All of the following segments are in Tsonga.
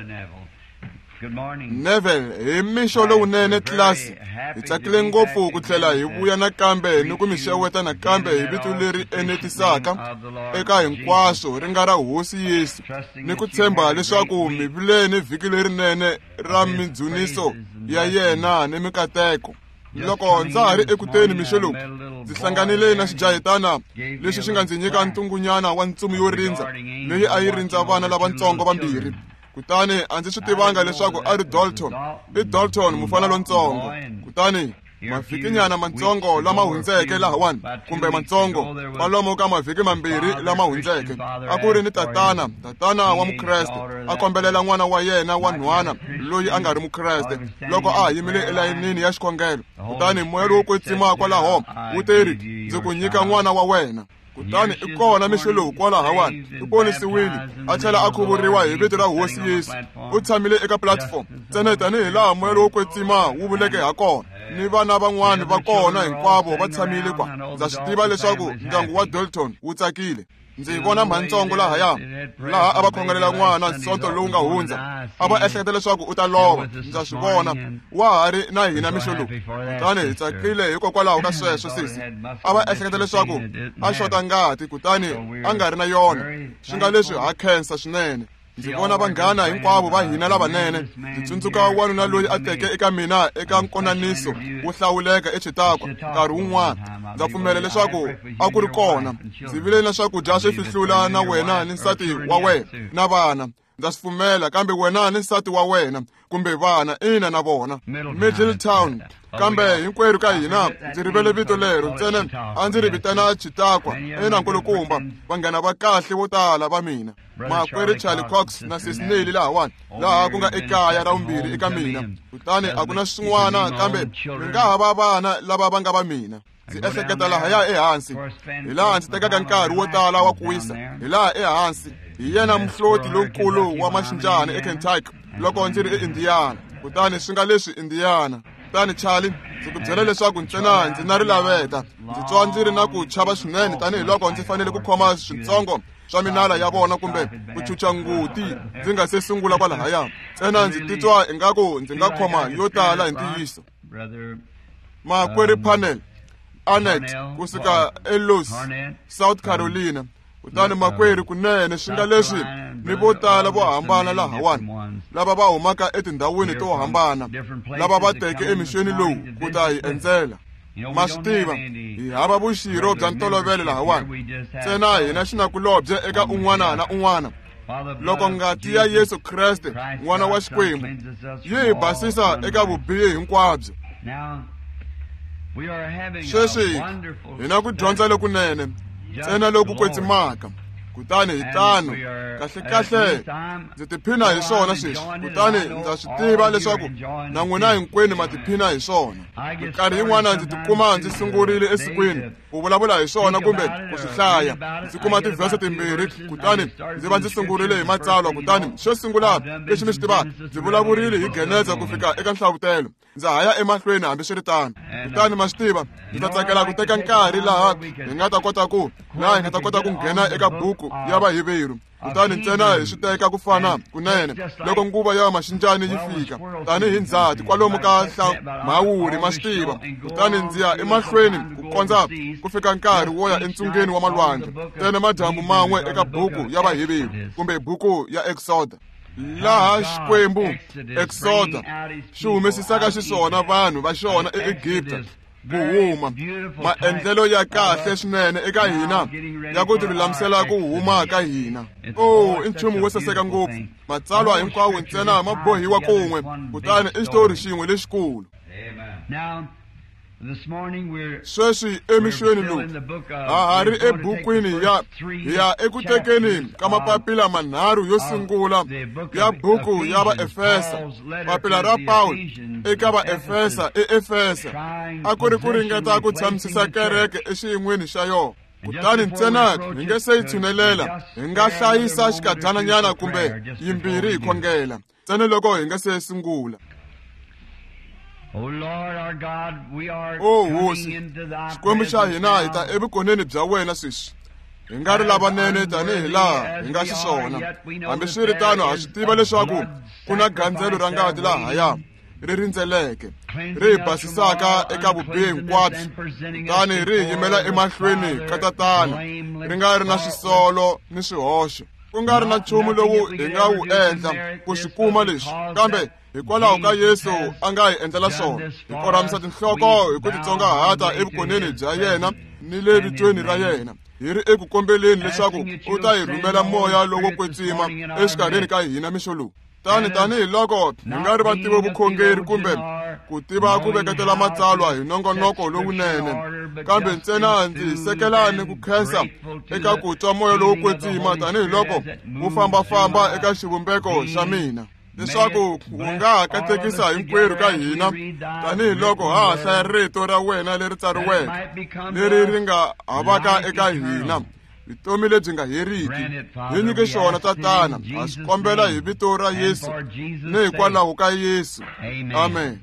Neville, imisho lowunene tlasi. Itsakile ngopfu ku tlhela hi vuya nakambe ni ku mi xeweta nakambe hi vito leri enetisaka eka hinkwaswo ri nga ra Hosi Yesu ni ku tshemba leswaku mi vileni vhiki lerinene ra mindzuniso ya yena ni mikateko. Loko ndza ha ri ekuteni mixo lowu ndzi hlanganile na xijahitana lexi xi nga ndzi nyika ntungunyana wa ntsumi yo rindza leyi a yi rindza vana lavatsongo vambirhi. Kutani a ndzi swi tivanga leswaku a ri Dalton. I Dalton mufana lontsongo. Kutani mavhikinyana mantsongo lama hundzeke lahawani kumbe mantsongo kwalomu ka mavhiki mambirhi lama hundzeke a ku ri ni tatana wa mukreste a kombelela n'wana wa yena wa nhwana loyi a nga ri mukreste loko a ha yimile elayinini ya xikhongelo. Kutani moya lowu kwetsima kwalaho wu teri ndzi ku nyika n'wana wa wena. Kutani i kona mixo lowu kwalahawani i ponisiwile a tlhela a khuvuriwa hi vito ra Hosi Yesu. U tshamile eka platform ntsena tanihi laha moya lowu kwetsima wu vuleke ha kona ni vana van'wani va kona hinkwavo va tshamile kwa. Ndza swi tiva leswaku ndyangu wa Dalton wu tsakile. Ndzi vona mhantsongo laha a va khongelela n'wana nsonto lowu nga hundza a va ehleketa leswaku u ta lova. Ndza swi vona wa ha ri na hina mixo lowu. Kutani hi tsakile hikokwalaho ka sweswo sisi a va ehleketa leswaku a xota ngati kutani a nga ri na yona swi nga leswi ha khensa swinene. Ndzi vona vanghana hinkwavo va hina lavanene. Ndzi tsundzuka wanuna loyi a teke eka mina eka nkonaniso wo hlawuleka eChitakwa nkarhi wun'wana. Ndza pfumela leswaku a ku ri kona. Ndzi vile na swakudya swo fihlula na wena ni nsati wa wena na vana. Ndza swi pfumela kambe wena ni nsati wa wena kumbe vana ina na vona. Middletown. Kambe hinkwerhu ka hina ndzi rivele vito lero ntsena a ndzi ri vitana Chitakwa eNankulukumba vanghana va kahle vo tala va mina. Makwerhu Charlie Cox na Sisneli lahawani laha ku nga ekaya ra vumbirhi eka mina. Kutani a ku na swin'wana kambe mi nga ha va vana lava va nga va mina. Ndzi ehleketa lahaya ehansi hi laha ndzi tekaka nkarhi wo tala wa ku wisa hi laha ehansi hi yena muhloti lonkulu wa maxinjana eKentucky loko ndzi ri eIndiana. Kutani swi nga leswi Indiana. Kutani Charlie ndzi ku byela leswaku ntsena ndzi na rilaveta ndzi twa ndzi ri na ku chava swinene tanihiloko ndzi fanele ku khoma swintsongo swa minala ya vona kumbe ku chucha nguti ndzi nga se sungula kwalahaya. Ntsena ndzi titwa ingaku ndzi nga khoma yo tala hi ntiyiso. Makwerhu Panel Annette kusuka eLos, South Carolina. Kutani makwerhu kunene swi nga leswi ni vo tala vo hambana lahawani lava va humaka etindhawini to hambana lava va teke emixweni lowu ku ta hi endzela. Ma swi tiva hi hava vuxirho bya ntolovelo lahawani ntsena hina xinakulobye eka un'wana na un'wana. Loko ngati ya Yesu Kreste n'wana wa Xikwembu yi hi basisa eka vubihi hinkwabyo. Sweswi hi na ku dyondza lokunene ntsena loku kwetsimaka. Kutani hi tano kahle ndzi tiphina hi swona sweswi. Kutani ndza swi tiva leswaku na n'wina hinkwenu ma tiphina hi swona. Nkarhi yin'wana ndzi tikuma ndzi sungurile esikwini ku vulavula hi swona kumbe ku swi hlaya. Ndzi kuma tivhese timbirhi kutani ndzi va ndzi sungurile hi matsalwa. Kutani xo sungula lexi mi xi tivaka ndzi vulavurile hi Geneza ku fika eka nhlavutelo. Ndza ha ya emahlweni hambi swi ri tano. Kutani ma swi tiva ndzi ta tsakela ku teka nkarhi laha hi nga ta kota ku nghena eka buku ya Vahiveru. Kutani ntsena hi swi teka ku fana kunene loko nguva ya maxinjani yi fika tanihi ndzhati kwalomu ka Mhawuri ma swi tiva. Kutani ndzi ya emahlweni ku kondza ku fika nkarhi wo ya entsungeni wa malwandle tena madyambu man'we eka buku ya Vahiveru kumbe buku ya Exoda laha Xikwembu Exoda xi humesisaka xiswona vanhu va xona eEgipta ku huma maendlelo ya kahle swinene eka hina ya ku tilulamisela ku huma ka hina. I nchumu wo saseka ngopfu. Matsalwa hinkwawo ntsena ma bohiwa kun'we kutani i xitori xin'we lexikulu. Sweswi emixweni lowu ha ri ebukwini ya ekutekeni ka mapapila manharhu yo sungula ya buku ya vaEfesa. Papila ra Paul eka vaEfesa eEfesa a ku ri ku ringeta ku tshamisisa kereke exiyin'weni xa yona. Kutani ntsena hi nge se yi tshunelela hi nga hlayisa xikadyananyana kumbe yimbirhi hi khongela ntsena loko hi nga se sungula. Hosi Xikwembu xa hina hi ta evukoneni bya wena sweswi hi nga ri lavanene tanihi laha hi nga xiswona. Hambiswiritano ha swi tiva leswaku ku na gandzelo ra ngati lahaya ri rindzeleke, ri hi basisaka eka vubihi hinkwabyo, kutani ri hi yimela emahlweni ka tatana ri nga ri na swisolo ni swihoxo. Ku nga ri na nchumu lowu hi nga wu endla ku swi kuma leswi, kambe hikwalaho ka Yesu a nga hi endlela swona. Hi koramisa tinhloko hi ku titsongahata evukoneni bya yena ni le vitweni ra yena. Hi ri eku kombeleni leswaku u ta hi rhumela moya lowo kwetsima exikarhini ka hina mixo lowu. Tanihi loko hi nga ri vativi vukhongeri kumbe ku tiva ku veketela matsalwa hi nongonoko lowunene, kambe ntsena ndzi sekelani ku khensa eka ku twa moya lowo kwetsima tanihi loko wu fambafamba eka xivumbeko xa mina, leswaku wu nga ha katekisa hinkwerhu ka hina tanihi loko ha ha hlaya rito ra wena leri tsariweke, leri ri nga havaka eka hina, vutomi lebyi nga heriki. Hi nyike xona tatana, ha swi kombela hi vito ra Yesu ni hikwalaho ka Yesu, amen.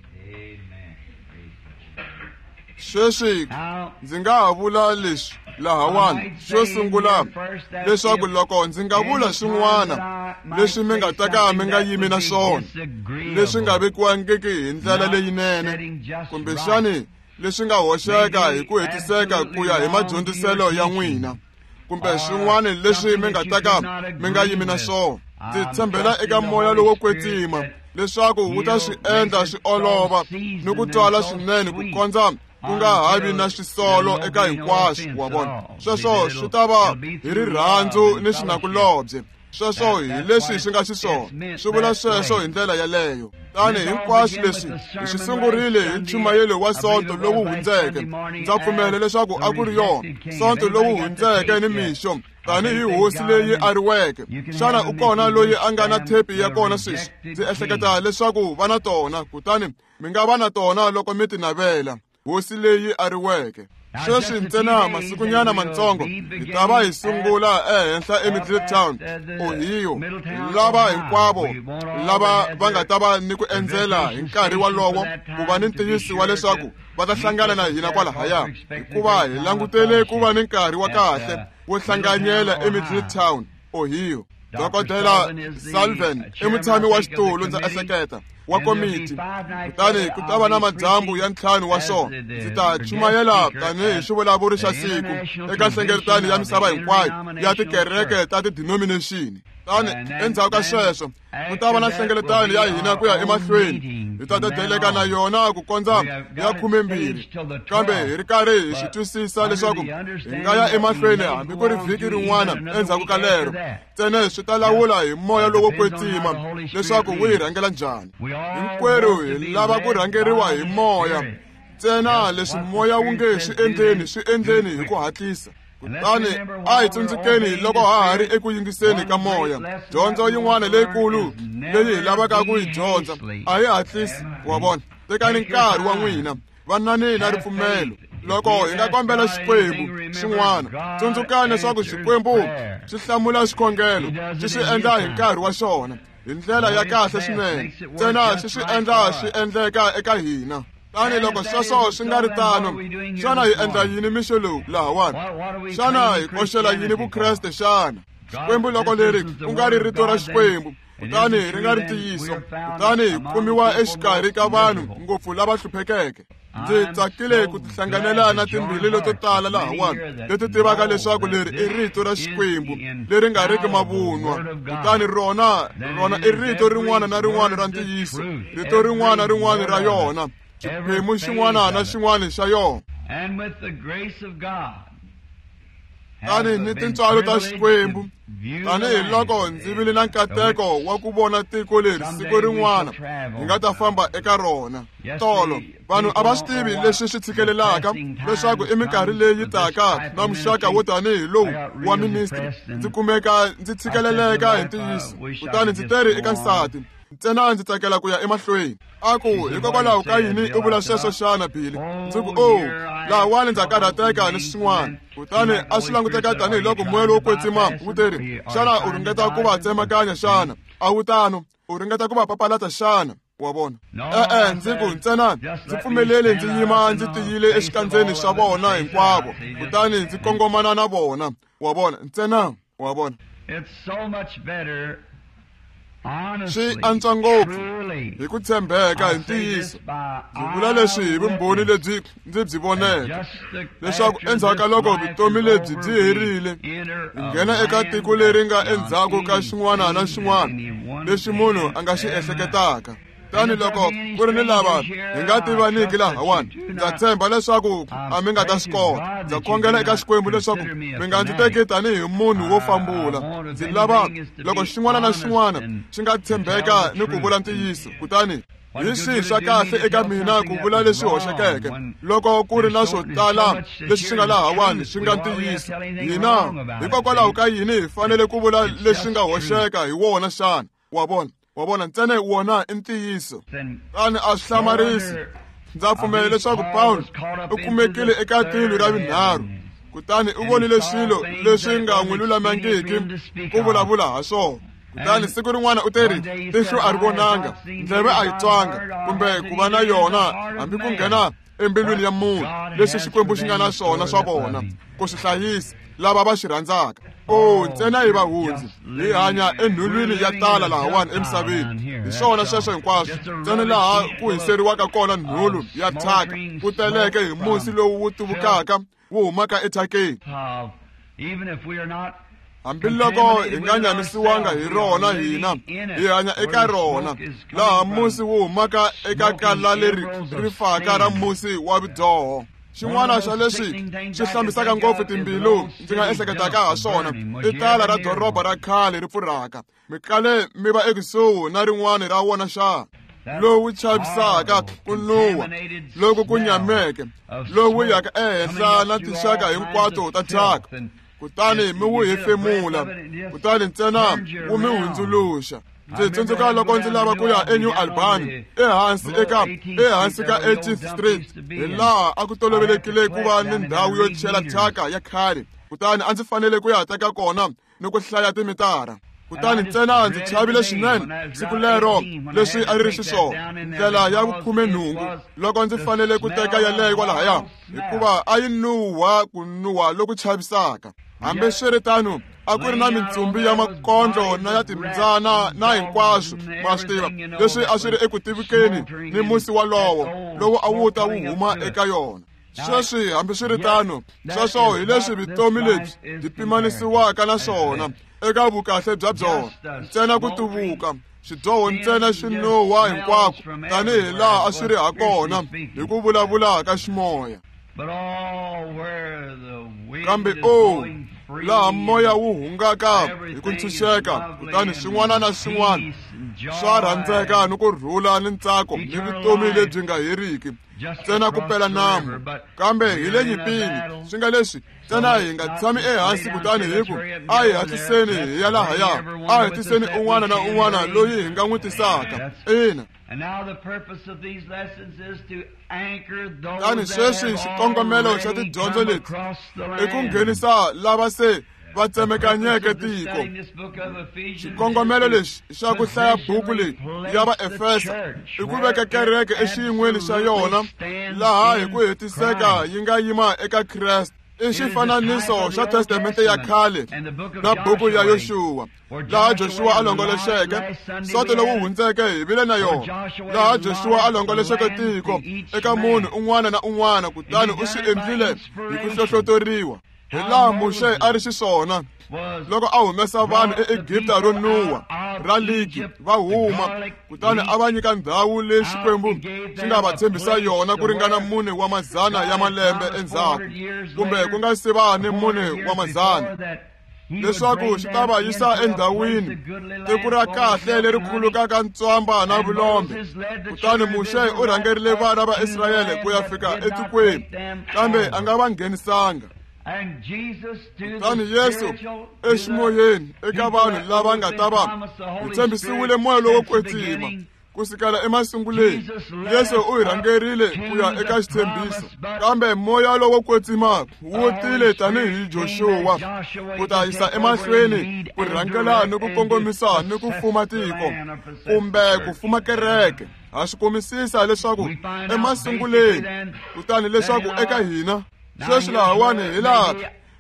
Sweswi ndzi nga ha vula leswi lahawani. Xo sungula leswaku loko ndzi nga vula swin'wana leswi mi nga ta ka mi nga yimi na swona, leswi nga vekiwangiki hi ndlela leyinene, kumbe xani leswi nga hoxeka hi ku hetiseka ku ya hi madyondziselo ya n'wina, kumbe swin'wana leswi mi nga ta ka mi nga yimi na swona, ndzi tshembela eka moya lowo kwetsima leswaku wu ta swi endla swi olova ni ku twala swinene ku kondza ku nga havi na xisolo eka hinkwaswo. Wa vona, sweswo swi ta va hi rirhandzu ni xinakulobye. Sweswo hi leswi swi nga xiswona, swi vula sweswo hi ndlela yaleyo. Tani hinkwaswo leswi hi swi sungurile hi nchumayelo wa sonto lowu hundzeke. Ndza pfumela leswaku a ku ri yona sonto lowu hundzeke ni mixo tanihi hosi leyi ariweke. Xana u kona loyi a nga na thepi ya kona sweswi? Ndzi ehleketa leswaku va na tona, kutani mi nga va na tona loko mi ti navela. Hosi leyi ariweke. Sweswi ntsena masikunyana mantsongo hi ta va hi sungula ehenhla eMiddletown, Ohio. Lava hinkwavo lava va nga ta va ni ku endzela hi nkarhi walowo ku va ni ntiyiso wa leswaku va ta hlangana na hina kwalahaya, hikuva hi langutele ku va ni nkarhi wa kahle wo hlanganyela eMiddletown, Ohio. Dokodela Salven i mutshami wa xitulu, ndza ehleketa, wa komiti. Kutani ku ta va na madyambu ya 5 wa swona. Ndzi ta chumayela tanihi xivulavuri xa siku eka nhlengeletano ya misava hinkwayo ya tikereke ta ti-denomination. Tani endzhaku ka sweswo ku ta va na nhlengeletano ya hina ku ya emahlweni. Hi ta dedeleka na yona ku kondza ya 12, kambe hi ri karhi hi swi twisisa leswaku hi nga ya emahlweni hambi ku ri vhiki rin'wana endzhaku ka lero. Ntsena swi ta lawula hi moya lowo kwetsima leswaku wu hi rhangela njhani. Hinkwerhu hi lava ku rhangeriwa hi moya. Ntsena leswi moya wu nge swi endleni hi ku hatlisa. Kutani a hi tsundzukeni loko ha ha ri eku yingiseni ka moya. Dyondzo yin'wana leyikulu leyi hi lavaka ku yi dyondza a hi hatlisi. Wa vona, tekani nkarhi wa n'wina, vanani na ripfumelo. Loko hi nga kombela xikwembu xin'wana, tsundzukani leswaku xikwembu xi hlamula xikhongelo xi swi endla hi nkarhi wa xona hi ndlela ya kahle swinene. Ntsena xi swi endla swi endleka eka hina. Tani loko sweswo swi nga ri tano, xana hi endla yini mixo lowu lahawani? Xana hi koxela yini vukreste xana? Xikwembu loko leri ku nga ri rito ra xikwembu, kutani ri nga ri ntiyiso, kutani hi kumiwa exikarhi ka vanhu ngopfu lava hluphekeke. Ndzi tsakile ku tihlanganela na timbilu to tala lahawani leti tivaka leswaku leri i rito ra xikwembu leri nga riki mavunwa. Kutani rona i rito rin'wana na rin'wana ra ntiyiso, rito rin'wana na rin'wana ra yona, xiphemu xin'wana na xin'wana xa yona. Tani ni tintswalo ta xikwembu, tanihi loko ndzi vile na nkateko wa ku vona tiko leri siku rin'wana hi nga ta famba eka rona. Tolo vanhu a va swi tivi leswi swi tshikelelaka leswaku i minkarhi leyi taka na muxaka wo tanihi lowu wa ministry. Ndzi kumeka ndzi tshikeleleka hi ntiyiso, kutani ndzi teri eka nsati. Ntsena ndzi tsakela ku ya emahlweni. Aku hikokwalaho ka yini i vula sweswo xana Bili? Ndzi ku lahawani ndza karhateka ni swin'wana. Kutani a swi languteka tanihi loko moya lowo kwetsima wu teri. Xana u ringeta ku va tsemakanya xana? A wu tano u ringeta ku va papalata xana? Wa vona, ndzi ku ntsena ndzi pfumeleli ndzi yima ndzi tiyile exikandzeni xa vona hinkwavo, kutani ndzi kongomana na vona. wa vona ntsena wa vona swi antswa ngopfu hi ku tshembeka hi ntiyiso. Ndzi vula leswi hi vumbhoni lebyi ndzi byi voneke leswaku endzhaku ka loko vutomi lebyi byi herile hi nghena eka tiko leri nga endzhaku ka xin'wana na xin'wana lexi munhu a nga xi ehleketaka. Tani loko ku ri ni lava hi nga tivaniki lahawani, ndza tshemba leswaku a mi nga ta swi kota. Ndza khongela eka Xikwembu leswaku mi nga ndzi teki tanihi munhu wo fambula. Ndzi lava loko xin'wana na xin'wana xi nga tshembeka ni ku vula ntiyiso, kutani hi swihi swa kahle eka mina ku vula leswi hoxekeke. Loko ku ri na swo tala leswi swi nga lahawani swi nga ntiyiso, hina hikokwalaho ka yini hi fanele ku vula leswi nga hoxeka hi wona xana? Wa vona ntsena wona i ntiyiso. Tani a swi hlamarisi. Ndza pfumela leswaku Pawulo u kumekile eka tilo ra vunharhu, kutani u vonile swilo leswi nga n'wi lulamangiki ku vulavula ha swona. Kutani siku rin'wana u teri tihlo a ri vonanga, ndleve a yi twanga, kumbe ku va na yona hambi ku nghena embilwini ya munhu leswi Xikwembu xi nga na swona swa vona ku swi hlayisa lava va xi rhandzaka. Ntsena hi vahundzi hi hanya enhulwini ya tala lahawani emisaveni. Hi swona sweswo hinkwaswo, ntsena laha ku hiseriwaka kona nhulu ya thyaka ku teleke hi musi lowu wu tuvukaka wu humaka ethakeni. Hambiloko hi nga nyamisiwanga hi rona, hina hi hanya eka rona, laha musi wu humaka eka kala leri ri faka ra musi wa vidyoho. Xin'wana xa leswi swi hlambisaka ngopfu timbilu ndzi nga ehleketaka ha swona i tala ra doroba ra khale ri pfurhaka. Mi kale mi va ekusuhi na rin'wana ra wona xana? Lowu chavisaka ku nuwa loku ku nyameke, lowu yaka ehenhla na tinxaka hinkwato ta thyaka, kutani mi wu hefemula, kutani ntsena wu mi hundzuluxa. Ndzi tsundzuka loko ndzi lava ku ya eNew Albany ehansi ka 18th Street, hi laha a ku tolovelekile ku va ni ndhawu yo chela thyaka ya khale. Kutani a ndzi fanele ku ya teka kona ni ku hlaya timitara. Kutani ntsena ndzi chavile swinene siku lero leswi a ri xiswona, ndlela ya vu-18 loko ndzi fanele ku teka yaleyo kwalahaya, hikuva a yi nuhwa ku nuhwa loku chavisaka. Hambi swiritano a ku ri na mintsumbi ya makondlo na ya timbyana na hinkwaswo, ma swi tiva leswi a swi ri eku tivikeni ni musi walowo lowu a wu ta wu huma eka yona. Sweswi hambi swiritano, sweswo hi leswi vutomi lebyi byi pimanisiwaka na swona eka vukahle bya byona. Ntsena ku tuvuka, xidyoho ntsena xi nuhwa hinkwako tanihi laha a swi ri ha kona hi ku vulavula ka ximoya. Kambe laha moya wu hungaka hi ku ntshunxeka, kutani swin'wana na swin'wana swa rhandzeka ni ku rhula ni ntsako ni vutomi lebyi nga heriki, ntsena ku pela namu. Kambe hi le nyipini swi nga leswi, ntsena hi nga tshami ehansi, kutani hi ku a hi hatliseni hi ya lahaya, a hi hatliseni un'wana na un'wana loyi hi nga n'wi tisaka. Ina. Tani sweswi xikongomelo xa tidyondzo leti i ku nghenisa lava se va tsemekanyeke tiko. Xikongomelo lexi xa ku hlaya buku leyi ya va-Efesa i ku veka kereke exiyin'weni xa yona laha hi ku hetiseka yi nga yima eka Kreste. I xifananiso xa Testamente ya khale na buku ya Yoshuwa, laha Joshua a longolexeke nsoto lowu hundzeke hi vile na yona, laha Joshua a longolexeke tiko eka munhu un'wana na un'wana, kutani u swi endlile hi ku hlohloteriwa. Hi laha Moshe a ri xiswona loko a humesa vanhu eEgipta ro nuwa ra ligi va huma, kutani a va nyika ndhawu leyi Xikwembu xi nga va tshembisa yona ku ringana mune wa mazana ya malembe endzhaku, kumbe ku nga si va ni mune wa mazana, leswaku xi ta va yisa endhawini tiko ra kahle leri khulukaka ntswamba na vulombe. Kutani Moshe u rhangerile vana va Israyele ku ya fika etikweni, kambe a nga va nghenisanga. Kutani Yesu eximoyeni eka vanhu lava nga ta va hi tshembisiwile moya lowo kwetsima kusukela emasunguleni. Yesu u hi rhangerile ku ya eka xitshembiso, kambe moya lowo kwetsima wu tile tanihi Joshua ku ta yisa emahlweni ku rhangela ni ku kongomisa ni ku fuma tiko, kumbe ku fuma kereke. Ha swi kumisisa leswaku emasunguleni, kutani leswaku eka hina sweswi lahawani hi laha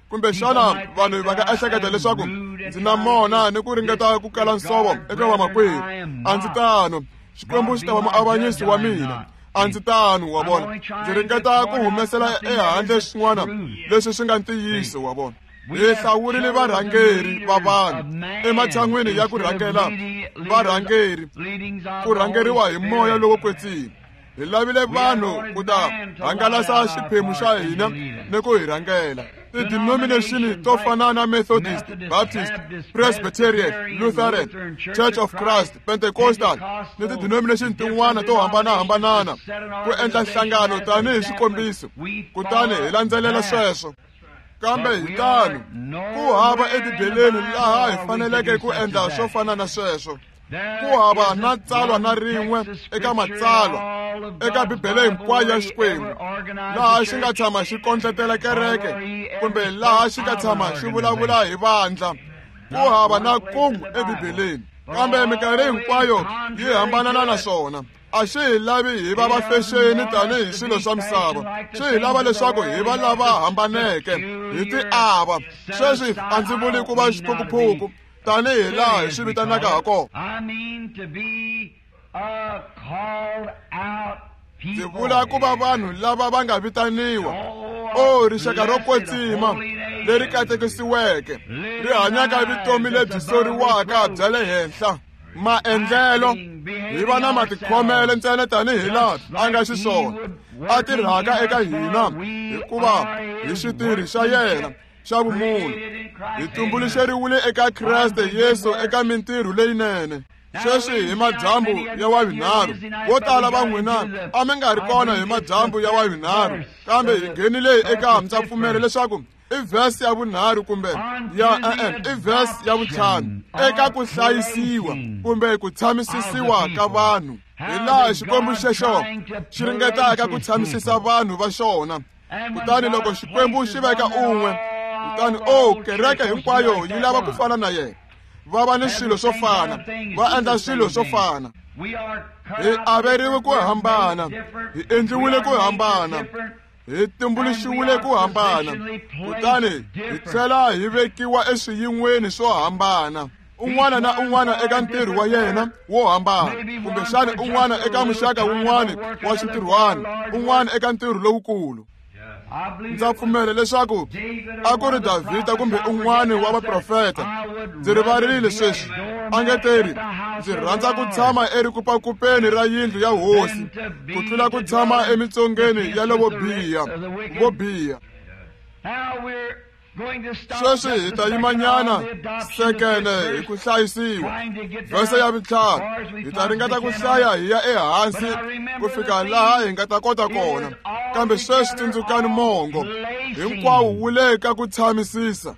kumbe xana vanhu va nga ehleketa leswaku ndzi na mona ni ku ringeta ku kala nsovo eka vamakwerhu. A ndzi tano, Xikwembu xi ta va muavanyisi wa mina. A ndzi tano, wa vona, ndzi ringeta ku humesela ehandle swin'wana leswi swi nga ntiyiso, wa vona. Hi hlawurile varhangeri va vanhu ematshan'wini ya ku rhangela varhangeri, ku rhangeriwa hi moya lowo kwetsima. Hi lavile vanhu ku ta hangalasa xiphemu xa hina ni ku hi rhangela. Ti-denomination to fana na Methodist, Baptist, Presbyterian, Lutheran, Church of Christ, Pentecostal ni ti-denomination tin'wana to hambanahambana ku endla nhlangano tanihi xikombiso, kutani hi landzelela sweswo. Kambe hi tano ku hava ebibeleni laha hi faneleke ku endla swo fana na sweswo. Ku hava na tsalwa na rin'we eka matsalwa eka bibele hinkwayo ya Xikwembu laha xi nga tshama xi kondletela kereke kumbe laha xi nga tshama xi vulavula hi vandla. Ku hava na kun'we ebibeleni, kambe mikarhi hinkwayo yi hambanana na swona. A xi hi lavi hi va vafexeni tanihi swilo swa misava, xi hi lava leswaku hi va lava hambaneke hi tiava. Sweswi a ndzi vuli ku va xiphukuphuku tanihi laha hi swi vitanaka ha kona. Ndzi vula ku va vanhu lava va nga vitaniwa, rixaka ro kwetsima leri katekisiweke, ri hanyaka vutomi lebyi soriwaka bya le henhla. Maendlelo hi va na matikhomelo ntsena tanihi laha a nga xiswona, a tirhaka eka hina hikuva hi xitirhi xa yena xa vumunhu. Hi tumbuluxeriwile eka Kriste Yesu eka mintirho leyinene. Sweswi hi madyambu ya wavinharhu, vo tala va n'wina a mi nga ri kona hi madyambu ya wavinharhu, kambe hi nghenile eka ndza pfumela leswaku i vhesi ya vunharhu kumbe i vhesi ya vutlhanu eka ku hlayisiwa kumbe ku tshamisisiwa ka vanhu. Hi laha Xikwembu xexo xi ringetaka ku tshamisisa vanhu va xona. Kutani loko Xikwembu xi veka un'we, kutani kereke hinkwayo yi lava ku fana na yena, va va ni swilo swo fana, va endla swilo swo fana. Hi averiwe ku hambana, hi endliwile ku hambana, hi tumbuluxiwile ku hambana, kutani hi tlhela hi vekiwa eswiyin'weni swo hambana. Un'wana na un'wana eka ntirho wa yena wo hambana, kumbe xana un'wana eka muxaka wun'wana wa xitirhwana, un'wana eka ntirho lowukulu. Ndza pfumela leswaku a ku ri Davhida kumbe un'wana wa vaprofeta. Ndzi rivarile sweswi, a ngeteri, ndzi rhandza ku tshama erikupakupeni ra yindlu ya hosi ku tlula ku tshama emitsongeni ya lavo biha. Sweswi hi ta yimanyana sekene hi ku hlayisiwa. Vhese ya vutlhanu hi ta ringeta ku hlaya hi ya ehansi ku fika laha hi nga ta kota kona, kambe sweswi tsundzukani mongo hinkwawo wu le ka ku tshamisisa.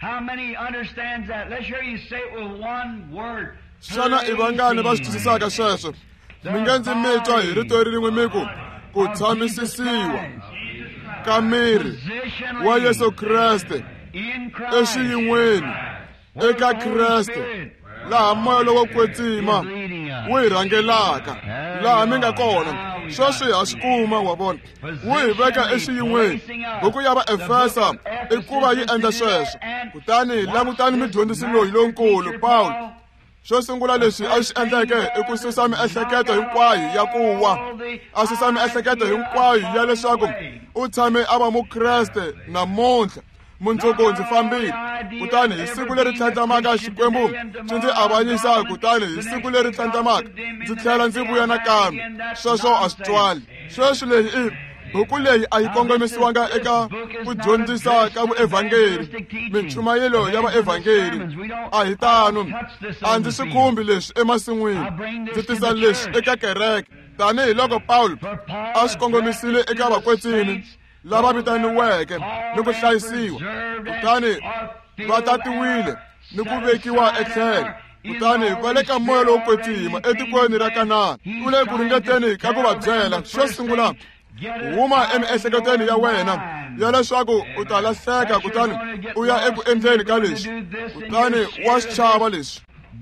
Xana i vangani va swi twisisaka sweswo? Mi nge ndzi mi twa hi rito rin'we mi ku tshamisisiwa ka miri wa Yesu Kriste exiyin'weni eka Kriste, laha moya lowo kwetsima wu hi rhangelaka laha mi nga kona. Sweswi ha swi kuma, wa vona, wu hi veka exiyin'weni. Buku ya Vaefesa i ku va yi endla sweswo. Kutani langutani mudyondzisi loyi lonkulu Paulo. Xo sungula leswi a xi endleke i ku susa miehleketo hinkwayo ya ku wa, a susa miehleketo hinkwayo ya leswaku u tshame a va mukreste namuntlha. Mundzuku ndzi fambile, kutani hi siku leri tlhandlamaka Xikwembu xi ndzi avanyisa, kutani hi siku leri tlhandlamaka ndzi tlhela ndzi vuya nakambe. Sweswo a swi twali. Sweswi leyi buku leyi a yi kongomisiwanga eka ku dyondzisa ka vuevhangeli, minchumayelo ya vaevhangeli. A hi tano, a ndzi swi khumbi leswi emasin'wini, ndzi tisa leswi eka kereke tanihiloko Paulo a swi kongomisile eka vakwetsimi lava vitaniweke ni ku hlayisiwa. Kutani va tatiwile ni ku vekiwa etlhelo, kutani va le ka moya lowo kwetsima etikweni ra Kanani. U le ku ringeteni ka ku va byela xo sungula, huma emiehleketweni ya wena ya leswaku u ta lahleka, kutani u ya eku endleni ka leswi, kutani wa swi chava leswi.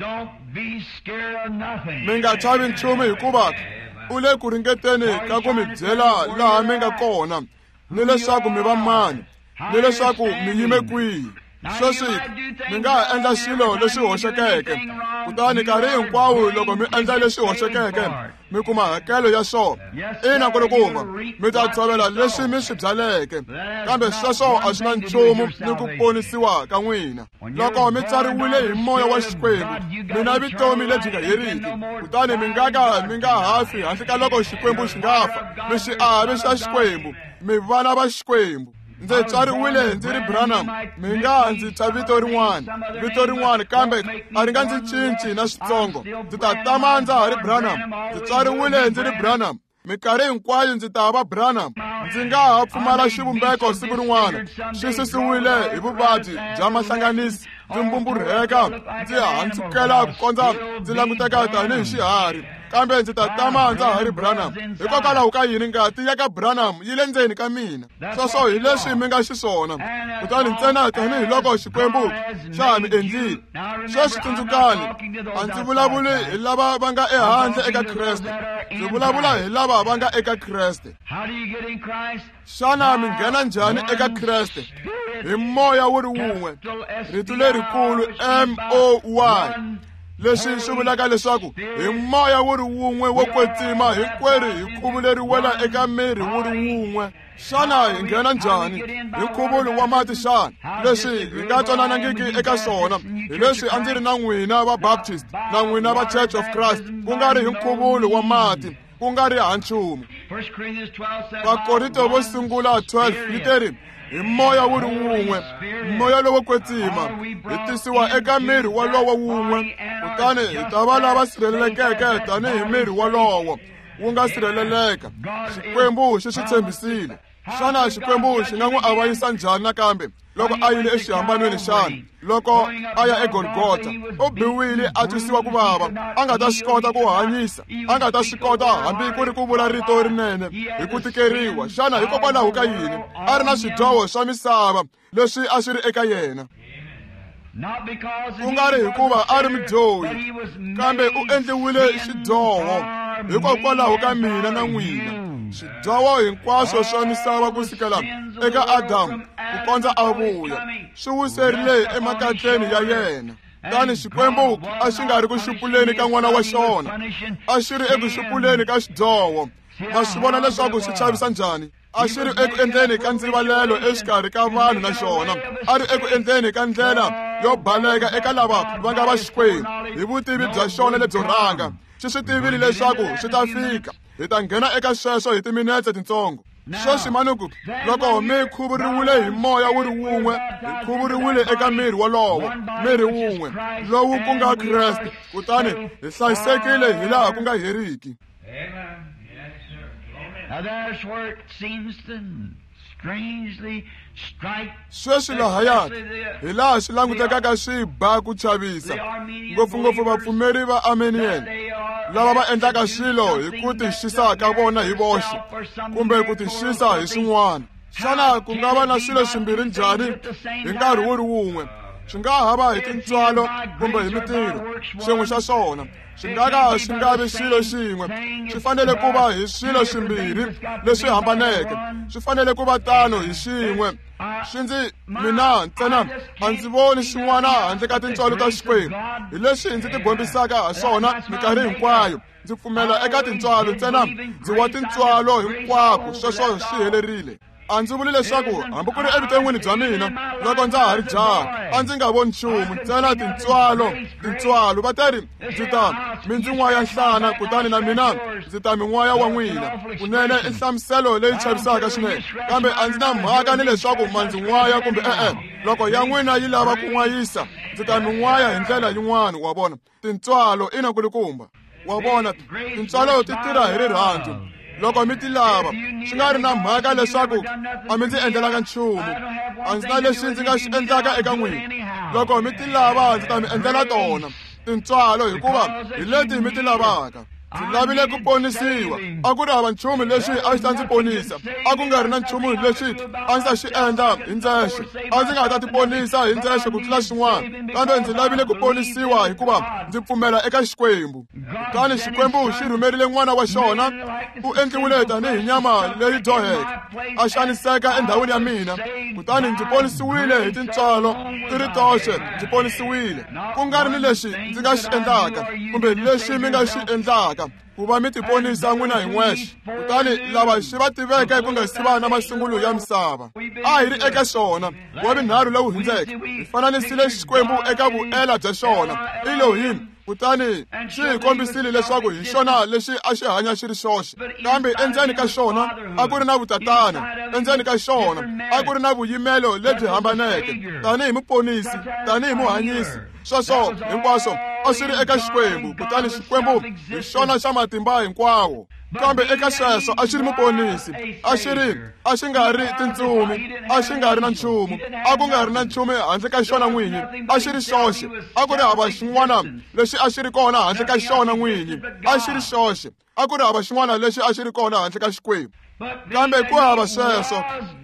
Mi nga chavi nchumu hikuva u le ku ringeteni ka ku mi byela laha mi nga kona ni leswaku mi va mani. ni leswaku mi yime kwihi. Sweswi mi nga endla xilo lexi hoxekeke, kutani nkarhi hinkwawo loko mi endla leswi hoxekeke mi kuma hakelo ya swona. Ina ku ri kuma mi ta tshovela leswi mi swi byaleke, kambe sweswo a swi na nchumu ni ku ponisiwa ka n'wina. Loko mi tsariwile hi moya wa Xikwembu, mi na vutomi lebyi nga heriki, kutani mi nga hafi handle ka loko Xikwembu xi nga fa. Mi xiave xa Xikwembu, mi vana va Xikwembu. Ndzi tswariwile ndzi ri Branham, mi nga ndzi twa vito rin'wana kambe a ri nga ndzi cinci na switsongo. Ndzi ta tama ndza ha ri Branham. Ndzi tswariwile ndzi ri Branham, minkarhi hinkwayo ndzi ta va Branham. Ndzi nga ha pfumala xivumbeko siku rin'wana xi sisiwile hi vuvabyi bya mahlanganisi. Ndzi mbumburheka, ndzi handzukela ku kondza ndzi languteka tanihi xiharhi, kambe ndzi ta tama ndza ha ri Branham. Hikokwalaho ka yini ngati ya ka Branham yi le ndzeni ka mina. Sweswo hi leswi mi nga xiswona, kutani ntsena tanihiloko Xikwembu xa mi endlile. Sweswi tsundzukani, a ndzi vulavuli hi lava va nga ehandle eka Kreste, ndzi vulavula hi lava va nga eka Kreste. Xana mi nghena njhani eka Kreste? Hi moya wu ri wun'we, rito lerikulu M-O-Y. Leswi swi vulaka leswaku hi moya wu ri wun'we wo kwetsima hinkwerhu hi nkhuvo leri wela eka miri wu ri wun'we. Xana hi nghena njhani? Hi nkhuvulo wa mati xana? Leswi hi nga twananangiki eka swona hi leswi a ndzi ri na n'wina va Baptist na n'wina va Church of Christ, ku nga ri hi nkhuvulo wa mati, ku nga ri ha nchumu. Vakorinto vo sungula 12 literi hi moya wu ri wun'we, moya lowo kwetsima, hi tisiwa eka miri walowo wun'we, kutani hi ta va lava sirhelelekeke tanihi miri walowo wu nga sirheleleka. Xikwembu xi tshembisile. Xana Xikwembu xi nga n'wi avanyisa njhani nakambe loko a yile exihambanweni xana? Loko a ya eGolgota u biwile a twisiwa ku vava, a nga ta swi kota ku hanyisa, a nga ta swi kota hambi ku ri ku vula rito rinene hi ku tikeriwa. Xana hikokwalaho ka yini a ri na swidyoho swa misava leswi a swi ri eka yena? Ku nga ri hikuva a ri mudyohi, kambe u endliwile xidyoho hikokwalaho ka mina na n'wina. Swidyoho hinkwaswo swa misava kusukela eka Adamu ku kondza a vuya swi wiserile emakatleni ya yena. Tani Xikwembu a xi nga ri ku xupuleni ka n'wana wa xona, a xi ri eku xupuleni ka xidyoho. Ma swi vona leswaku swi chavisa njhani? A xi ri eku endleni ka ndzivalelo exikarhi ka vanhu, na xona a ri eku endleni ka ndlela yo baleka eka lava va nga va Xikwembu. Hi vutivi bya xona lebyo rhanga xi swi tivile leswaku swi ta fika. Hi ta nghena eka sweswo hi timinetse titsongo. Sweswi manuku, loko mi khuvuriwile hi moya wu ri wun'we, hi khuvuriwile eka miri wolowo, miri wun'we lowu ku nga Kreste, kutani hi hlayisekile hi laha ku nga heriki. Sweswi lahaya hi laha swi langutekaka swi ba ku chavisa, ngopfungopfu vapfumeri va Arminian lava va endlaka swilo hi ku tixisa ka vona hi voxe kumbe ku tixisa hi swin'wana. Xana ku nga va na swilo swimbirhi njhani hi nkarhi wu ri wun'we? Swi nga ha va hi tintswalo kumbe hi mitirho, xin'we xa swona. Swi nga ka swi nga vi xilo xin'we. Swi fanele ku va hi swilo swimbirhi leswi hambaneke. Swi fanele ku va tano hi xin'we. Mina ntsena a ndzi voni xin'wana handle ka tintswalo ta Xikwembu. Hi leswi ndzi tibombisaka ha swona minkarhi hinkwayo. Ndzi pfumela eka tintswalo ntsena, ndzi wa tintswalo hinkwako, sweswo swi helerile. A ndzi vuli leswaku hambi ku ri evuton'wini bya mina loko ndza ha ri jaha a ndzi nga voni nchumu, ntsena tintswalo. Va teri ndzi ta mi ndzi n'waya nhlana, kutani na mina ndzi ta mi n'waya wa n'wina. Kunene i nhlamuselo leyi chavisaka swinene, kambe a ndzi na mhaka ni leswaku ma ndzi n'waya kumbe loko ya n'wina yi lava ku n'wayisa ndzi ta mi n'waya hi ndlela yin'wana. Wa vona tintswalo ina kulukumba, wa vona tintswalo ti tirha hi rirhandzu. Loko mi ti lava swi nga ri na mhaka leswaku a mi ndzi endlelaka nchumu, a ndzi na leswi ndzi nga swi endlaka eka n'wina. Loko mi ti lava ndzi ta mi endlela tona tintswalo, hikuva hi leti mi ti lavaka. ndzi lavile ku ponisiwa. A ku ri hava nchumu lexi a xi ta ndzi ponisa. A ku nga ri na nchumu lexi a ndzi ta xi endla hi ndzexe. A ndzi nga ta ti ponisa hi ndzexe ku tlula xin'wana. Kambe ndzi lavile ku ponisiwa hikuva ndzi pfumela eka Xikwembu. Kutani Xikwembu xi rhumerile n'wana wa xona. U endliwile tanihi nyama leyi dyoheke. A xaniseka endhawini ya mina. Kutani ndzi ponisiwile hi tintswalo ti ri toxe. Ndzi ponisiwile. Ku nga ri ni lexi ndzi nga xi endlaka kumbe lexi mi nga xi endlaka ku va mi tiponisa n'wina hi n'wexe. Kutani lava xi va tiveke ku nga si va na masungulo ya misava. A hi ri eka xona wa vinharhu lowu hundzeke. Hi fananisile Xikwembu eka vuela bya xona Elohim. Kutani xi hi kombisile leswaku hi xona lexi a xi hanya xi ri xoxe. Kambe endzeni ka xona a ku ri na vutatana. Endzeni ka xona a ku ri na vuyimelo lebyi hambaneke. Tanihi muponisi, tanihi muhanyisi, sweswo hinkwaswo a swi ri eka Xikwembu. Kutani Xikwembu hi xona xa matimba hinkwawo. Kambe eka sweswo a xi ri muponisi. A xi nga ri tintsumi. A xi nga ri na nchumu. A ku nga ri na nchumu handle ka xona n'winyi. A xi ri xoxe. A ku ri hava xin'wana lexi a xi ri kona handle ka xona n'winyi. A xi ri xoxe. A ku ri hava xin'wana lexi a xi ri kona handle ka Xikwembu. Kambe ku hava sweswo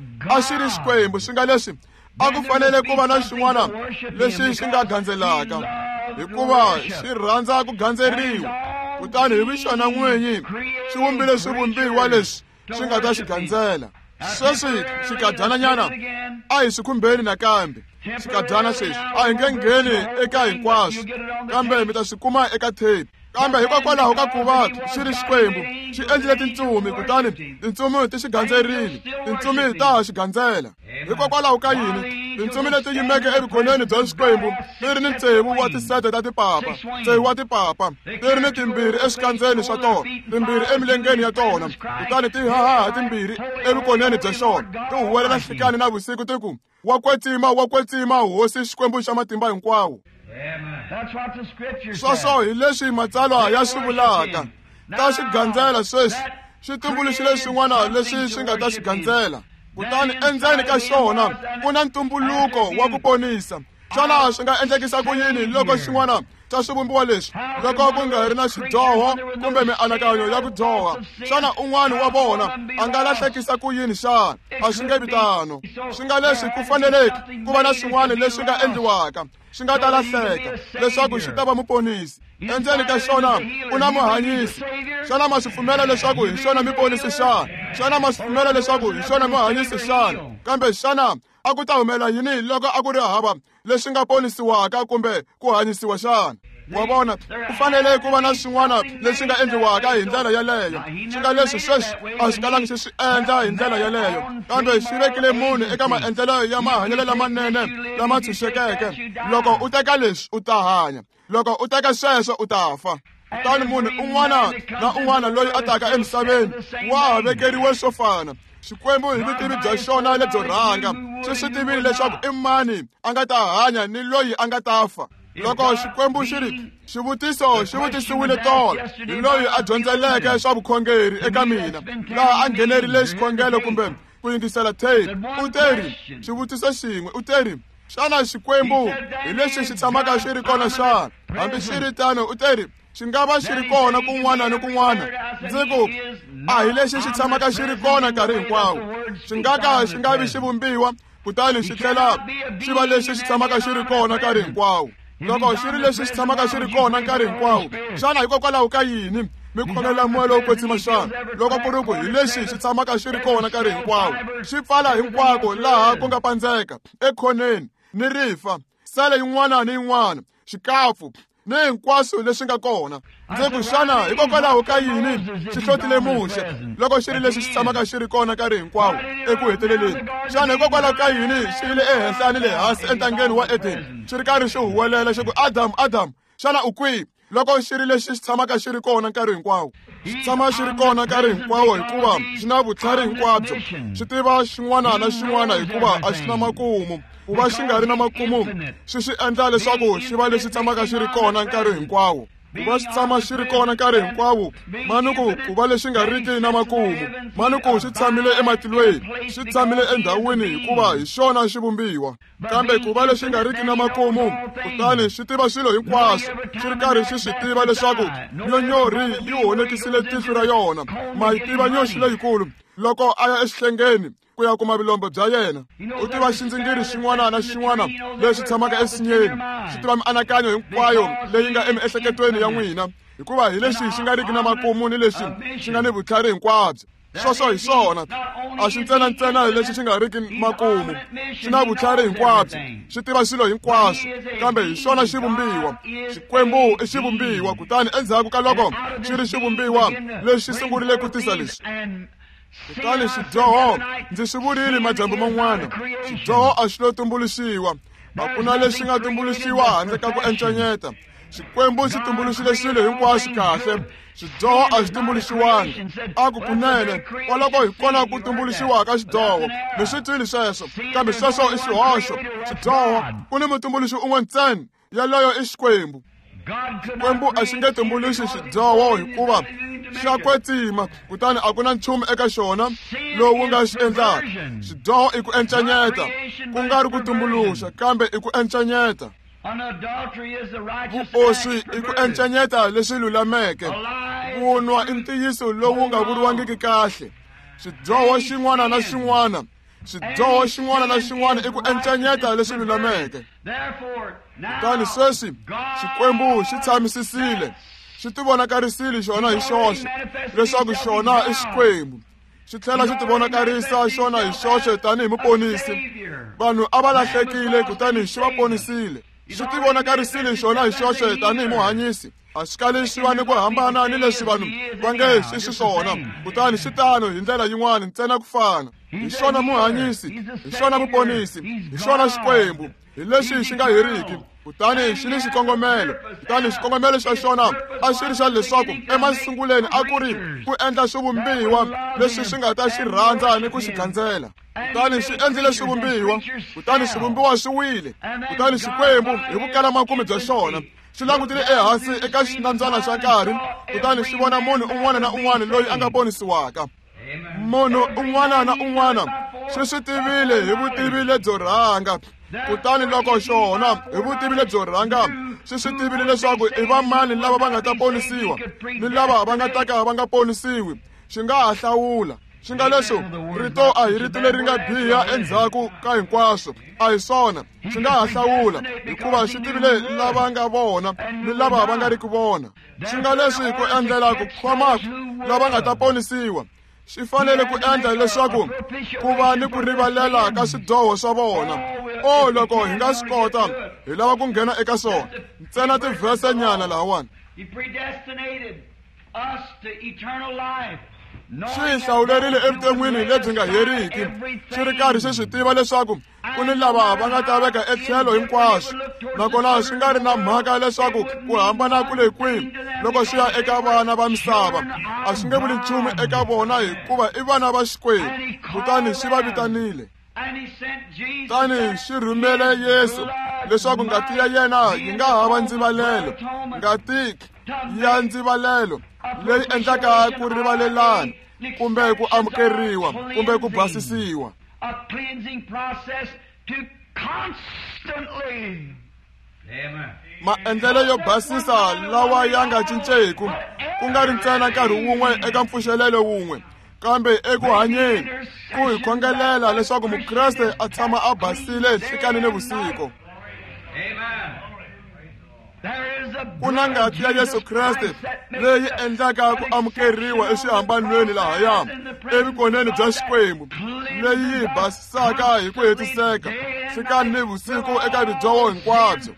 a xi ri Xikwembu xi nga leswi a ku fanele ku va na xin'wana lexi xi nga gandzelaka hikuva xi rhandza ku gandzeriwa. Kutani hi xona n'winyi xi vumbile swivumbiwa leswi xi nga ta xi gandzela. Sweswi xikadyana a hi swi khumbeni nakambe. Xikadyana sweswi a hi nge ngheni eka hinkwaswo kambe mi ta swi kuma eka tape. Kambe hikokwalaho ka ku va xi ri Xikwembu xi endlile tintsumi. Kutani tintsumi ti xi gandzerile. Tintsumi ta ha xi gandzela. Hikokwalaho ka yini tintsumi leti yimeke evukhoneni bya Xikwembu ti ri ni tsevu wa tisete ta tipapa. Tsevu wa tipapa ti ri ni timbirhi exikandzeni swa tona, timbirhi emilengeni ya tona. Kutani ti haha timbirhi evukhoneni bya xona. Ti huwelela nhlikani na vusiku ti ku wa kwetsima hosi Xikwembu xa matimba hinkwawo. Sweswo hi leswi matsalwa ya swi vulaka. Ta xi gandzela sweswi xi tumbuluxile swin'wana leswi xi nga ta xi gandzela. Kutani endzeni ka xona ku na ntumbuluko wa ku ponisa. Xana swi nga endlekisa ku yini loko xin'wana xa swivumbiwa leswi loko ku nga ri na xidyoho kumbe mianakanyo ya ku dyoha? Xana un'wana wa vona a nga lahlekisa ku yini xana? A swi nge vi tano. Swi nga leswi ku faneleke ku va na swin'wana leswi nga endliwaka swi nga ta lahleka leswaku xi ta va muponisi. Endzeni ka xona ku na muhanyisi. Xana ma swi pfumela leswaku hi xona muponisi xana? Xana ma swi pfumela leswaku hi xona muhanyisi xana? Kambe xana a ku ta humela yini loko a ku ri hava leswi nga ponisiwaka kumbe ku hanyisiwa xana? Wa vona ku fanele ku va na swin'wana leswi nga endliwaka hi ndlela yaleyo. Swi nga leswi sweswi a xi kalangi xi swi endla hi ndlela yaleyo. Kambe xi vekile munhu eka maendlelo ya mahanyelo lamanene lama tshunxekeke. Loko u teka leswi u ta hanya. Loko u teka sweswo u ta fa. Kutani munhu un'wana na un'wana loyi a taka emisaveni wa ha vekeriwe swo fana. Xikwembu hi vutivi bya xona lebyo rhanga xi swi tivile leswaku i mani a nga ta hanya ni loyi a nga ta fa. Loko Xikwembu xi ri xivutiso xi vutisiwile tolo hi loyi a dyondzeleke swa vukhongeri eka mina laha a nghenerile xikhongelo kumbe ku yingisela tape. U teri xivutiso xin'we u teri xana Xikwembu hi lexi xi tshamaka xi ri kona xana? Hambi xi ri tano u teri xi nga va xi ri kona kun'wana ni kun'wana. Ndzi ku a hi lexi xi tshamaka xi ri kona nkarhi hinkwawo. Xi nga ka xi nga vi xi vumbiwa kutani xi tlhela xi va lexi xi tshamaka xi ri kona nkarhi hinkwawo. Loko xi ri lexi xi tshamaka xi ri kona nkarhi hinkwawo xana hikokwalaho ka yini mi khongela moya lowo kwetsima xana? Loko ku ri ku hi lexi xi tshamaka xi ri kona nkarhi hinkwawo xi pfala hinkwako laha ku nga pandzeka ekhoneni ni rifa sele yin'wana ni yin'wana xikafu ni hinkwaswo leswi nga kona. Ndzi ku xana hikokwalaho ka yini xi hlotile muxe loko xi ri lexi xi tshamaka xi ri kona nkarhi hinkwawo eku heteleleni? Xana hikokwalaho ka yini xi yile ehenhla ni le hansi entangeni wa Edeni xi ri karhi xi huwelela xi ku Adamu xana u kwihi? Loko xi ri lexi xi tshamaka xi ri kona nkarhi hinkwawo. Xi tshama xi ri kona nkarhi hinkwawo hikuva xi na vutlhari hinkwabyo. Xi tiva xin'wana na xin'wana hikuva a xi na makumu. Ku va xi nga ri na makumu xi endla leswaku xi va lexi tshamaka xi ri kona nkarhi hinkwawo. ku va xi tshama xi ri kona nkarhi hinkwawo, mani ku va lexi nga riki na makumu, mani ku xi tshamile ematilweni, xi tshamile endhawini hikuva hi xona xivumbiwa. Kambe ku va lexi nga riki na makumu, kutani xi tiva swilo hinkwaswo, xi ri karhi xi swi tiva leswaku nyonyori yi honekisile tihlo ra yona. Ma yi tiva nyoxi leyikulu loko a ya exihlengeni ku ya kuma vilombo bya yena. U tiva xindzingiri xin'wana na xin'wana lexi tshamaka esinyeni, xi tiva mianakanyo hinkwayo leyi nga emiehleketweni ya n'wina, hikuva hi lexi xi nga riki na makumu ni lexi xi nga ni vutlhari hinkwabyo. Sweswo hi swona, a xi ntsena hi lexi xi nga riki makumu, xi na vutlhari hinkwabyo, xi tiva swilo hinkwaswo, kambe hi xona xivumbiwa. Xikwembu i xivumbiwa, kutani endzhaku ka loko xi ri xivumbiwa lexi sungurile ku tisa leswi. Kutani xidyoho, ndzi swi vurile madyambu man'wana, xidyoho a xi lo tumbuluxiwa. A ku na lexi nga tumbuluxiwa handle ka ku encenyeta. Xikwembu xi tumbuluxile swilo hinkwaswo kahle, xidyoho a xi tumbuluxiwanga. A ku kunene, kwaloko hi kona ku tumbuluxiwa ka xidyoho. Mi swi twile sweswo, kambe sweswo i xihoxo. Xidyoho ku ni mutumbuluxi un'we ntsena, yaloyo i Xikwembu. Xikwembu a xi nge tumbuluxi xidyoho hikuva xa kwetsima, kutani a ku na nchumu eka xona lowu nga xi endlaka. Xidyoho i ku encenyeta, ku nga ri ku tumbuluxa, kambe i ku encenyeta. Vuoswi i ku encenyeta leswi lulameke. Vunwa i ntiyiso lowu nga vuriwangiki kahle. Xidyoho xin'wana na xin'wana, xidyoho xin'wana na xin'wana i ku encenyeta leswi lulameke. Kutani sweswi Xikwembu xi tshamisisile, xi tivonakarisile xona hi xoxe leswaku xona i Xikwembu. Xi tlhela xi tivonakarisa xona hi xoxe tanihi muponisi. Vanhu a va lahlekile, kutani xi va ponisile. Xi tivonakarisile xona hi xoxe tanihi muhanyisi. A xi kali xi va ni ku hambana ni leswi vanhu va nge xi xiswona, kutani xi tano hi ndlela yin'wana ntsena ku fana. Hi xona muhanyisi, hi xona muponisi, hi xona Xikwembu, hi leswi xi nga heriki. Kutani xi ni xikongomelo, kutani xikongomelo xa xona a xi ri xa leswaku emasunguleni a ku ri ku endla swivumbiwa leswi swi nga ta xi rhandza ni ku xi gandzela. Kutani xi endlile swivumbiwa, kutani swivumbiwa swi wile. Kutani Xikwembu hi vukala makumu bya xona xi langutile ehansi eka xinandzana xa nkarhi, kutani xi vona munhu un'wana na un'wana loyi a nga ponisiwaka. Munhu un'wana na un'wana xi swi tivile hi vutivi lebyo rhanga. Kutani loko xona hi vutivi lebyo rhanga xi swi tivile leswaku i va mani lava va nga ta ponisiwa ni lava va nga ta ka va nga ponisiwi, xi nga ha hlawula. Xi nga leswo rito a hi rito leri nga biha endzhaku ka hinkwaswo, a hi swona. Xi nga ha hlawula hikuva xi tivile lava nga vona ni lava va nga ri ku vona. Xi nga leswi ku endlela ku khoma lava nga ta ponisiwa. Xi fanele ku endla leswaku ku va ni ku rivalela ka swidyoho swa vona. Loko hi nga swi kota, hi lava ku nghena eka swona. Ntsena tivhese nyana lahawani. Xi hi hlawulerile evuton'wini lebyi nga heriki, xi ri karhi xi swi tiva leswaku ku ni lava va nga ta veka etlhelo hinkwaswo, nakona swi nga ri na mhaka leswaku ku hambana kule kwihi loko swi ya eka vana va misava. A swi nge vuli nchumu eka vona hikuva i vana va Xikwembu, kutani xi va vitanile. Tani xi rhumele Yesu leswaku ngati ya yena yi nga hava ndzivalelo, ngati ya ndzivalelo leyi endlaka ku rivalelana kumbe ku amukeriwa kumbe ku basisiwa. Maendlelo yo basisa lawa ya nga cinceku, ku nga ri ntsena nkarhi wun'we eka mpfuxelelo wun'we, kambe eku hanyeni ku hi khongelela leswaku Mukreste a tshama a basile nhlikani ni vusiku. Ku na ngati ya Yesu Kreste leyi endlaka ku amukeriwa exihambanweni lahaya evukoneni bya Xikwembu, leyi yi basisaka hi ku hetiseka nhlikani ni vusiku eka vidyoho hinkwabyo.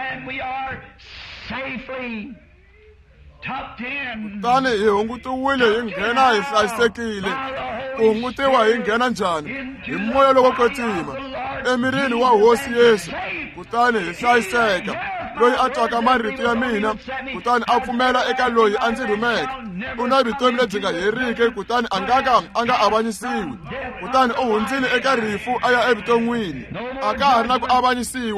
Kutani hi hungutiwile hi nghena hi hlayisekile. Ku hungutiwa hi nghena njhani? Hi moya loko kwetsima emirini wa Hosi Yesu. Kutani hi hlayiseka. Loyi a twaka marito ya mina, kutani a pfumela eka loyi a ndzi rhumeke, u na vutomi lebyi nga heriki, kutani a nga avanyisiwi. Kutani u hundzile eka rifu a ya evuton'wini, a ka ha ri na ku avanyisiwa.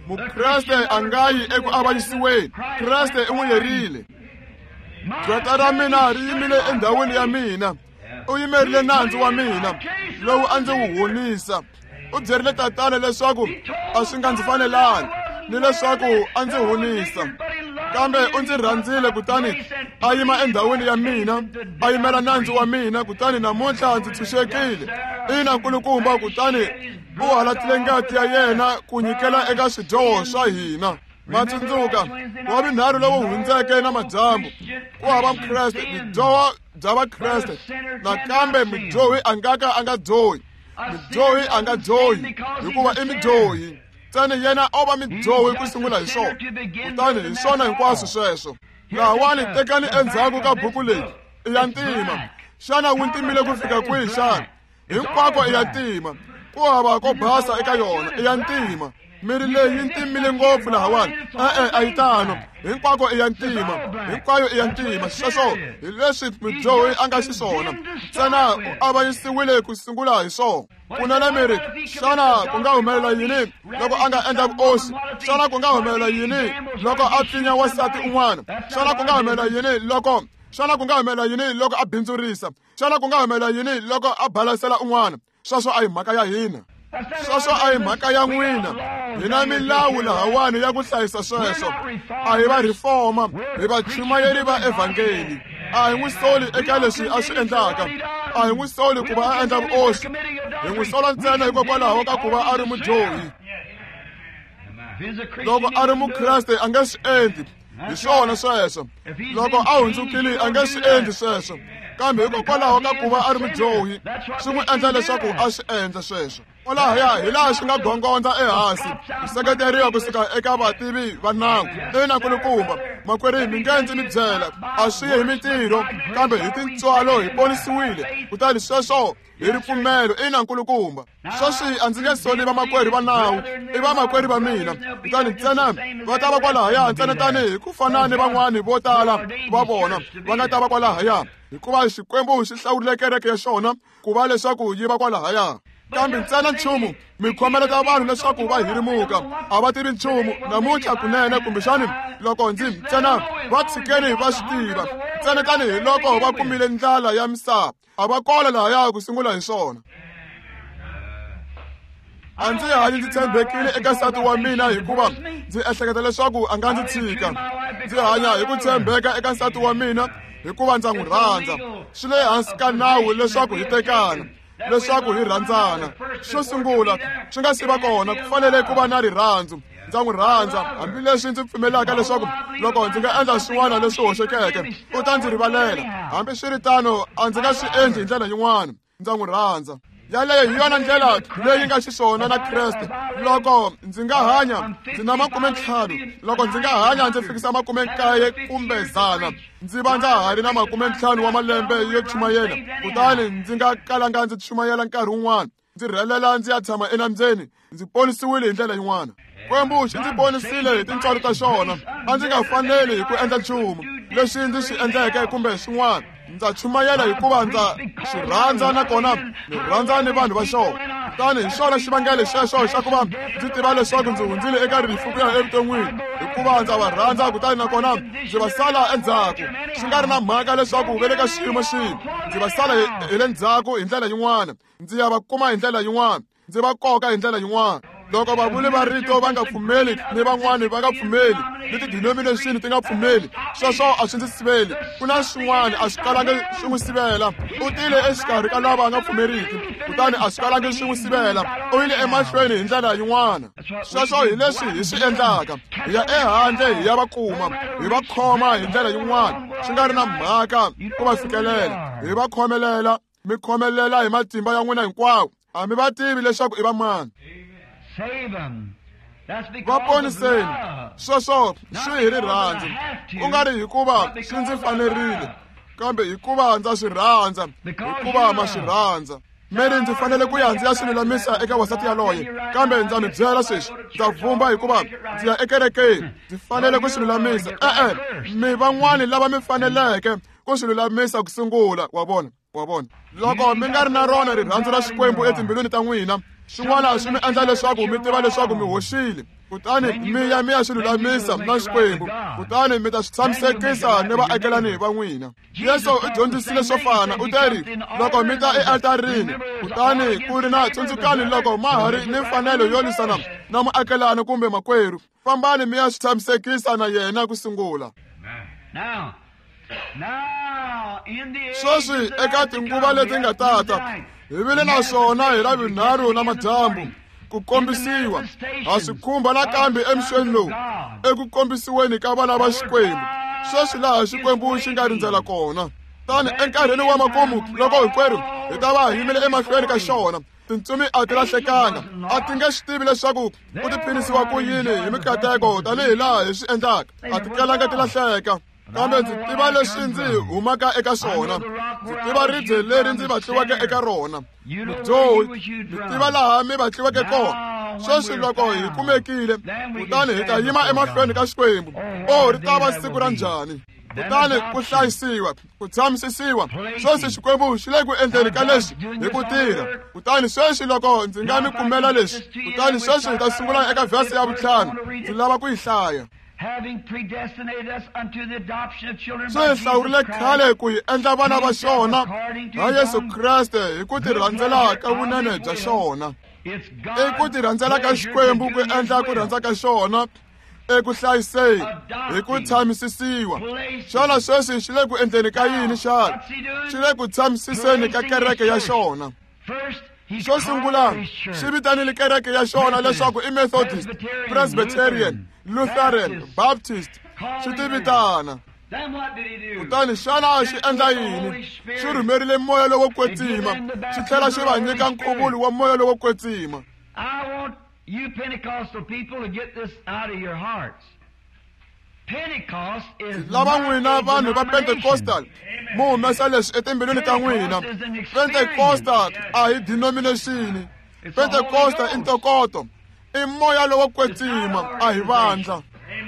Mukreste a nga yi eku avanyisiweni. Kreste i n'wi yerile. Jwata ra mina ri yimile endhawini ya mina. U yimerile nandzu wa mina lowu a ndzi wu honisa. U byerile tatana leswaku a swi nga ndzi fanelangi ni leswaku a ndzi honisa, kambe u ndzi rhandzile kutani a yima endhawini ya mina, a yimela nandzu wa mina, kutani namuntlha ndzi tshunxekile. Ina nkulukumba, kutani u halatile ngati ya yena ku nyikela eka swidyoho swa hina. Matsundzuka wa vinharhu lowu hundzeke na madyambu ku hava Mukreste, midyoho bya Vakreste, nakambe midyohi a nga dyohi. Midyohi a nga dyohi hikuva i midyohi. Tsani yena o va midyohi ku sungula hi swona, kutani hi swona hinkwaswo sweswo. Lahawani tekani endzhaku ka buku leyi i ya ntima. Xana wu ntimile ku fika kwihi xana? Hinkwako i ya ntima. Ku hava ko basa eka yona i ya ntima. Miri leyi yi ntimile ngopfu lahawani. A yi tano. Hinkwako i ya ntima. Hinkwayo i ya ntima. Sweswo hi leswi midyohi a nga xiswona. Ntsena u avanyisiwile ku sungula hi swona. Kunene miri, xana ku nga humelela yini loko a nga endla vuoswi? Xana ku nga humelela yini loko a pfinya wasati un'wana? Xana ku nga humelela yini loko a bindzurisa? Xana ku nga humelela yini loko a balasela un'wana? Sweswo a hi mhaka ya hina. Sweswo a hi mhaka ya n'wina. Hina milawu lahawani ya ku hlayisa sweswo. A hi va rifoma, hi vachumayeri va evhangeli. A hi n'wi soli eka leswi a swi endlaka. A hi n'wi soli ku va a endla vuoswi. Hi n'wi sola ntsena hikokwalaho ka ku va a ri mudyohi. Loko a ri Mukreste a nge swi endli. Hi swona sweswo. Loko a hundzukile a nge swi endli sweswo. Kambe hikokwalaho ka ku va a ri mudyohi swi n'wi endla leswaku a swi endla sweswo. Olahaya hi laha swi nga gongondza ehansi ku seketeriwa kusuka eka vativi va nawu. Ina nkulukumba, makwerhu mi nge ndzi mi byela a swi hi mintirho, kambe hi tintswalo hi ponisiwile, kutani sweswo hi ripfumelo. Ina nkulukumba, sweswi a ndzi nge soli vamakwerhu va nawu, i vamakwerhu va mina, kutani ntsena va ta va kwalahaya ntsena tanihi ku fana ni van'wani vo tala va vona va nga ta va kwalahaya, hikuva Xikwembu xi hlawurile kereke ya xona ku va leswaku yi va kwalahaya. Kambe ntsena nchumu mikhomelo ta vanhu leswaku va hirimuka a va tivi nchumu namuntlha kunene, kumbexani loko ndzi ntsena va tshikeni va swi tiva, ntsena tanihi loko va kumile ndlala ya misava a va kona lahaya ku sungula hi swona. A ndzi hanyi ndzi tshembekile eka nsati wa mina hikuva ndzi ehleketa leswaku a nga ndzi tshika. Ndzi hanya hi ku tshembeka eka nsati wa mina hikuva ndza n'wi rhandza. Swi le hansi ka nawu leswaku hi tekana, leswaku hi rhandzana. Xo sungula swi nga si va kona ku fanele ku va na rirhandzu. Ndza n'wi rhandza hambileswi ndzi pfumelaka leswaku loko ndzi nga endla swin'wana leswi hoxekeke u ta ndzi rivalela. Hambi swi ri tano a ndzi nga swi endli hi ndlela yin'wana. Ndza n'wi rhandza. Yaleyo hi yona ndlela leyi nga xiswona na Kreste. Loko ndzi nga hanya ndzi na 50, loko ndzi nga hanya ndzi fikisa 90 kumbe 100, ndzi va ndza ha ri na 50 wa malembe yo chumayela, kutani ndzi nga kalanga ndzi chumayela nkarhi wun'wana, ndzi rhelela ndzi ya tshama enambyeni, ndzi ponisiwile hi ndlela yin'wana. Kwembu xi ndzi ponisile hi tintswalo ta xona. A ndzi nga faneli hi ku endla nchumu leswi ndzi swi endleke kumbe swin'wana. Ndza chumayela hikuva ndza swi rhandza, nakona ni rhandza ni vanhu va xona. Kutani hi xona xivangelo xexo xa ku va ndzi tiva leswaku ndzi hundzile eka rifu ku ya evuton'wini, hikuva ndza va rhandza, kutani nakona ndzi va sala endzhaku. Swi nga ri na mhaka leswaku ve le ka xiyimo xihi, ndzi va sala hi le ndzhaku hi ndlela yin'wana, ndzi ya va kuma hi ndlela yin'wana, ndzi va koka hi ndlela yin'wana. Loko vavuli va rito va nga pfumeli ni van'wani va nga pfumeli ni tidenomination ti nga pfumeli, sweswo a swi ndzi siveli. Ku na swin'wana a swi kalangi swi n'wi sivela. U tile exikarhi ka lava nga pfumeriki, kutani a swi kalangi swi n'wi sivela. U yile emahlweni hi ndlela yin'wana. Sweswo hi leswi hi swi endlaka. Hi ya ehandle hi ya va kuma, hi va khoma hi ndlela yin'wana, swi nga ri na mhaka ku va fikelela. Hi va khomelela, mi khomelela hi matimba ya n'wina hinkwawo. A mi va tivi leswaku i va mani. Va poniseni. Sweswo swi hi rirhandzu, ku nga ri hikuva swi ndzi fanerile, kambe hikuva ndza swi rhandza, hikuva ma swi rhandza. Meri ndzi fanele ku ya ndzi ya swi lulamisa eka wasati yaloye, kambe ndza mi byela sweswi ndza vhumba hikuva ndzi ya ekerekeni ndzi fanele ku swi lulamisa. Mi van'wani lava mi faneleke ku swi lulamisa ku sungula. Wa vona loko mi nga ri na rona rirhandzu ra Xikwembu etimbilwini ta n'wina, swin'wana swi mi endla leswaku mi tiva leswaku mi hoxile, kutani mi ya swi lulamisa na Xikwembu, kutani mi ta swi tshamisekisa ni vaakelani va n'wina. Yesu u dyondzisile swo fana, u te ri loko mi ta ealtarini kutani ku ri na tsundzukani loko ma ha ri ni mfanelo yo lwisana na muakelani kumbe makwerhu, fambani mi ya swi tshamisekisa na yena ku sungula. Sweswi eka tinguva leti nga tata hi vile na swona hi Ravinharhu na madyambu ku kombisiwa, ha swi khumba nakambe emixweni lowu eku kombisiweni ka vana va Xikwembu, sweswi laha Xikwembu xi nga rindzela kona. Tani enkarhini wa makumu loko hinkwerhu hi ta va yimile emahlweni ka xona, tintsumi a ti lahlekanga, a ti nge swi tivi leswaku ku tiphinisiwa ku yini hi mikateko tanihi laha hi swi endlaka, a ti kalanga ti lahleka. Kambe ndzi tiva leswi ndzi humaka eka swona, ndzi tiva ribye leri ndzi vatliweke eka rona, mudyohi, ndzi tiva laha mi vatliweke kona. Sweswi loko hi kumekile kutani hi ta yima emahlweni ka Xikwembu, ri ta va siku ra njhani, kutani ku hlayisiwa, ku tshamisisiwa. Sweswi Xikwembu xi le ku endleni ka leswi hi ku tirha, kutani sweswi loko ndzi nga mi kumela leswi, kutani sweswi hi ta sungula eka vhesi ya 5, ndzi lava ku yi hlaya. Having predestinated us unto the adoption of children by Jesus Christ, ku hi endla vana va xona ha Yesu Kriste hi ku tirhandzela ka vunene bya xona. I ku tirhandzela ka Xikwembu ku endla ku rhandza ka xona eku hlayiseni hi ku tshamisisiwa. Xana sweswi xi le ku endleni ka yini xana? Xi le ku tshamisiseni ka kereke ya xona. Xo sungula xi vitanile kereke ya xona leswaku i Methodist, Presbyterian, Lutheran, Baptist, xi tivitana. Kutani xana xi endla yini? Xi rhumerile moya lowo kwetsima, xi tlhela xi va nyika nkhuvulo wa moya lowo kwetsima. I want you Pentecostal people to get this out of your hearts. Pentecost is lava n'wina vanhu va Pentecostal mu humesa leswi etimbilwini ta n'wina. Pentecostal a hi denomination, Pentecostal i ntokoto, i moya lowo kwetsima, a hi vandla.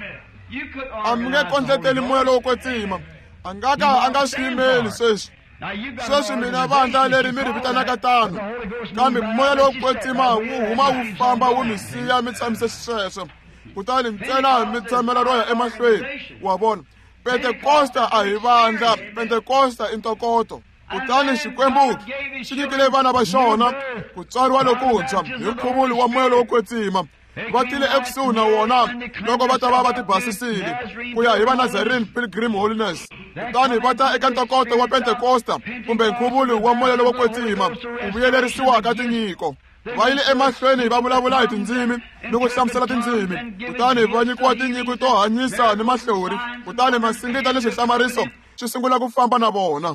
A mi nge kondleteli moya lowo kwetsima, a nga swi yimeli sweswi. Sweswi mina vandla leri mi ri vitanaka tano, kambe moya lowo kwetsima wu huma wu famba wu mi siya mi tshamise sweswo, kutani ntsena mi tshamela ro ya emahlweni. Wa vona, Pentecosta a hi vandla, Pentecosta i ntokoto. Kutani Xikwembu xi nyikile vana va xona ku tswariwa lokuntshwa hi nkhuvulo wa moya lowo kwetsima. Va tile ekusuhi na wona loko va ta va ti basisile ku ya hi va Nazarene Pilgrim Holiness. Kutani va ta eka ntokoto wa Pentecosta kumbe nkhuvulo wa moya lowo kwetsima ku vuyelerisiwa ka tinyiko. Va yile emahlweni va vulavula hi tindzimi ni ku hlamusela tindzimi, kutani va nyikiwa tinyiko to hanyisa ni mahlori, kutani masingita ni swihlamariso swi sungula ku famba na vona.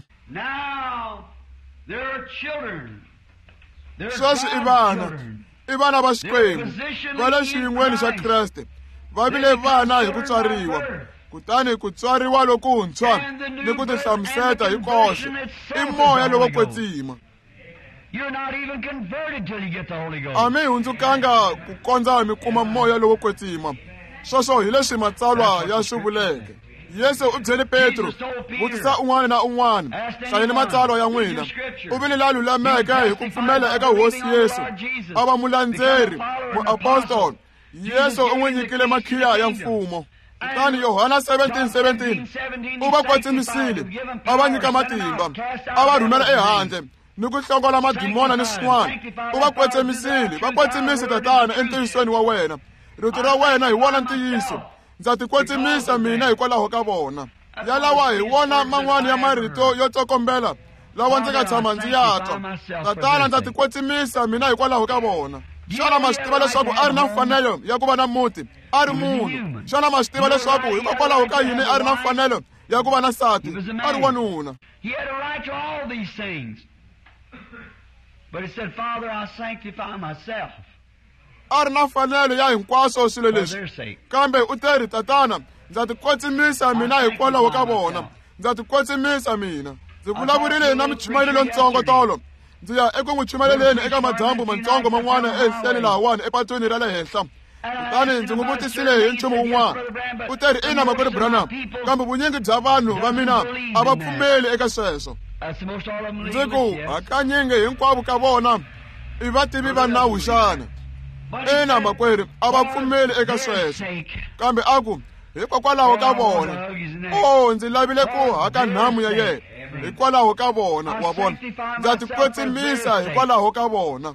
Sweswi i vana va Xikwembu, va le xiyin'weni xa Kreste, va vile vana hi ku tswariwa, kutani ku tswariwa lokuntshwa ni ku tihlamuseta hi koxe i moya lowo kwetsima. You're not even converted till you get the Holy Ghost. A mi hundzukanga ku kondza mi kuma moya lowo kwetsima. Sweswo hi leswi matsalwa ya swi vuleke. Yesu u byele Petro, vutisa un'wana na un'wana, hlayeni matsalwa ya n'wina. U vile la lulameke hi ku pfumela eka hosi Yesu, a va mulandzeri, muapostoli. Yesu u n'wi nyikile makhiya ya mfumo. Kutani Yohana 17:17 u va kwetsimisile, a va nyika matimba, a va rhumela ehandle ni ku hlongola madimona ni swin'wana. U va kwetsemisile, va kwetsimisi tatana entiyisweni wa wena. Rito ra wena hi wona ntiyiso. Ndza ti kwetsimisa mina hikwalaho ka vona. Yalawa hi wona man'wana ya marito yo tsokombela lawa ndzi nga tshama ndzi ya twa. Tatana ndza ti kwetsimisa mina hikwalaho ka vona. Xana ma swi tiva leswaku a ri na mfanelo ya ku va na muti, a ri munhu? Xana ma swi tiva leswaku hikokwalaho ka yini a ri na mfanelo ya ku va na nsati, a ri wanuna? He had a right to all these things. But he said, Father, I sanctify myself. A ri na mfanelo ya hinkwaswo swilo leswi, kambe u te ri tatana ndza ti kwetsimisa mina hikwalaho ka vona, ndza ti kwetsimisa mina. Ndzi vulavurile na muchumayeli lontsongo tolo, ndzi ya eku n'wi chumayeleni eka madyambu mantsongo man'wana ehenhleni lahawani epatwini ra le henhla. Kutani ndzi n'wi vutisile hi nchumu wun'wana. U te ri ina makwerhu Branham, kambe vunyingi bya vanhu va mina a va pfumeli eka sweswo. Ndzi ku hakanyingi hinkwavo ka vona I vativi va nawu xana? Ina makwerhu a va pfumeli eka sweswo. Kambe aku hikokwalaho ka vona. Ndzi lavile ku haka nhamu ya yena. Hikwalaho ka vona wa vona. Ndza tikwetsimisa hikwalaho ka vona.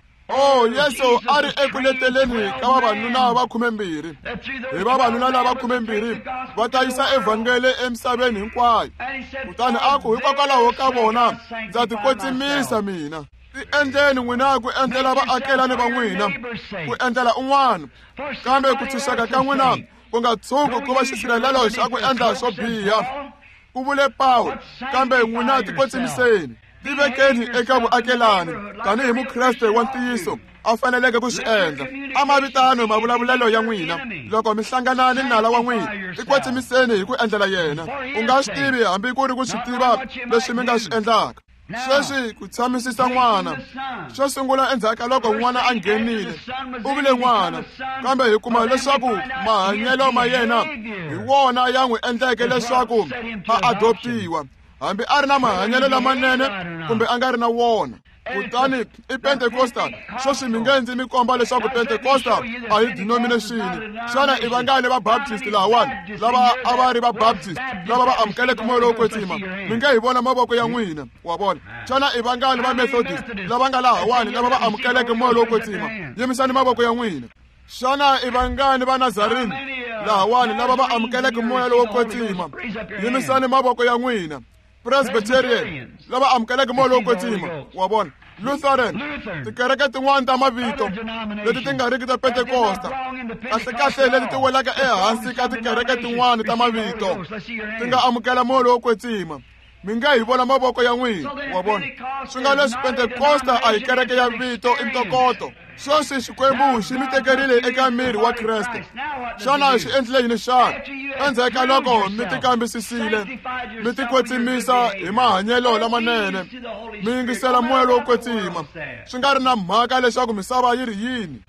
Yesu a ri eku leteleni ka vavanuna va 12. Hi vavanuna lava 12 va ta yisa evhangeli emisaveni hinkwayo. Kutani aku hikokwalaho ka vona ndza tikwetsimisa mina. Endleni n'wina ku endlela vaakelani va n'wina, ku endlela un'wana. Kambe ku tshunxeka ka n'wina ku nga tshuki ku va xisirhelelo xa ku endla swo biha. Ku vule Pawulo, kambe n'wina tikwetsimiseni. Tivekeni eka vuakelani tanihi mukreste wa ntiyiso a faneleke ku swi endla. A ma vitani mavulavulelo ya n'wina. Loko mi hlanganani nala wa n'wina, tikwetsimiseni hi ku endlela yena. U nga swi tivi hambi ku ri ku swi tiva leswi mi nga swi endlaka. Sweswi ku tshamisisa n'wana. Xo sungula endzhaku ka loko n'wana a nghenile, u vile n'wana. Kambe hi kuma leswaku mahanyelo ma yena hi wona ya n'wi endleke leswaku a adoptiwa. Hambi a ri na mahanyelo lamanene kumbe a nga ri na wona. Kutani i Pentecostal. Sweswi mi nge ndzi mi komba leswaku Pentecostal a hi denomination. Xana i vangani va Baptist lahawani lava a va ri va Baptist lava va amukeleke moya lowo kwetsima? Mi nge hi vona mavoko ya n'wina wa vona. Xana i vangani va Methodist lava nga lahawani lava va amukeleke moya lowo kwetsima? Yimisani mavoko ya n'wina. Xana i vangani va Nazarene lahawani lava va amukeleke moya lowo kwetsima? Yimisani mavoko ya n'wina. Presbyterian lava amukeleke moya lowo kwetsima wa vona. Lutheran tikereke tin'wana ta mavito leti ti nga riki ta Pentecosta, kahle leti ti welaka ehansi ka tikereke tin'wana ta mavito ti nga amukela moya lowo kwetsima. Mi nge hi vona mavoko ya n'wina wa vona. Swi nga leswi Pentecosta a hi kereke ya vito i ntokoto. Sweswi Xikwembu xi mi tekerile eka miri wa Kreste. Xana swi endlile yini xana? Endzhaku ka loko mi ti kambisisile, mi ti kwetsimisa hi mahanyelo lamanene, mi yingisela moya lowo kwetsima, swi nga ri na mhaka leswaku misava yi ri yini.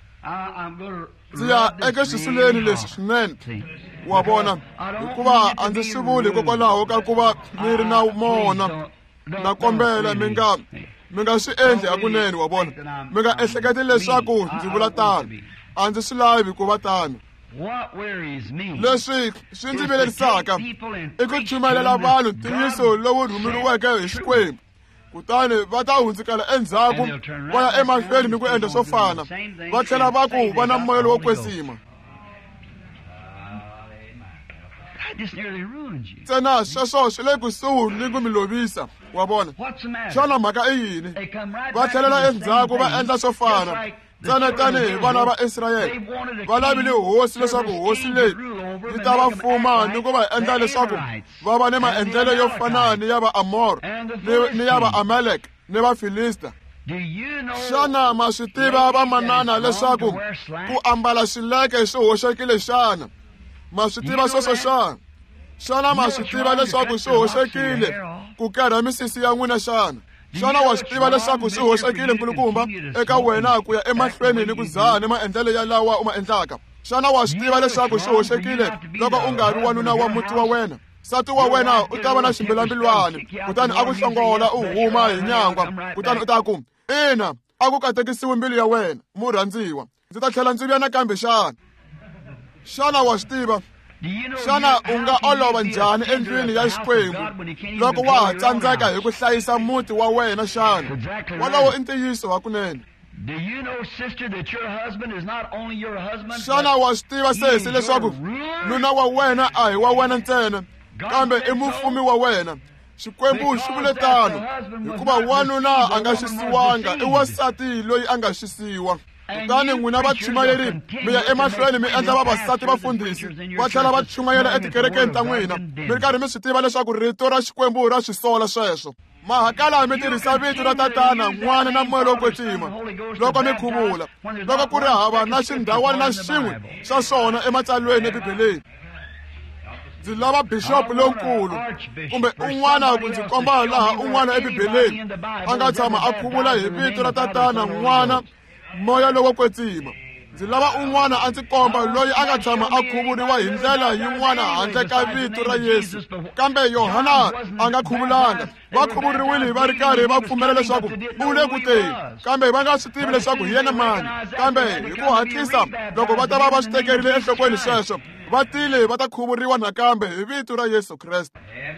Ndzi ya eka xisuleni leswi swinene wa vona, hikuva a ndzi swi vuli hikokwalaho ka ku va mi ri na mona. Na kombela mi nga swi endli hakunene wa vona. Mi nga ehleketi leswaku ndzi vula tano. A ndzi swi lavi ku va tano. Leswi swi ndzi vilerisaka i ku chumayela vanhu ntiyiso lowu rhumeriweke hi Xikwembu. Kutani va ta hundzukela endzhaku va ya emahlweni ni ku endla swo fana. Va tlhela va ku va na moya lowo kwetsima. Ntsena sweswo swi le kusuhi ni ku mi lovisa wa vona. Xana mhaka i yini? Va tlhelela endzhaku va endla swo fana. Ntsena tanihi vana va Israyele va lavile hosi leswaku hosi leyi yi ta va fuma ni ku va endla leswaku va va ni maendlelo yo fana ni ya va Amor ni ya va Amalek ni va Filista. Xana ma swi tiva vamanana leswaku ku ambala swileke swi hoxekile xana? Ma swi tiva sweswo xana? Xana ma swi tiva leswaku swi hoxekile ku kerha misisi ya n'wina xana? Xana wa swi tiva leswaku swi hoxekile nkulukumba eka wena ku ya emahlweni ni ku zaha ni maendlelo ya lawa u ma endlaka? Xana wa swi tiva leswaku swi hoxekile loko u nga ri wanuna wa muti wa wena? Nsati wa wena u ta va na ximbilambilwani, kutani a ku hlongola u huma hi nyangwa, kutani u ta ku, ina, a ku katekisiwe mbilu ya wena murhandziwa, ndzi ta tlhela ndzi vuya nakambe xana? Xana wa swi tiva? Xana u nga olova njhani endlwini ya Xikwembu loko wa ha tsandzeka hi ku hlayisa muti wa wena xana? Wolowo i ntiyiso hakunene. Xana wa swi tiva sesi leswaku nuna wa wena a hi wa wena ntsena, kambe i mufumi wa wena? Xikwembu xi vule tano, hikuva wanuna a nga xisiwanga i wasati loyi a nga xisiwa. Kutani n'wina va chumayeri mi ya emahlweni mi endla vavasati vafundhisi, va tlhela va chumayela etikerekeni ta n'wina, mi ri karhi mi swi tiva leswaku rito ra Xikwembu ra swi sola sweswo. Mahakala mi tirhisa vito ra Tatana, N'wana na moya lowo kwetsima loko mi khuvula, loko ku ri hava na xindhawana na xin'we xa swona ematsalweni ebibeleni. Ndzi lava bishopu lonkulu kumbe un'wana ku ndzi komba laha un'wana ebibeleni a nga tshama a khuvula hi vito ra Tatana, N'wana, moya lowo kwetsima. ndzi lava un'wana a ndzi komba loyi a nga tshama a khuvuriwa hi ndlela yin'wana handle ka vito ra Yesu. Kambe Yohana a nga khuvulanga. Va khuvuriwile va ri karhi va pfumela leswaku u le ku teni, kambe va nga swi tivi leswaku hi yena mani. Kambe hi ku hatlisa loko va ta va swi tekerile enhlokweni sweswo, va tile va ta khuvuriwa nakambe hi vito ra Yesu Kreste.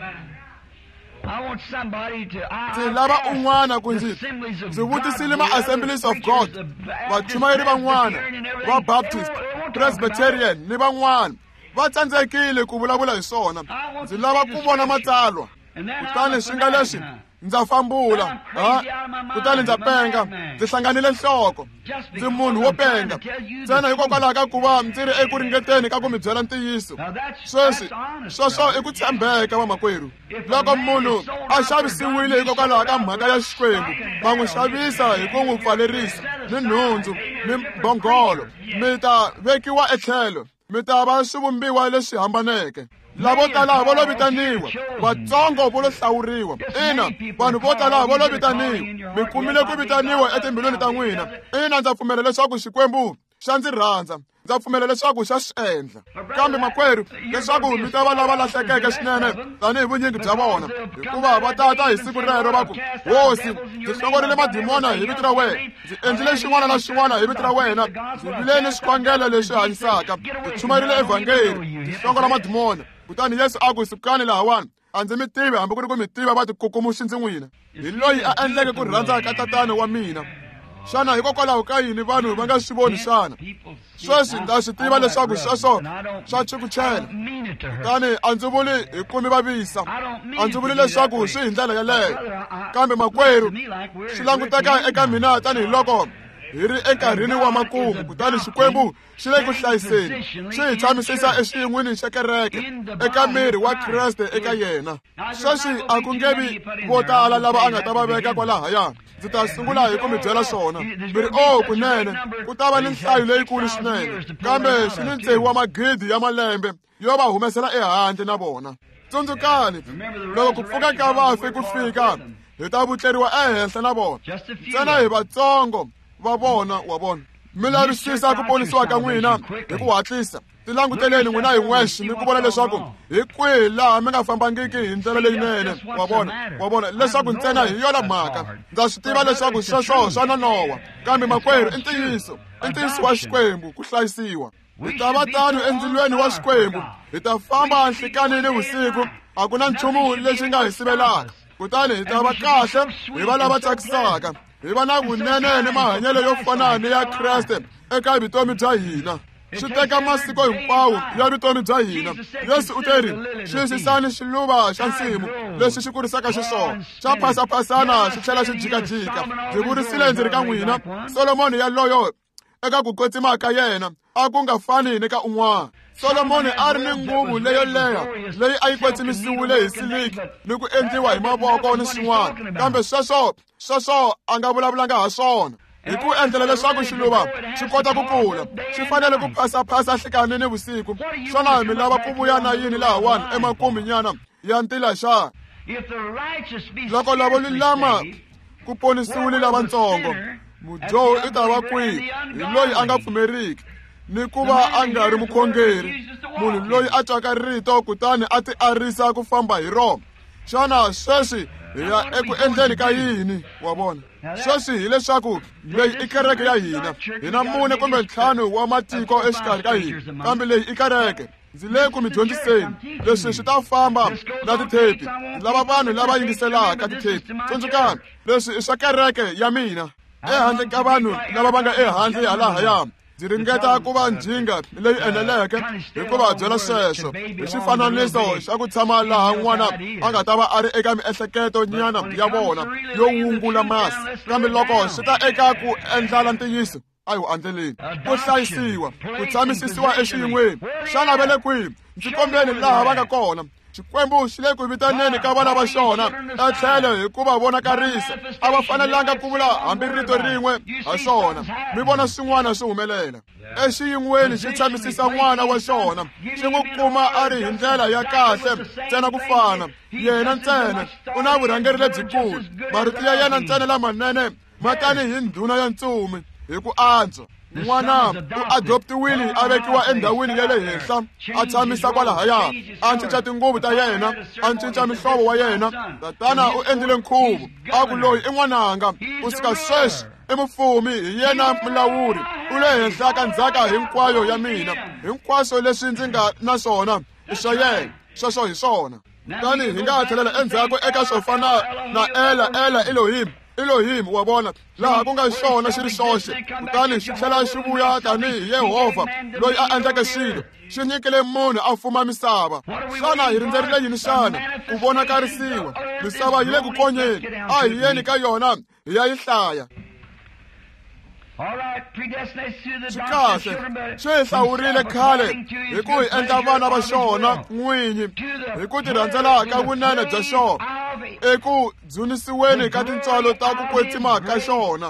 Ndzi lava un'wana ku ndzi vutisile ma-Assemblies of God, vachumayeri van'wana, va Baptist, Presbyterian ni van'wana va tsandzekile ku vulavula hi swona. Ndzi lava ku vona matsalwa, kutani swi nga leswi ndza fambula, kutani ndza penga, ndzi hlanganile nhloko, ndzi munhu wo penga ntsena hikokwalaho ka ku va ndzi ri eku ringeteni ka ku mi byela ntiyiso. Sweswo i ku tshembeka vamakwerhu. Loko munhu a xavisiwile hikokwalaho ka mhaka ya Xikwembu, va n'wi xavisa hi ku n'wi pfalerisa ni nhundzu ni mbhongolo, mi ta vekiwa etlhelo, mi ta va swivumbiwa leswi hambaneke. Lavo tala vo lo vitaniwa, vatsongo vo lo hlawuriwa. Ina, vanhu vo tala vo lo vitaniwa, mi kumile ku vitaniwa etimbilwini ta n'wina. Ina, ndza pfumela leswaku Xikwembu xa ndzi rhandza, ndza pfumela leswaku xa swi endla. Kambe makwerhu, leswaku mi ta va lava lahlekeke swinene tanihi vunyingi bya vona, hikuva va tata hi siku rero va ku, hosi ndzi hlongorile madimona hi vito ra wena, ndzi endlile xin'wana na xin'wana hi vito ra wena, ndzi vileni swikhongelo leswi hanyisaka, ndzi chumayile evhangeli, ndzi hlongola madimona. Kutani Yesu a ku, sukani lahawani, a ndzi mi tivi hambi ku ri ku mi tiva va tikukumuxi ndzi n'wina. Hi loyi a endleke ku rhandza ka tatana wa mina. Xana hikokwalaho ka yini vanhu va nga swi voni xana? Sweswi ndza swi tiva leswaku sweswo swa chukuchela. Kutani a ndzi vuli hi ku mi vavisa, a ndzi vuli leswaku swi hi ndlela yaleyo. Kambe makwerhu, swi languteka eka mina tanihiloko hi ri enkarhini wa makumu, kutani Xikwembu xi le ku hlayiseni, xi hi tshamisisa exiyin'wini xa kereke eka miri wa Kreste eka yena. Sweswi a ku nge vi vo tala lava a nga ta va veka kwalahaya. Ndzi ta sungula hi ku mi byela swona. Mi ri kunene, ku ta va ni nhlayo leyikulu swinene, kambe swi ni tsevu wa magidi ya malembe yo va humesela ehandle na vona. Tsundzukani, loko ku pfuka ka vafi ku fika, hi ta vutleriwa ehenhla na vona. Ntsena hi vatsongo va vona wa vona. Mi lavisisa ku ponisiwa ka n'wina hi ku hatlisa. Ti languteleni n'wina hi n'wexe mi ku vona leswaku hi kwihi laha mi nga fambangiki hi ndlela leyinene, wa vona leswaku ntsena hi yona mhaka. Ndza swi tiva leswaku sweswo swa nonowa, kambe makwerhu i ntiyiso wa Xikwembu ku hlayisiwa. Hi ta va tano endzilweni wa Xikwembu, hi ta famba nhlikani ni vusiku, a ku na nchumu lexi nga hi sivelaka. Kutani hi ta va kahle, hi va lava tsakisaka, hi va na vunene ni mahanyelo yo fana ni ya Kreste eka vutomi bya hina. Swi teka masiku hinkwawo ya vutomi bya hina. Yesu u te ri, xiyisisani xiluva xa nsimu lexi xi kurisaka xiswona, xa phasaphasana xi tlhela xi jikajika. Ndzi vurisile ndzi ri ka n'wina, Solomoni yaloyo eka ku kwetsima ka yena a ku nga fani ni ka un'wana. Solomoni a ri ni nguvu leyo leha leyi a yi kwetsimisiwile hi siliki ni ku endliwa hi mavoko ni swin'wana, kambe sweswo a nga vulavulanga ha swona. Hi ku endlela leswaku xiluva xi kota ku kula, xi fanele ku phasaphasa nhlikani ni vusiku. Xana mi lava ku vuya na yini lahawani emakuminyana ya ntila xana? Loko lavo lulama ku ponisiwile lavatsongo, mudyoho i ta va kwihi hi loyi a nga pfumeriki ni ku va a nga ri mukhongeri, munhu loyi a twaka rito kutani a ti arisa ku famba hi rona? Xana sweswi hi ya eku endleni ka yini, wa vona? Sweswi hi leswaku leyi i kereke ya hina. Hi na 4 kumbe 5 wa matiko exikarhi ka hina, kambe leyi i kereke. Ndzi le ku mi dyondziseni leswi swi ta famba na tithepi. Lava vanhu lava yingiselaka tithepi. Tsundzukani, leswi i swa kereke ya mina. Ehandle ka vanhu lava va nga ehandle halahaya, ndzi ringeta ku va njhinga leyi eneleke hi ku va byela sweswo hi xifananiso xa ku tshama laha n'wana a nga ta va a ri eka miehleketo nyana ya vona yo wungula masi. Kambe loko swi ta eka ku endlala ntiyiso, ayiwa andleleni, ku hlayisiwa, ku tshamisisiwa exiyin'weni. Xana va le kwihi? Ndzi kombeni laha va nga kona. Xikwembu xi le ku vitaneni ka vana va xona etlhelo hi ku va vonakarisa. A va fanelanga ku vula hambi rito rin'we ha swona. Mi vona swin'wana swi humelela. Exiyin'weni xi tshamisisa n'wana wa xona, xi n'wi kuma a ri hi ndlela ya kahle ntsena ku fana. Yena ntsena u na vurhangeri lebyikulu, marito ya yena ntsena lamanene ma tani hi ndhuna ya ntsumi hi ku antswa. n'wana u adoptiwile a vekiwa endhawini ya le henhla a tshamisa kwalahaya a cinca tinguvu ta yena a cinca mihlovo wa yena. Tatana u endlile nkhuvo a ku loyi i n'wananga kusika sweswi i mufumi hi yena mulawuri u le henhla ka ndzhaka hinkwayo ya mina. Hinkwaswo leswi ndzi nga na swona i swa yena, sweswo hi swona. Kutani hi nga ha tlhelela endzhaku eka swo fana na ela Elohim wa vona laha ku nga xona xi ri xoxe. Kutani xi tlhela xi vuya tanihi Yehovha loyi a endleke swilo, xi nyikile munhu a fuma misava. Xana hi rindzerile yini xana? Ku vonakarisiwa. Misava yi le ku konyeni, a hi yeni ka yona hi ya yi hlaya. Swi kahle, swi hi hlawurile khale hi ku hi endla vana va xona n'winyi hi ku tirhandzela ka vunene bya xona eku dzunisiweni ka tintswalo ta ku kwetsima ka xona.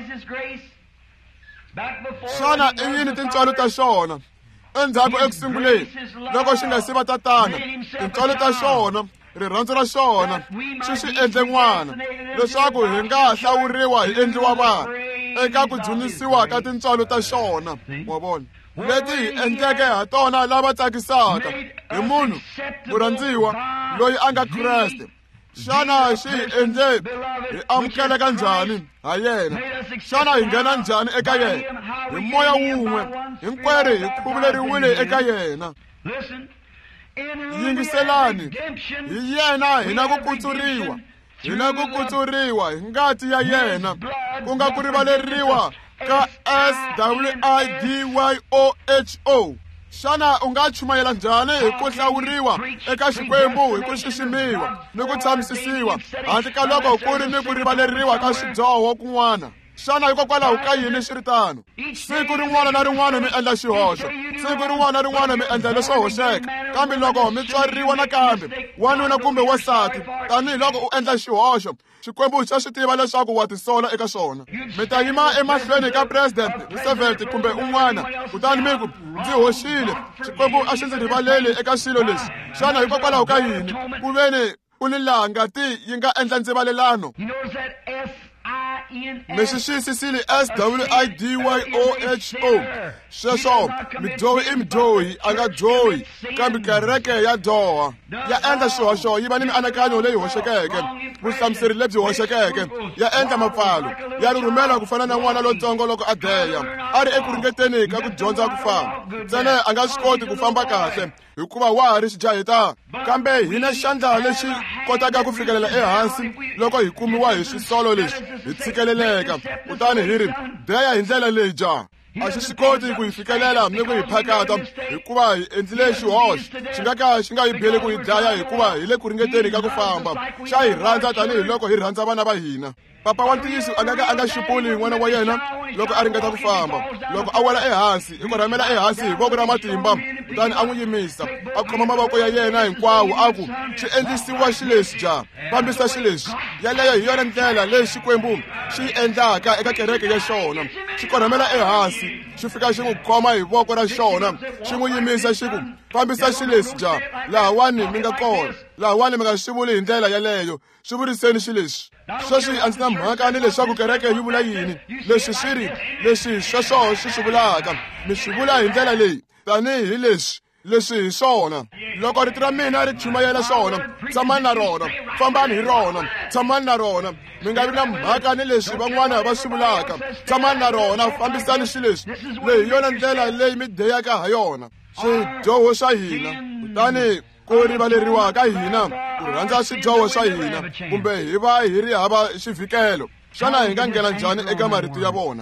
Xana i yini tintswalo ta xona? Endzhaku eku sunguleni loko xi nga si va tatana, tintswalo ta xona, rirhandzu ra xona swi endle n'wana leswaku hi nga hlawuriwa hi endliwa vana eka ku dzunisiwa ka tintswalo ta xona, wa vona, leti hi endleke ha tona lava tsakisaka hi munhu murhandziwa loyi a nga Kreste. Xana xi hi endle hi amukeleka njhani ha yena? Xana hi nghena njhani eka yena? Hi moya wun'we, hinkwerhu hi khuvuleriwile eka yena. Yingiselani, hi yena hi na ku kutsuriwa, hi na ku kutsuriwa hi ngati ya yena, ku nga ku rivaleriwa ka SWIDYOHO. Xana u nga chumayela njhani hi ku hlawuriwa eka Xikwembu hi ku xiximiwa ni ku tshamisisiwa handle ka loko ku ri ni ku rivaleriwa ka xidyoho kun'wana? Xana hikokwalaho ka yini xi ri tano? Siku rin'wana na rin'wana mi endla xihoxo, siku rin'wana na rin'wana mi endla leswo hoxeka. Kambe loko mi tswariwa nakambe wanuna kumbe wasati, tanihiloko u endla xihoxo, Xikwembu xa swi tiva leswaku wa tisola eka swona. Mi ta yima emahlweni ka President Roosevelt kumbe un'wana kutani mi ku ndzi hoxile, Xikwembu a xi ndzi rivaleli eka xilo lexi. Xana hikokwalaho ka yini ku veni ku ni laha ngati yi nga endla ndzivalelano? Mi xi xiyisisile SWIDYOHO. Sweswo midyohi i midyohi a nga dyohi, kambe kereke ya dyoha, ya endla xihoxo yi va ni mianakanyo leyi hoxekeke, vuhlamuseri lebyi hoxekeke, ya endla mapfalo, ya rhurhumela ku fana na n'wana lontsongo loko a deya a ri eku ringeteni ka ku dyondza ku famba. Ntsena a nga swi koti ku famba kahle hikuva wa ha ri xijaheta. Kambe hi na xandla lexi kotaka ku fikelela ehansi loko hi kumiwa hi swisolo leswi hi tshikeleleka, kutani hi ri deya hi ndlela leyi jaha. A xi swi koti ku hi fikelela ni ku hi phakata hikuva hi endlile xihoxo. Xi nga ka xi nga hi beli ku hi dlaya hikuva hi le ku ringeteni ka ku famba. Xa hi rhandza tanihiloko hi rhandza vana va hina. Papa wa ntiyiso a nga xupuli n'wana wa yena loko a ringeta ku famba. Loko a wela ehansi i ku ramela ehansi hi voko ra matimba, kutani a n'wi yimisa, a khoma mavoko ya yena hinkwawo a ku xi endlisiwa xileswi jaha, fambisa xileswi. Yaleyo hi yona ndlela leyi Xikwembu xi endlaka eka kereke ya xona. Xi korhamela ehansi, xi fika xi n'wi khoma hi voko ra xona, xi n'wi yimisa xi ku fambisa xileswi jaha. Lahawani mi nga kona, lahawani mi nga swi vuli hi ndlela yaleyo, swi vuriseni xileswi. Sweswi a ndzi na mhaka ni leswaku kereke yi vula yini, leswi swi ri leswi sweswo swi vulaka. Mi swi vula hi ndlela leyi tanihi leswi hi swona. Loko rito ra mina ri chumayela swona, tshamani na rona, fambani hi rona, tshamani na rona. Mi nga vi na mhaka ni leswi van'wana va swi vulaka, tshamani na rona, fambisani xileswi. Leyi hi yona ndlela leyi mi deyaka ha yona. Swidyoho swa hina, kutani ku rivaleriwa ka hina, ku rhandza swidyoho swa hina, kumbe hi va hi ri hava xivikelo. Xana hi nga nghena njhani eka marito ya vona?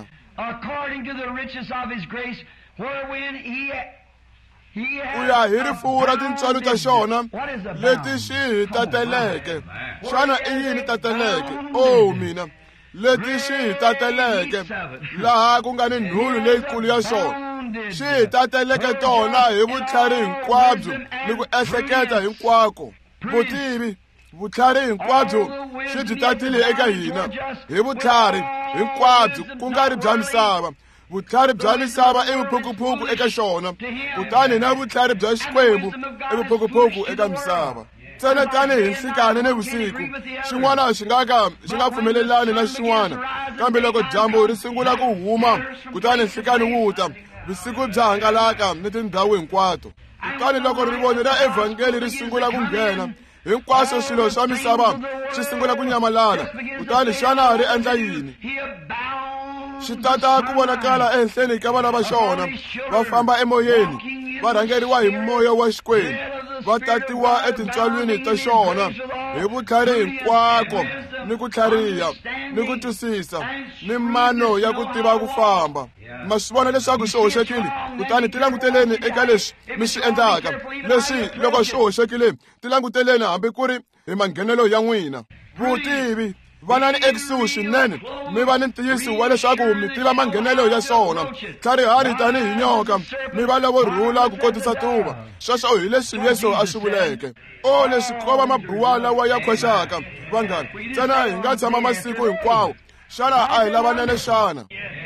Ku ya hi rifuwo ra tintswalo ta xona leti xi hi tateleke. Xana i yini tateleke? Oh mina, leti xi hi tateleke laha ku nga ni nhulu leyikulu ya xona. Xi hi tateleke tona hi vutlhari hinkwabyo ni ku ehleketa hinkwako. Vutivi, vutlhari hinkwabyo xi byi tatile eka hina hi vutlhari hinkwabyo ku nga ri bya misava. Vutlhari bya misava i vuphukuphuku eka xona, kutani na vutlhari bya Xikwembu i vuphukuphuku eka misava. ntsena tanihi nhlikani ni vusiku xin'wana xi nga pfumelelani na xin'wana kambe loko dyambu ri sungula ku huma kutani nhlikani wu ta vusiku bya hangalaka ni tindhawu hinkwato kutani loko rivoni ra evhangeli ri sungula ku nghena hinkwaswo swilo swa misava swi sungula ku nyamalala kutani xana ri endla yini xi tata ku vonakala ehenhleni ka vana va xona va famba emoyeni va rhangeriwa hi moya wa xikwembu va tatiwa etintswalweni ta xona hi vutlhari hinkwako ni ku tlhariha ni ku twisisa ni mano ya ku tiva ku famba ma swi vona leswaku swi hoxekile kutani ti languteleni eka leswi mi swi endlaka leswi loko swi hoxekile ti languteleni hambi ku ri hi manghenelo ya n'wina vutivi vanani ekusuhi swinene mi va ni ntiyiso wa leswaku mi tiva manghenelo ya swona tlharihani tanihi nyoka mi va lavo rhula ku kotisa tuva sweswo hi leswi yesu a swi vuleke leswi ko va mabuwa lawa ya khoxaka vanghani ntsena hi nga tshama masiku hinkwawo xana a hi lavanene xana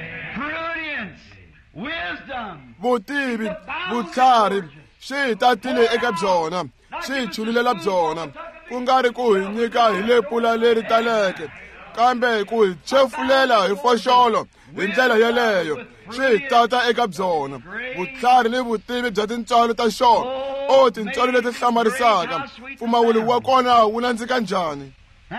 vutivi vutlhari swi hi tatile eka byona swi hi chululela byona ku nga ri ku hi nyika hi lepula leri taleke kambe ku hi chefulela hi foxolo hi ndlela yeleyo swi hi tata eka byona vutlhari ni vutivi bya tintswalo ta xona tintswalo leti hlamarisaka mpfumawulo wa kona wu nandzika njhani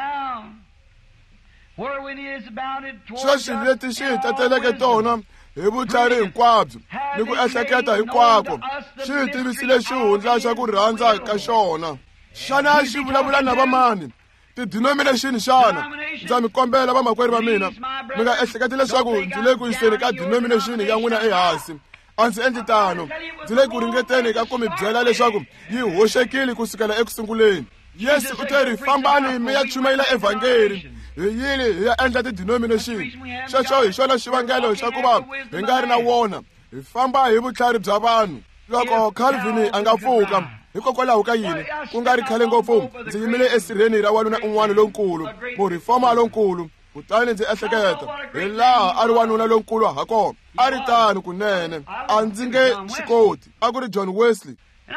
sweswi leti swi hi tateleke tona hi vutlhari hinkwabyo ni ku ehleketa hinkwako swi hi tivisile xihundla xa ku rhandza ka xona xana xi vulavula na vamani tidenomination xana ndza mi kombela vamakwerhu va mina mi nga ehleketi leswaku ndzi le ku yiseni ka denomination ya n'wina ehansi a ndzi endli tano ndzi le ku ringeteni ka ku mi byela leswaku yi hoxekile kusukela ekusunguleni yesu u te ri fambani mi ya chumayela evhangeli hi yini hi ya endla tidenomination xexo hi xona xivangelo xa ku va hi nga ri na wona hi famba hi vutlhari bya vanhu loko Calvin a nga pfuka hikokwalaho ka yini ku nga ri khale ngopfu ndzi yimile esirheni ra wanuna un'wana lonkulu murifoma lonkulu kutani ndzi ehleketa hi laha a ri wanuna lonkulu hakona a ri tani kunene a ndzi nge swi koti a ku ri John Wesley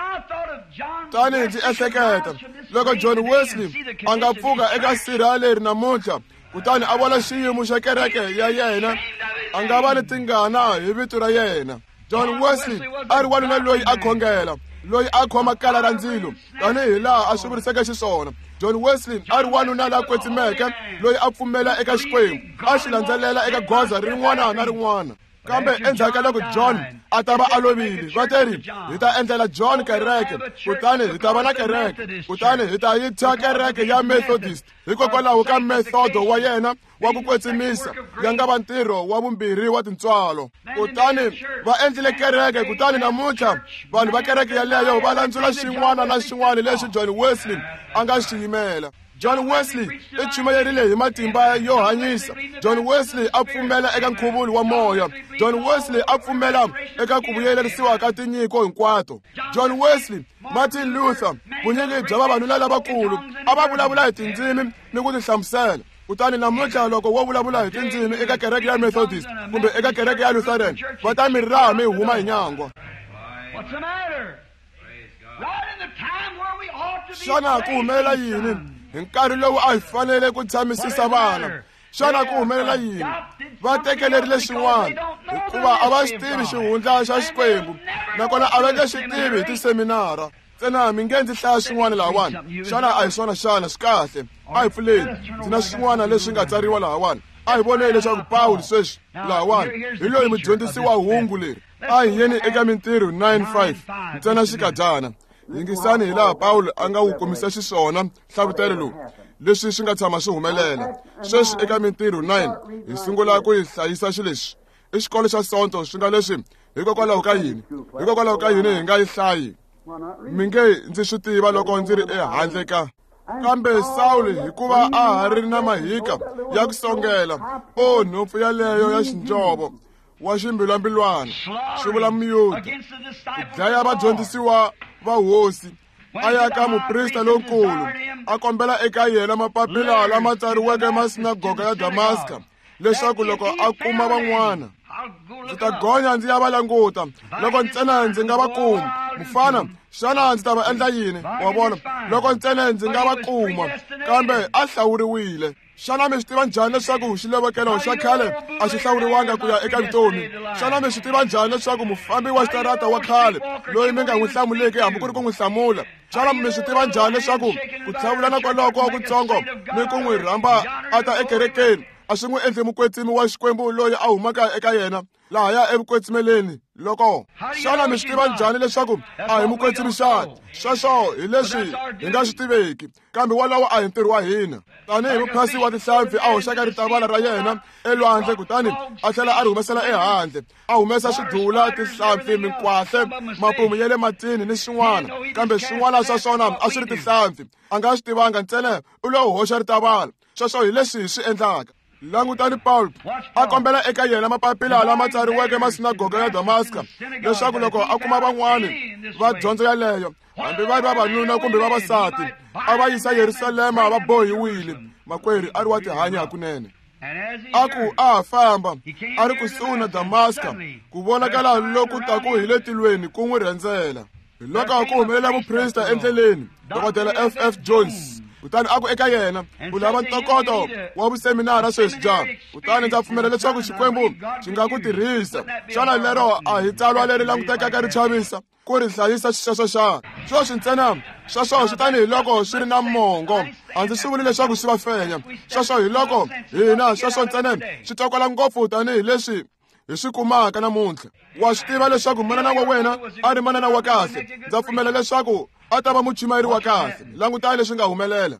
tani ndzi ehleketa loko John Wesley a nga pfuka eka sirha leri namuntlha kutani a vona xiyimo xa kereke ya yena a nga va ni tingana hi vito ra yena John Wesley a ri wanuna loyi a khongela loyi a khoma kala ra ndzilo tanihi laha a swi vuriseke xiswona John Wesley a ri wanuna la kwetsimeke loyi a pfumela eka xikwembu a xi landzelela eka goza rin'wana na rin'wana kambe endzhaku ka loko John a ta va a lovile va teri hi ta endlela John kereke kutani hi ta va na kereke kutani hi ta yi thya kereke ya Methodist hikokwalaho ka methodo wa yena wa ku kwetsimisa ya nga va ntirho wa vumbirhi wa tintswalo kutani va endlile kereke kutani namuntlha vanhu va kereke yaleyo va landzula xin'wana na xin'wana lexi John Wesley a nga xi yimela John Wesley i chumayerile hi matimba yo hanyisa John Wesley a pfumela eka nkhuvulo wa moya John Wesley a pfumela eka ku vuyelerisiwa ka tinyiko hinkwato John Wesley Martin Luther vunyingi bya vavanuna lavakulu a va vulavula hi tindzimi ni ku tihlamusela kutani namuntlha loko wo vulavula hi tindzimi eka kereke ya Methodist kumbe eka kereke ya Lutheran va ta mi raha mi huma hi nyangwa xana ku humelela yini hi nkarhi lowu a hi fanele ku tshamisisa vana xana ku humelela yini va tekelerile swin'wana hikuva a va xi tivi xihundla xa xikwembu nakona a va nge xi tivi hi tiseminara ntsena mi nge ndzi hlaya swin'wana lahawani xana a hi swona xana swi kahle a hi pfuleni ndzi na swin'wana leswi nga tsariwa lahawani a hi voneni leswaku Pawulo sweswi lahawani hi loyi mudyondzisi wa hungu leri a hi yeni eka Mintirho 9:5 ntsena xikadyana yingisani hi laha Pawulo a nga wu komisa xiswona hlavutelo lowu leswi swi nga tshama swi humelela sweswi eka Mintirho 9 hi sungula ku hi hlayisa xilexi i xikolo xa sonto swi nga leswi hikokwalaho ka yini hi nga yi hlayi mi nge ndzi swi tiva loko ndzi ri ehandle ka kambe Sawuli hikuva a ha ri na mahika ya ku songela nhompfu yaleyo ya xinjovo wa ximbilwambilwana swi vula Muyuda ku dlaya vadyondzisiwa va hosi a ya ka muprista lonkulu a kombela eka yena mapapila lama tsariweke masinagoga ya Damaska leswaku loko a kuma van'wana ndzi ta gonya ndzi ya va languta loko ntsena ndzi nga va kumi mufana xana ndzi ta va endla yini wa vona loko ntsena ndzi nga va kuma kambe a hlawuriwile xana mi swi tiva njhani leswaku xilovekelo xa khale a xi hlawuriwanga ku ya eka vutomi xana mi swi tiva njhani leswaku mufambi wa xitarata wa khale loyi mi nga n'wi hlamuleki hambi ku ri ku n'wi hlamula xana mi swi tiva njhani leswaku ku tlhavulana kwaloko wa kutsongo ni ku n'wi rhamba a ta ekerekeni a swi n'wi endli mukwetsimi wa xikwembu loyi a humaka eka yena laha ya evukwetsimeleni loko xana mi swi tiva njhani leswaku a hi mukwetsimi xana sweswo hi leswi hi nga swi tiveki kambe walawo a hi ntirho wa hina tanihi muphasi wa tihlampfi a hoxaka ritavala ra yena elwandle kutani a tlhela a ri humesela ehandle a humesa swidula tihlampfi minkwahle mapumu ya le matini ni swin'wana kambe swin'wana swa swona a swi ri tihlampfi a nga swi tivanga ntsena u lo hoxa ritavala sweswo hi leswi hi swi endlaka langutani Paulo a kombela eka yena mapapila lama tsariweke masinagoga ya Damaska leswaku loko a kuma van'wani va dyondzo yaleyo hambi va ri vavanuna kumbe vavasati a va yisa Yerusalema va bohiwile makwerhu a ri wa tihanyi hakunene a ku a famba a ri kusuhi na Damaska ku vonakala loku taku hi le tilweni ku n'wi rhendzela hi loko a ku humelela vuprista endleleni dokodela F.F. Jones kutani a ku eka yena u lava ntokoto wa vuseminara sweswi jaha kutani ndza pfumela leswaku xikwembu xi nga ku tirhisa xana lero a hi tsalwa leri langutekaka ri chavisa ku ri hlayisa xisweswo xana sweswi ntsena sweswo swi tanihiloko swi ri na mongo a ndzi swi vuli leswaku swi va fenya sweswo hi loko hina sweswo ntsena swi tokola ngopfu tanihileswi hi swi kumaka namuntlha wa swi tiva leswaku manana wa wena a ri manana wa kahle ndza pfumela leswaku a ta va muchumayeri wa kahle langutani leswi nga humelela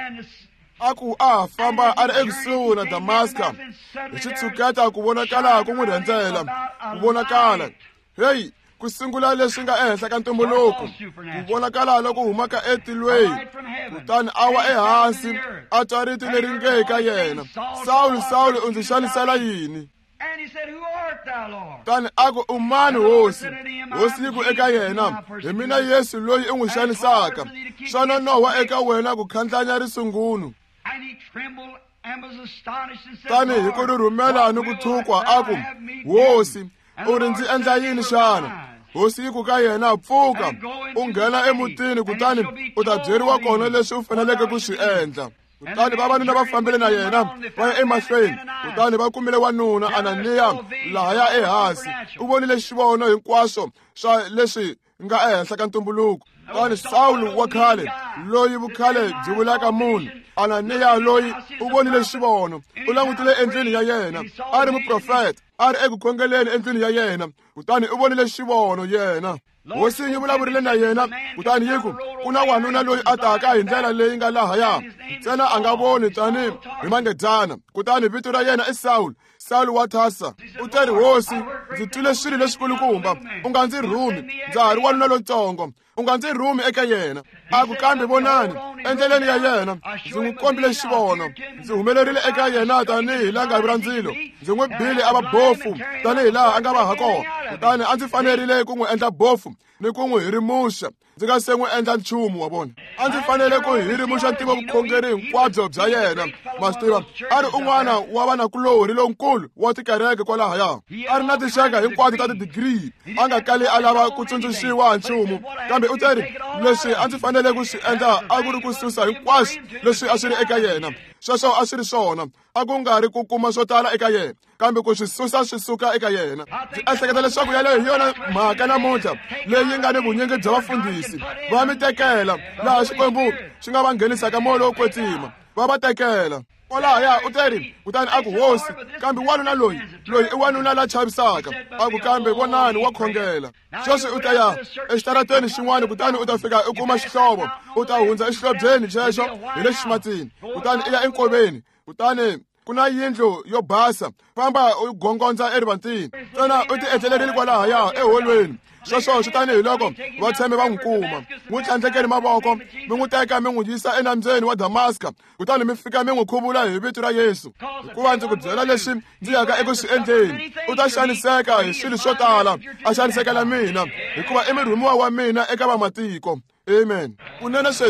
a ku a famba a ri ekusuhi na Damaska hi xitshuketa ku vonakala ku n'wi rhendzela ku vonakala heyi ku sungula leswi nga ehenhla ka ntumbuluko ku vonakala loko humaka etilweni kutani a wa ehansi a twa riti leri nge eka yena Sawuli Sawuli u ndzi xanisela yini And he said, Who art thou, Lord? tani aku umani hosi hosi yi ku eka yena hi mina Yesu loyi u n'wi xanisaka swa nonohwa eka wena ku khantlanya risungunu And he trembled and was astonished and said, tani hi ku rhurhumela ni ku thukwa aku hosi u ri ndzi endla yini xana hosi yi ku ka yena pfuka u nghena emutini kutani u ta byeriwa kona leswi u faneleke ku swi endla kutani vavanuna va fambile na yena va ya emahlweni kutani va kumile wanuna Ananiya lahaya ehansi u vonile xivono hinkwaswo swa leswi nga ehenhla ka ntumbuluko tani Sawuli wa khale loyi vukhale byi vulaka munhu Ananiya loyi u vonile xivono u langutile endlwini ya yena a ri muprofeta a ri eku khongeleni endlwini ya yena kutani u vonile xivono yena hosi yi vulavurile na yena kutani yi ku ku na wanuna loyi a taka hi ndlela leyi nga lahaya ntsena a nga voni tani hi mangedyana kutani vito ra yena i Sawuli wa Thasa u te ri hosi ndzi twile swilo leswikulukumba u nga ndzi rhumi ndza ha ri wanuna lontsongo u nga ndzi rhumi eka yena a ku kambe vonani endleleni ya yena ndzi n'wi kombile xivono ndzi humelerile eka yena tanihi langavi ra ndzilo ndzi n'wi bile a va bofu tanihi laha a nga va ha kona kutani a ndzi fanerile ku n'wi endla bofu ni ku n'wi hirimuxa ndzi nga se n'wi endla nchumu wa vona a ndzi fanele ku hirimuxa ntivo vukhongeri hinkwabyo bya yena ma swi tiva a ri un'wana wa vanakulorhi lonkulu wa tikereke kwalahaya a ri na tinxaka hinkwato ta tidigiri a nga kali a lava ku tsundzuxiwa nchumu kambe u te ri leswi a ndzi fanele ku swi endla a ku ri ku susa hinkwaswo leswi a swi ri eka yena sweswo a swi ri swona a ku nga ri ku kuma swo tala eka yena kambe ku swi susa swi suka eka yena ndzi ehleketa leswaku yaleyo hi yona mhaka namuntlha leyi nga ni vunyingi bya vafundhisi va mi tekela laha xikwembu xi nga va nghenisaka moya lowo kwetsima va va tekela kwalahaya u te ri kutani a ku hosi kambe wanuna loyi i wanuna la chavisaka a ku kambe vonani wa khongela sweswi u ta ya exitarateni xin'wana kutani u ta fika u kuma xihlovo u ta hundza exihlobyeni xexo hi le ximatsini kutani i ya enkoveni kutani ku na yindlu yo basa famba u gongondza erivatini ntsena u ti etlelerile kwalahaya eholweni sweswo swi tanihi loko vatshembe va n'wi kuma n'wi tlhandlekeli mavoko mi n'wi teka mi n'wi yisa enambyeni wa Damaska kutani mi fika mi n'wi khuvula hi vito ra Yesu hikuva ndzi ku byela leswi ndzi yaka eku swi endleni u ta xaniseka hi swilo swo tala a xanisekela mina hikuva i murhumiwa wa mina eka vamatiko amen kunene sweswi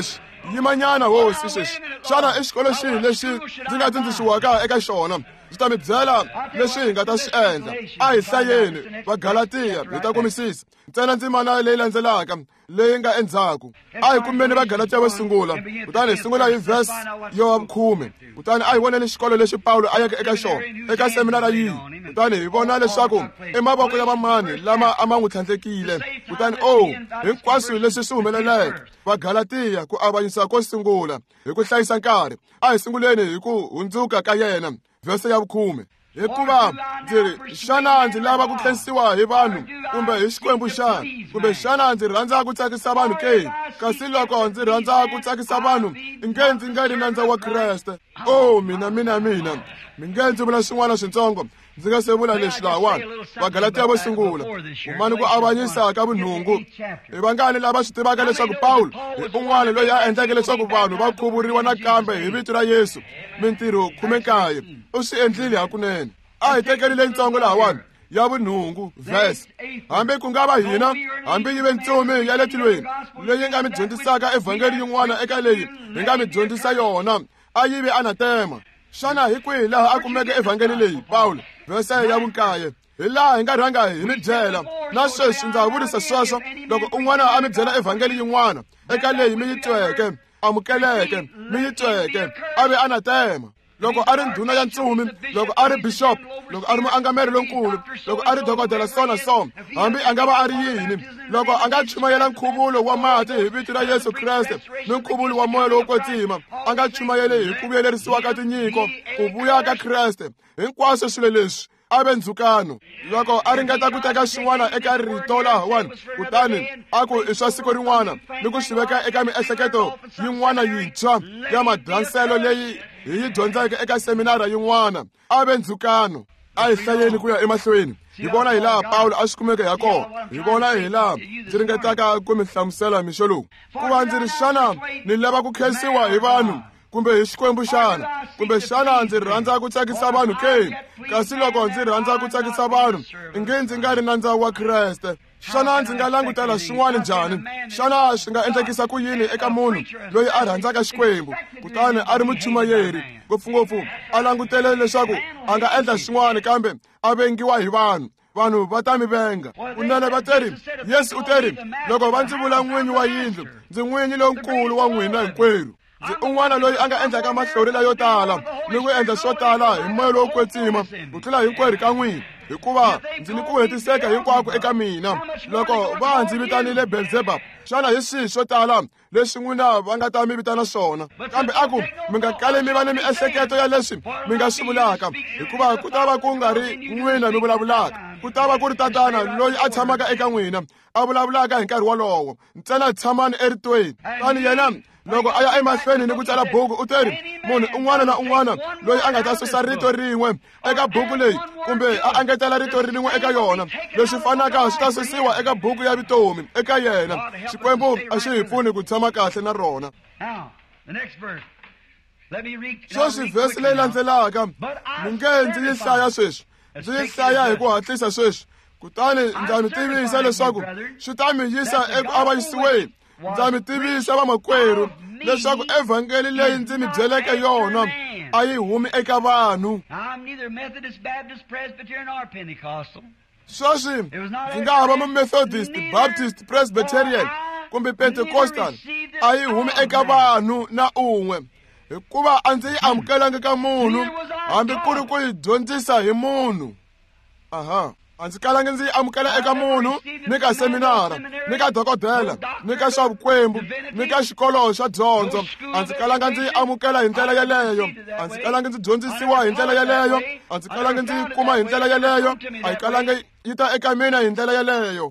yimanyana hosi sweswi xana exikolo xihi lexi ndzi nga tsundzuxiwaka eka xona ndzi ta mi byela leswi hi nga ta swi endla a hi hlayeni vagalatiya hi ta kumisisa ntsena ndzimana leyi landzelaka leyi nga endzhaku a hi kumeni vagalatiya vo sungula kutani hi sungula hi vhesi yo 10 kutani a hi voneni xikolo lexi Pawulo a yeke eka xona eka seminara yihi kutani hi vona leswaku emavoko ya vamani lama a ma n'wi tlhandlekile kutani hinkwaswo leswi swi humeleleke vagalatiya ku avanyisa ko sungula hi ku hlayisa nkarhi a hi sunguleni hi ku hundzuka ka yena vhese ya 10 hikuva xana ndzi lava ku khensiwa hi vanhu kumbe hi xikwembu xana kumbe xana ndzi rhandza ku tsakisa vanhu ke kasi loko ndzi rhandza ku tsakisa vanhu nge ndzi nga ri nandza wa Kreste mina mi nge ndzi vula swin'wana swintsongo ndzi nga se vula leswi lawani vagalatiya vo sungula kumani ku avanyisa ka vunhungu hi vangani lava swi tivaka leswaku Pawulo hi un'wana loyi a endleke leswaku vanhu va khuvuriwa nakambe hi vito ra Yesu mintirho 19 u swi endlile hakunene a hi tekeli leyitsongo lawani ya vunhungu vhesi hambi ku nga va hina hambi yi ve ntsumi ya le tilweni leyi nga mi dyondzisaka evhangeli yin'wana eka leyi hi nga mi dyondzisa yona a yi ve anatema xana hi kwihi laha a kumeke evhangeli leyi Pawulo vhese ya 9 hi laha hi nga rhanga hi mi byela na sweswi ndza vurisa sweswo loko un'wana a mi byela evhangeli yin'wana eka leyi mi yi tweke amukeleke mi yi tweke a ve anatema loko a ri ndhuna ya ntsumi loko a ri bishop loko a ri muangameri lonkulu loko a ri dokodela so hambi a nga va a ri yini loko a nga chumayela nkhuvulo wa mati hi vito ra Yesu Kreste ni nkhuvulo wa moya lowo kwetsima a nga chumayele hi ku vuyelerisiwa ka tinyiko ku vuya ka Kreste hinkwaswo swilo leswi a ve ndzhukano loko a ringeta ku teka xin'wana eka rito lahawani kutani a ku i swa siku rin'wana ni ku swi veka eka miehleketo yin'wana yintshwa ya madanselo leyi hi yi dyondzeke eka seminara yin'wana a ve ndzhukano a hi hlayeni ku ya emahlweni hi vona hi laha Pawulo a swi kumeke ha kona hi vona hi laha ndzi ringetaka ku mi hlamusela mixo lowu ku va ndzi ri xana ni lava ku khensiwa hi vanhu kumbe hi xikwembu xana kumbe xana ndzi rhandza ku tsakisa vanhu ke kasi loko ndzi rhandza ku tsakisa vanhu nge ndzi nga ri nandza wa Kreste xana ndzi nga langutela swin'wana njhani xana swi nga endlekisa ku yini eka munhu loyi a rhandzaka xikwembu kutani a ri muchumayeri ngopfungopfu a langutele leswaku a nga endla swin'wana kambe a vengiwa hi vanhu va ta mi venga kunene va teri Yesu u teri loko va ndzi vula n'winyi wa yindlu ndzi n'winyi lonkulu wa n'wina hinkwerhu ndzi un'wana loyi a nga endlaka mahlorela yo tala ni ku endla swo tala hi moya lowo kwetsima ku tlula hinkwerhu ka n'wina hikuva ndzi ni ku hetiseka hinkwako eka mina loko va ndzi vitanile Belzebub xana hi swihi swo tala leswi n'wina va nga ta mi vitana swona kambe aku mi nga kali mi va ni miehleketo ya leswi mi nga swi vulaka hikuva ku ta va ku nga ri n'wina mi vulavulaka ku ta va ku ri tatana loyi a tshamaka eka n'wina a vulavulaka hi nkarhi wolowo ntsena tshamani eritweni tani yena loko a ya emahlweni ni ku tsala buku u teri munhu un'wana na un'wana loyi a nga ta susa rito rin'we eka buku leyi kumbe a angetela rito rin'we eka yona leswi fanaka swi ta susiwa eka buku ya vutomi eka yena xikwembu a xi hi pfuni ku tshama kahle na rona sweswi vhesi leyi landzelaka mi nge ndzi yi hlaya sweswi ndzi yi hlaya hi ku hatlisa sweswi kutani ndza mi tivisa leswaku swi ta mi yisa eku avanyisiweni ndza mi tivisa vamakwerhu leswaku evhangeli leyi ndzi mi byeleke yona a yi humi eka vanhu sweswi ndzi nga ha va mu-Methodist, Baptist, Presbyterian kumbe Pentecostal a yi humi eka vanhu na un'we hikuva a ndzi yi amukelanga ka munhu hambi ku ri ku yi dyondzisa hi munhu a ndzi kalangi ndzi yi amukela eka munhu ni ka seminara ni ka dokodela ni ka swa vukwembu ni ka xikolo xa dyondzo a ndzi kalanga ndzi yi amukela hi ndlela yeleyo a ndzi kalanga ndzi dyondzisiwa hi ndlela yeleyo a ndzi kalanga ndzi yi kuma hi ndlela yeleyo a yi kalanga yi ta eka mina hi ndlela yeleyo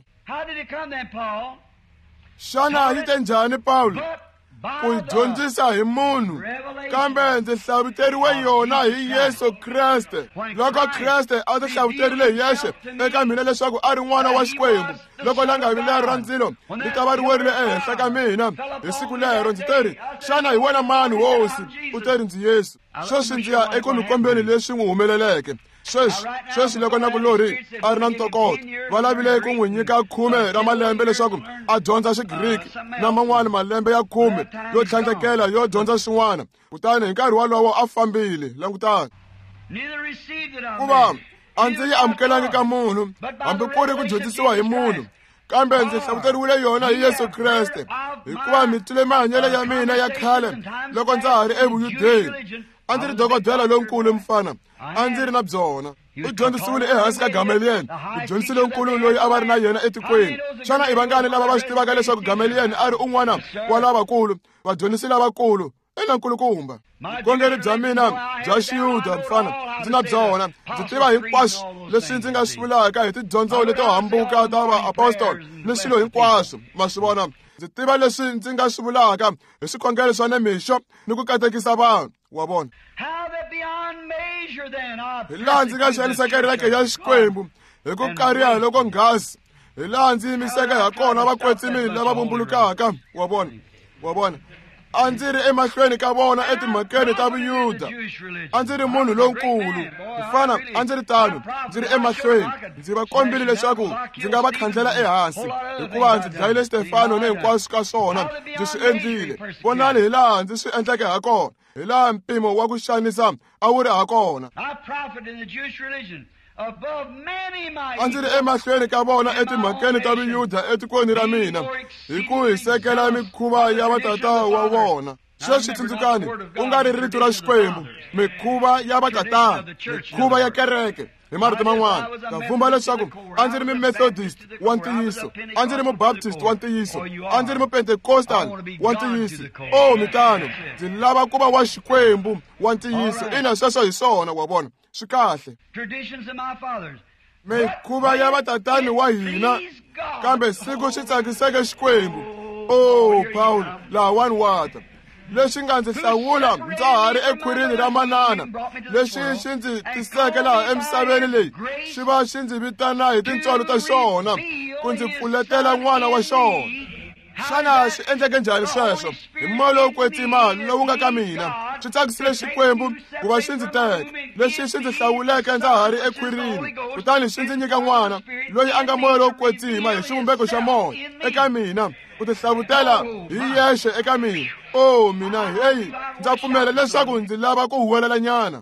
xana yi te njhani Pawulo ku yi dyondzisa hi munhu kambe ndzi hlavuteriwe yona hi Yesu Kreste loko Kreste a ti hlavuterile hi yexe eka mina leswaku a ri n'wana wa xikwembu loko la nga vi leri ra ndzilo ri ta va ri werile ehenhla ka mina hi siku lero ndzi teri xana hi wena mani hosi u teri ndzi Yesu sweswi ndzi ya eku mikombeni leswi n'wi humeleleke sweswi loko na kulori a ri na ntokoto va lavile ku n'wi nyika 10 ra malembe leswaku a dyondza Xigiriki na man'wana malembe ya 10 yo tlhandlekela yo dyondza swin'wana. Kutani hi nkarhi walowo a fambile. Langutani, ku va a ndzi yi amukelangi ka munhu hambi ku ri ku dyondzisiwa hi munhu, kambe ndzi hlamuteriwile yona hi Yesu Kreste, hikuva mi twile mahanyelo ya mina ya khale loko ndza ha ri evuyudeni. A ndzi ri dokodela lonkulu mfana, a ndzi ri na byona. U dyondzisiwile ehansi ka Gamaliyeli, mudyondzisi lonkulu loyi a va ri na yena etikweni. Xana i vangani lava va swi tivaka leswaku Gamaliyeli a ri un'wana wa lavakulu, vadyondzisi lavakulu enkulukumba? Vukhongeri bya mina bya Xiyuda mfana ndzi na byona. Ndzi tiva hinkwaswo leswi ndzi nga swi vulaka hi tidyondzo leto hambuka ta vaapostoli ni swilo hinkwaswo. Ma swi vona, ndzi tiva leswi ndzi nga swi vulaka hi swikhongelo swa nemixo ni ku katekisa vanhu. Wa vona hi laha ndzi nga xanisaka kereke ya Xikwembu hi ku kariha loko nghasi, hi laha ndzi yimiseka ha kona vakwetsimini lava vumbulukaka. Wa vona a ndzi ri emahlweni ka vona etimhakeni ta vuyuda. A ndzi ri munhu lonkulu mfana, a ndzi ri tano ndzi ri emahlweni. Ndzi va kombile leswaku ndzi nga va khandlela ehansi, hikuva ndzi dlayile Stefano ni hinkwaswo ka swona ndzi swi endlile. Vonani hi laha ndzi swi endleke ha kona, hi laha mpimo wa ku xanisa a wu ri ha kona. A ndzi ri emahlweni ka vona etimhakeni ta vuyuda etikweni ra mina hi ku hisekela mikhuva ya vatata wa vona. Sweswi tsundzukani, ku nga ri rito ra Xikwembu, mikhuva ya vatata, mikhuva ya kereke. Hi marito man'wana ta vumba leswaku a ndzi ri Methodist wa ntiyiso, a ndzi ri Baptist wa ntiyiso, a ndzi ri Pentecostal wa ntiyiso. Mitano ndzi lava ku va wa Xikwembu wa ntiyiso. Ina sweswo hi swona. Wa vona swi kahle, mikhuva ya vatatani wa hina, kambe siku swi tsakiseke Xikwembu. Paul laha 1 Wata, leswi nga ndzi hlawula ndza ha ri ekhwirini ra manana, leswi xi ndzi tiseke laha emisaveni leyi xi va xi ndzi vitana hi tintswalo ta xona ku ndzi pfuletela n'wana wa xona. Xana swi endleke njhani sweswo? Hi moya lowo kwetsima lowu nga ka mina. Swi tsakisile Xikwembu ku va xi ndzi teka, leswi xi ndzi hlawuleke ndza ha ri ekhwirini, kutani xi ndzi nyika n'wana loyi a nga moya lowo kwetsima hi xivumbeko xa moya eka mina, ku tihlavutela hi yexe eka mina. Mina heyi ndza pfumela leswaku ndzi lava ku huwelela nyana.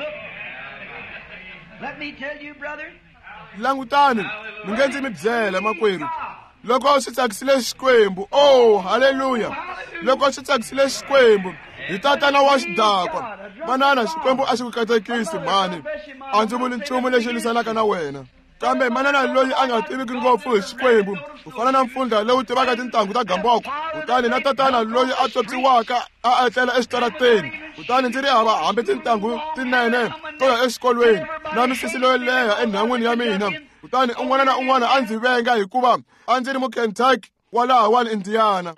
Langutani, mi nge ndzi mi byela makwerhu, loko swi tsakisile Xikwembu, haleluya, loko swi tsakisile Xikwembu hi tatana wa xidakwa, manana Xikwembu a xi ku katekisi mani. A ndzi vuli nchumu lexi lwisanaka na wena, kambe manana loyi a nga tiviki ngopfu hi Xikwembu ku fana na mpfundla lowu tivaka tintangu ta gamboko, kutani na tatana loyi a tswotswiwaka a etlela exitarateni, kutani ndzi ri hava hambi tintangu tinene to ya exikolweni na misisi loyo leha enhan'wini ya mina. Kutani un'wana na un'wana a ndzi venga hikuva a ndzi ri muKentucky wa laha 1 Indiana.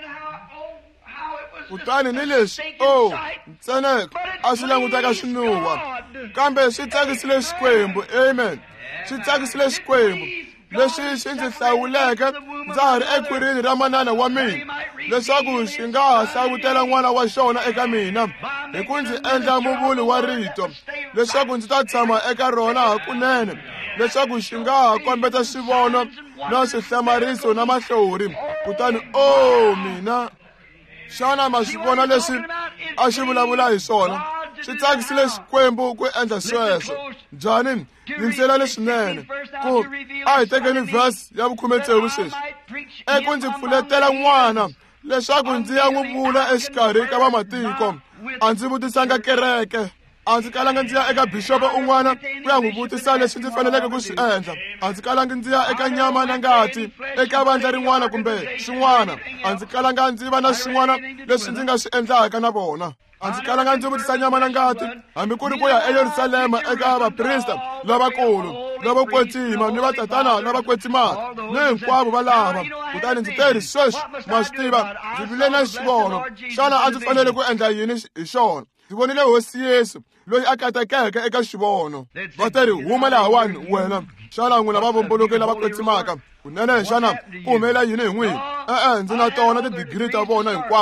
Kutani ni leswi ntseneko a swi langutaka swinuwa, kambe swi tsakisile Xikwembu. Amen. Swi tsakisile Xikwembu leswi xi ndzi hlawuleke ndza ha ri ekhwirini ra manana wa mina, leswaku xi nga ha hlavutela n'wana wa xona eka mina hi ku ndzi endla muvuli wa rito, leswaku ndzi ta tshama eka rona hakunene, leswaku xi nga ha kombeta swivono na swihlamariso na mahlori. Kutani mina, xana ma swi vona leswi a xi vulavula hi swona? Swi tsakisile Xikwembu ku endla sweswo. Njhani? Yingisela leswinene ku a hi tekeni vhesi ya 16 sweswi, eku ndzi pfuletela n'wana leswaku ndzi ya n'wi vula exikarhi ka vamatiko. A ndzi vutisanga kereke, a ndzi kalanga ndzi ya eka bishopo un'wana ku ya n'wi vutisa leswi ndzi faneleke ku swi endla. A ndzi kalanga ndzi ya eka nyama na ngati eka vandla rin'wana kumbe swin'wana. A ndzi kalanga ndzi va na swin'wana leswi ndzi nga swi endlaka na vona. A ndzi kalanga ndzi vutisa nyama na ngati hambi ku ri ku ya eYerusalema eka vaprista lavakulu, lavo kwetsima ni vatatana lava kwetsimaka ni hinkwavo va lava. Kutani ndzi teri sweswi ma swi tiva ndzi vile na xivono. Xana a ndzi fanele ku endla yini hi xona? Ndzi vonile hosi Yesu loyi a katekeke eka xivono. Va teri huma lahawani wena. Xana n'wina va vumbuluki lava kwetsimaka kunene, xana ku humelela yini hi n'wina? Ndzi na tona tidigiri ta vona hinkwato.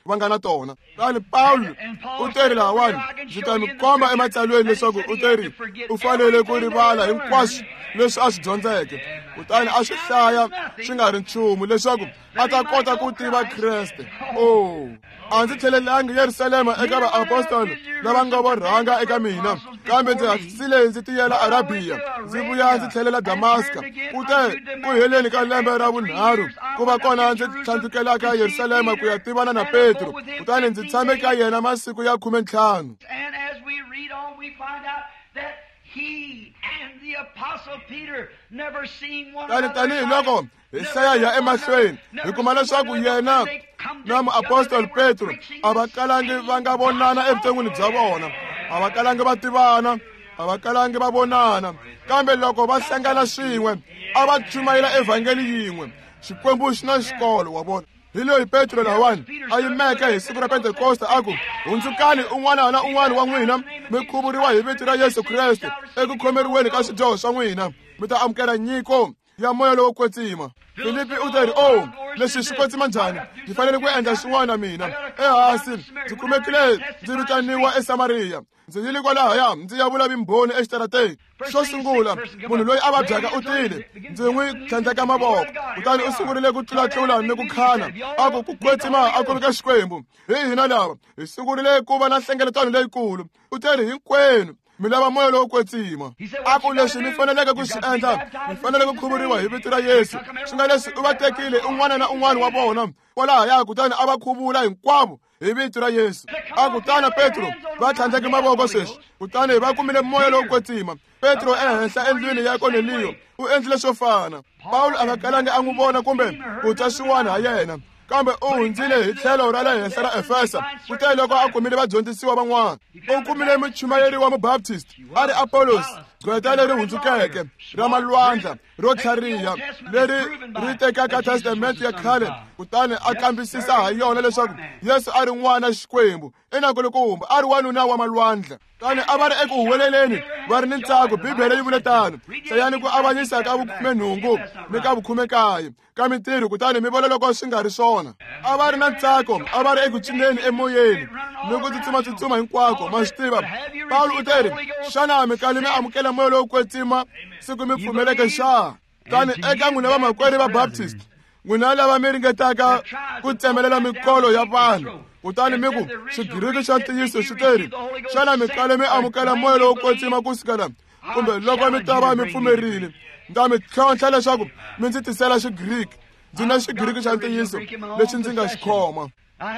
va nga na tona. Kutani Paulo u teri lahawani ndzi ta mi komba ematsalweni leswaku u teri u fanele ku rivala hinkwaswo leswi a swi dyondzeke, kutani a swi hlaya swi nga ri nchumu leswaku a ta kota ku tiva Kreste. A ndzi tlhelelangi Yerusalema eka vaapostoli lava nga vo rhanga eka mina, kambe ndzi hatlisile ndzi tiyela Arabiya, ndzi vuya ndzi tlhelela Damaska. Kute ku heleni ka lembe ra vunharhu ku va kona ndzi tlhandlukelaka Yerusalema ku ya tivana na Petro, kutani ndzi tshame ka yena masiku ya 15. Tanihi loko hi hlaya hi ya emahlweni hi kuma leswaku yena na muapostoli Petro a va kalangi va nga vonana evuton'wini bya vona, a va kalangi va tivana, a va kalangi va vonana, kambe loko va hlangana swin'we a va chumayela evhangeli yin'we, Xikwembu xi na xikolo wa vona. Hi loyi Petro lawani a yimeke hi siku ra Pentekoste a ku, hundzukani un'wana na un'wana wa n'wina mi khuvuriwa hi vito ra Yesu Kreste eku khomeriweni ka swidyoho swa n'wina, mi ta amukela nyiko ya moya lowo kwetsima. Filipi u teri, leswi swi kwetsima njhani? Ndzi fanele ku endla swin'wana mina. Ehansi ndzi kumekile ndzi vitaniwa eSamariya, ndzi yile kwalahaya ndzi ya vula vimbhoni exitarateni. Xo sungula munhu loyi a vabyaka u tile, ndzi n'wi tlhandleka mavoko, kutani u sungurile ku tlulatlula ni ku khana a ku kwetsima a ku ka Xikwembu. Hi hina lava hi sungurile ku va na nhlengeletano leyikulu. U teri hinkwenu mi lava moya lowo kwetsima. A ku leswi mi faneleke ku swi endla, mi fanele ku khuvuriwa hi vito ra Yesu. Swi nga leswi u va tekile un'wana na un'wana wa vona kwalahaya, kutani a va khuvula hinkwavo hi vito ra Yesu. A kutani Petro va tlhandleke mavoko sweswi, kutani va kumile moya lowo kwetsima. Petro ehenhla endlwini ya Korneliyo u endlile swo fana. Paulo a nga kalangi a n'wi vona kumbe ku twa swin'wana ha yena, kambe u hundzile hi tlhelo ra le henhla ra Efesa, kutani loko a kumile vadyondzisiwa van'wana. U kumile muchumayeri wa mubaptisti a ri Apollos, gqweta leri hundzukeke ra malwandla ro tlhariha leri ri tekaka testamente ya khale, kutani a kambisisa ha yona leswaku Yesu a ri n'wana Xikwembu enakulukumba, a ri wanuna wa malwandla. Kani a va ri eku huweleleni va ri ni ntsako. Bibele yi vule tano, hlayani ku avanyisa ka 18 ni ka 19 ka mintirho, kutani mi vona loko swi nga ri swona. A va ri na ntsako, a va ri eku cineni emoyeni ni ku tsutsumatsutsuma hinkwako. Ma swi tiva Paulo u teri, xana mi kali mi amukela moya lowo kwetsima siku mi pfumeleke xana? Kani eka n'wina va makwerhu va Baptist, n'wina lava mi ringetaka ku tsemelela mikolo ya vanhu, kutani mi ku xigiriki xa ntiyiso xi teri, xana mi kale mi amukela moya lowo kwetsima kusukela, kumbe loko mi ta va mi pfumerile? Ndza mi tlhontlha leswaku mi ndzi tisela xigiriki. Ndzi na xigiriki xa ntiyiso lexi ndzi nga xi khoma.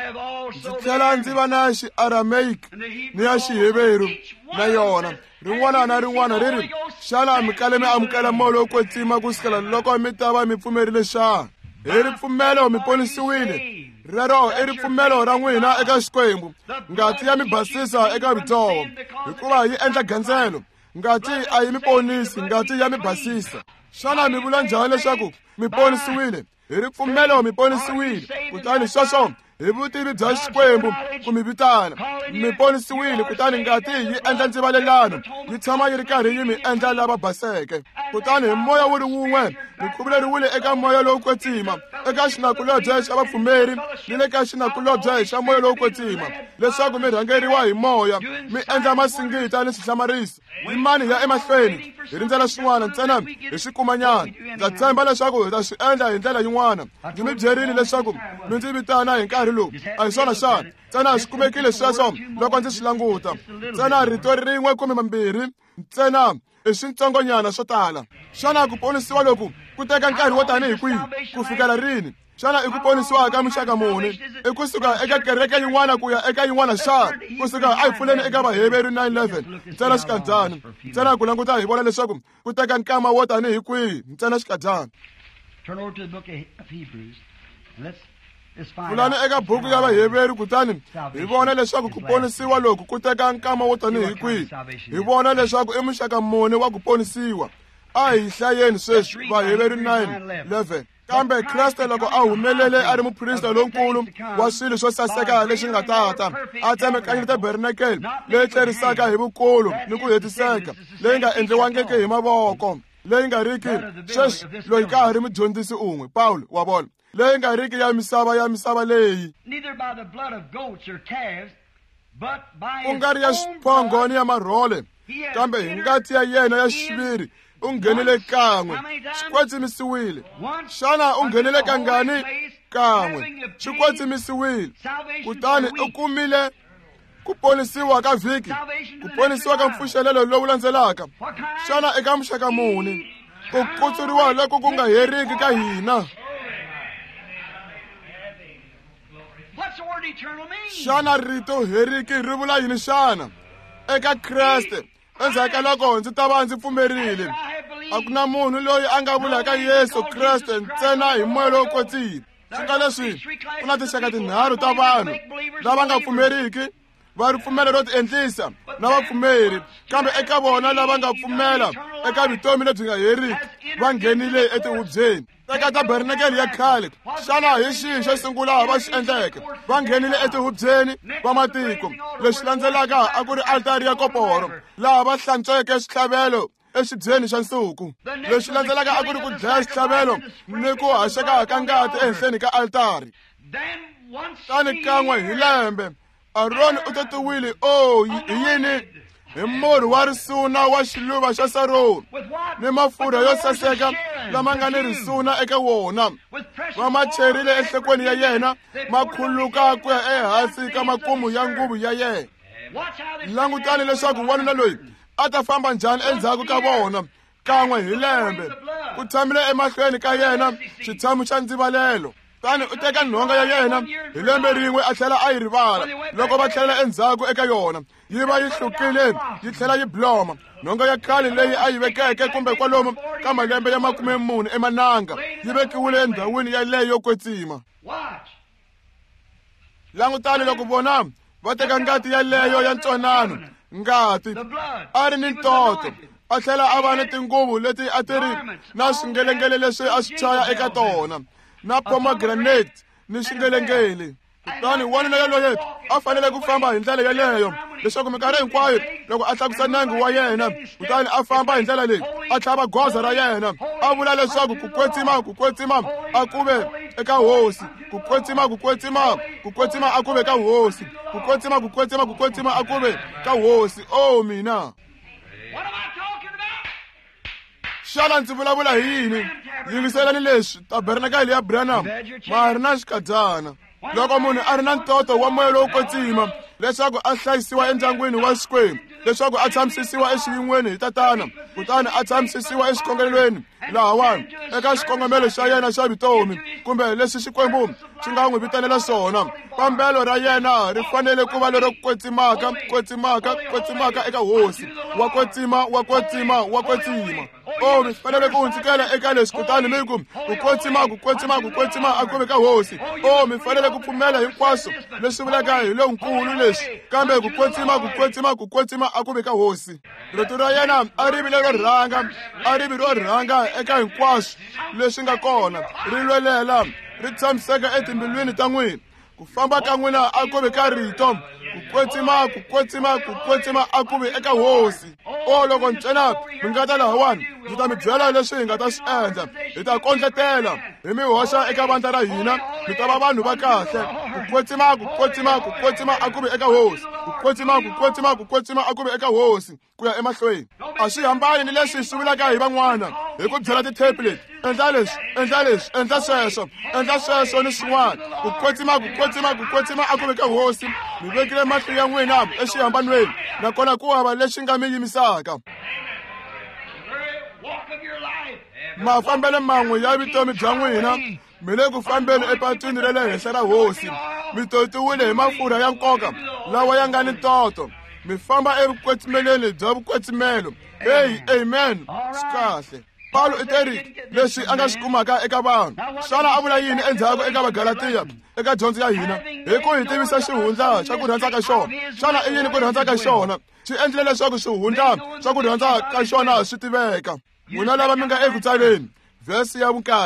Ndzi tlhela ndzi va na xi-Aramaic ni ya Xiheberu na yona. Rin'wana na rin'wana ri ri, xana mi kale mi amukela moya lowo kwetsima kusukela loko mi ta va mi pfumerile xana? Hi ripfumelo mi ponisiwile. Rero i ripfumelo ra n'wina eka Xikwembu. Ngati ya mi basisa eka vidzoho, hikuva yi endla gandzelo. Ngati a yi mi ponisi, ngati ya mi basisa. Xana mi vula njhani leswaku mi ponisiwile? Hi ripfumelo mi ponisiwile, kutani sweswo hi vutivi bya Xikwembu ku mi vitana. Mi ponisiwile, kutani ngati yi endla ndzivalelano, yi tshama yi ri karhi yi mi endla lava baseke. Kutani hi moya wu ri wun'we mi khuvuleriwile eka moya lowo kwetsima, eka xinakulobye xa vapfumeri ni le ka xinakulobye xa moya lowo kwetsima, leswaku mi rhangeriwa hi moya, mi endla masingita ni swihlamarisi. Yimani ya emahlweni hi rindzela swin'wana ntsena hi swikumanyana. Ndza tshemba leswaku hi ta swi endla hi ndlela yin'wana. Ndzi mi byerile leswaku mi ndzi vitana hi nkarhi lowu, a hi swona xana? Ntsena swi kumekile sweswo loko ndzi swi languta. Ntsena rito rin'we kumbe mambirhi, ntsena i swintsongonyana swo tala. Xana ku ponisiwa loku ku teka nkarhi wo tanihi kwihi? Ku fikela rini? Xana i ku ponisiwa ka muxaka muni? I kusuka eka kereke yin'wana ku ya eka yin'wana xana? Kusuka a hi pfuleni eka Vaheberi 9:11. Ntsena xikadyana. Ntsena ku languta hi vona leswaku ku teka nkama wo tanihi kwihi? Ntsena xikadyana. Turn over to the book of Hebrews. Let's pfulani eka buku ya Vaheberi, kutani hi vona leswaku ku ponisiwa loku ku teka nkama wo tanihi kwihi. Hi vona leswaku i muxaka muni wa ku ponisiwa. A hi hlayeni sweswi Vaheberi 9:11. Kambe Kriste loko a humelele a ri muprista lonkulu wa swilo swo saseka leswi nga tata, a tsemakanyile tabernakele leyi tlerisaka hi vukulu ni ku hetiseka, leyi nga endliwangiki hi mavoko, leyi nga riki sweswi loyi ka ha ri mudyondzisi un'we Paulo wa vona leyi nga riki ya misava leyi ku nga ri ya xiphongo ni ya marhole kambe hi ngati ya yena ya xiviri u nghenile kan'we xikwetsimisiwile xana u nghenile kangani kan'we xikwetsimisiwile kutani u kumile ku ponisiwa ka vhiki ku ponisiwa ka mpfuxelelo lowu landzelaka xana eka muxaka muni ku kutsuriwa loko ku nga heriki ka hina xana rito heriki ri vula yini xana eka Kreste endzhaku ka loko ndzi ta va ndzi pfumerile a ku na munhu loyi a nga vulaka Yesu Kreste ntsena hi moya lowo kwetsima swi nga leswi ku na tinxaka tinharhu ta vanhu lava nga pfumeriki va ripfumelo ro tiendlisa na vapfumeri kambe eka vona lava nga pfumela eka vutomi lebyi nga heriki va nghenile etihubyeni eka tabernakeli ya khale xana hi xihi xo sungula va xi endleke va nghenile etihubyeni va matiko leswi landzelaka a ku ri altari ya koporo laha va hlantsweke switlhavelo exibyeni xa nsuku leswi landzelaka a ku ri ku dlaya xitlhavelo ni ku haxeka ka ngati ehenhleni ka altari tani kan'we hi lembe Aroni u tatiwile hi yini hi murhi wa risuna wa xiluva xa Saroni ni mafurha yo saseka lama nga ni risuna eka wona va ma cherile enhlokweni ya yena ma khuluka ku ya ehansi ka makumu ya nguvu ya yena langutani leswaku wanuna loyi a ta famba njhani endzhaku ka vona kan'we hi lembe ku tshamile emahlweni ka yena xitshamo xa ndzivalelo tani u teka nhonga ya yena hi lembe rin'we a tlhela a yi rivala loko va tlhelela endzhaku eka yona yi va yi hlukile yi tlhela yi bloma nhonga ya khale leyi a yi vekeke kumbe kwalomu ka malembe ya 40 emananga yi vekiwile endhawini yaleyo yo kwetsima langutani loko vona va teka ngati yaleyo ya ntwanano ngati a ri ni ntoto a tlhela a va ni tinguvu leti a ti ri na swingelengele leswi a swi chaya eka tona na pomegranate ni xingelengele kutani wanuna yaloye a fanele ku famba hi ndlela yaleyo leswaku minkarhi hinkwayo loko a tlakusa nangi wa yena kutani a famba hi ndlela leyi a tlhava goza ra yena a vula leswaku ku kwetsima a kuve eka hosi ku kwetsima a kuve ka hosi ku kwetsima a kuve ka hosi mina xana ndzi vulavula hi yini yingiselani leswi tabernakeli ya Branham ma ri na xikadyana loko munhu a ri na ntoto wa moya lowo kwetsima leswaku a hlayisiwa endyangwini wa Xikwembu leswaku a tshamisisiwa exiyin'weni hi tatana kutani a tshamisisiwa exikongelweni lahawani eka xikongomelo xa yena xa vutomi kumbe leswi Xikwembu xi nga n'wi vitanela swona fambelo ra yena ri fanele ku va lero kwetsimaka eka hosi wa kwetsima mi fanele ku hundzukela eka leswi kutani mi ku kwetsima a kuve ka hosi mi fanele ku pfumela hinkwaswo leswi vulaka hi lonkulu leswi kambe ku kwetsima a kuve ka hosi rito ra yena a ri vile ro rhanga eka hinkwaswo leswi nga kona ri lwelela ri tshamiseka etimbilwini ta n'wina ku famba ka n'wina a kuve ka rito ku kwetsima a kuve eka hosi loko ntsena mi nga ta lahawani ndzi ta mi byela leswi hi nga ta swi endla hi ta kondletela hi mi hoxa eka vandla ra hina mi ta va vanhu va kahle ku kwetsima a kuve eka hosi ku kwetsima a kuve eka hosi ku ya emahlweni a swi hambani ni leswi swi vulaka hi van'wana hi ku byela ti-tablet endla leswi endla sweswo ni swin'wana ku kwetsima a kuve ka hosi mi vekile mahlo ya n'wina exihambanweni nakona ku hava lexi nga mi yimisaka mafambele man'we ya vutomi bya n'wina mi le ku fambeni epatwini ra le henhla ra hosi mi totiwile hi mafurha ya nkoka lawa ya nga ni ntoto mi famba evukwetsimeli bya vukwetsimelo amen swi kahle Paulo i teri leswi a nga swi kumaka eka vanhu xana a vula yini endzhaku eka vagalatiya eka dyondzo ya hina hi ku hi tivisa xihundla xa ku rhandza ka xona xana i yini ku rhandza ka xona swi endlile leswaku swihundla swa ku rhandza ka xona swi tiveka n'wina lava mi nga eku tsaleni vhesi ya 9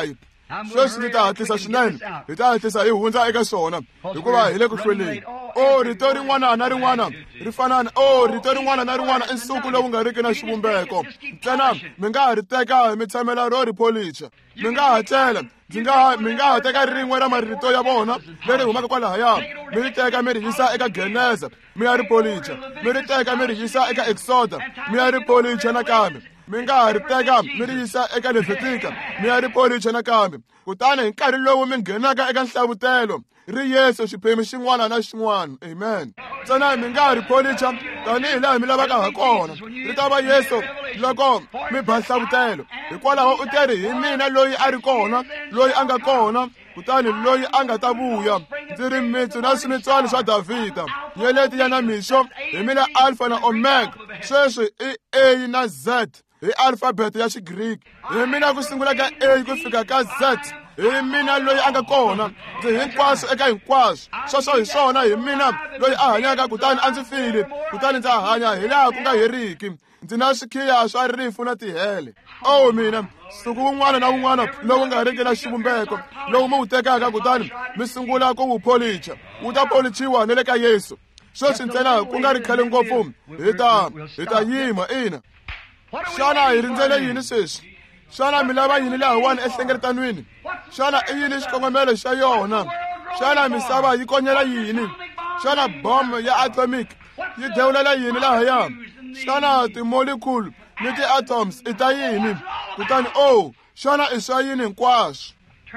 sweswi ni ta hatlisa swinene hi ta hatlisa hi hundza eka swona hikuva hi le ku hlweleni. Rito rin'wana na rin'wana ri fanana. Rito rin'wana na rin'wana i nsuku lowu nga riki na xivumbeko. Ntsena mi nga ha ri teka mi tshamela ro ri policha. Mi nga ha tlela mi nga ha teka rin'we ra marito ya vona leri humaka kwalahaya mi ri teka mi ri yisa eka Geneza mi ya ri policha. Mi ri teka mi ri yisa eka Exoda mi ya ri policha nakambe. Mi nga ha ri teka mi ri yisa eka Levitika mi ya ri policha nakambe. Kutani hi nkarhi lowu mi nghenaka eka nhlavutelo ri Yesu xiphemu xin'wana na xin'wana. Amen. Ntsena mi nga ha ri policha tanihi laha mi lavaka ha kona. Ri ta va Yesu loko mi ba nhlavutelo. Hikwalaho u teri hi mina loyi a ri kona, loyi a nga kona, kutani loyi a nga ta vuya. Ndzi ri mitsu na swimitswani swa Davhida, nyeleti ya namixo, hi mina Alpha na Omega. Sweswi i A na Z hi alfabete ya Xigriki. Hi mina ku sungula ka A ku fika ka Z. Hi mina loyi a nga kona, ndzi hinkwaswo eka hinkwaswo. Sweswo hi swona hi mina loyi a hanyaka kutani a ndzi file, kutani ndza hanya hi laha ku nga heriki. Ndzi na swikhiya swa rifu na tihele. Mina siku wun'wana na wun'wana lowu nga riki na xivumbeko lowu mi wu tekaka kutani mi sungula ku wu policha, wu ta polichiwa na le ka Yesu. Sweswi ntsena ku nga ri khale ngopfu hi ta yima. Ina, xana hi rindzele yini sweswi? Xana mi lava yini lahawani ehlengeletanwini? Xana i yini xikongomelo xa yona? Xana misava yi konyela yini? Xana bomb ya atomic yi dewulela yini lahaya? Xana timolecule ni ti-atoms i ta yini? Kutani xana i swa yini hinkwaswo?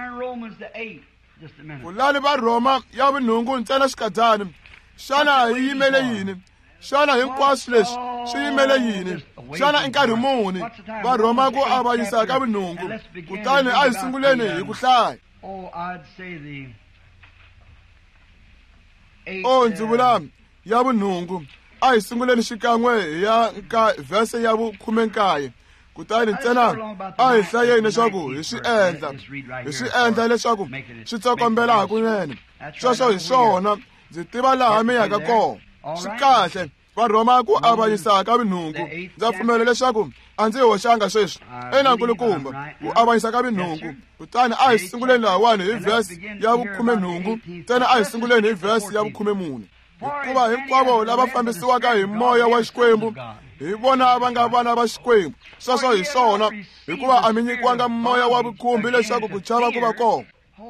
Kulani va Roma ya vunhungu ntsena xikadani. Xana hi yimele yini? Xana hinkwaswo leswi swi yimele yini? Xana i nkarhi muni va Roma ku avanyisa ka vunhungu? Kutani a hi sunguleni hi ku hlaya. Ndzi vula ya vunhungu. A hi sunguleni xikan'we hi ya vhese ya vu 19. Kutani ntsena a hi hlayeni leswaku hi swi endla leswaku swi tsokombela hakunene. Sweswo hi swona ndzi tiva laha mi yaka kona. Swi kahle va Roma ku avanyisa ka vunhungu. Ndza pfumela leswaku a ndzi hoxanga sweswi. Ina nkulukumba ku avanyisa ka vunhungu. Kutani a hi sunguleni lahawani hi vhese ya vu 18, ntsena a hi sunguleni hi vhese ya vu 14. Hikuva hinkwavo lava fambisiwaka hi moya wa Xikwembu hi vona va nga vana va Xikwembu. Sweswo hi swona hikuva a mi nyikiwanga moya wa vukhumbi leswaku ku chava ku va kona.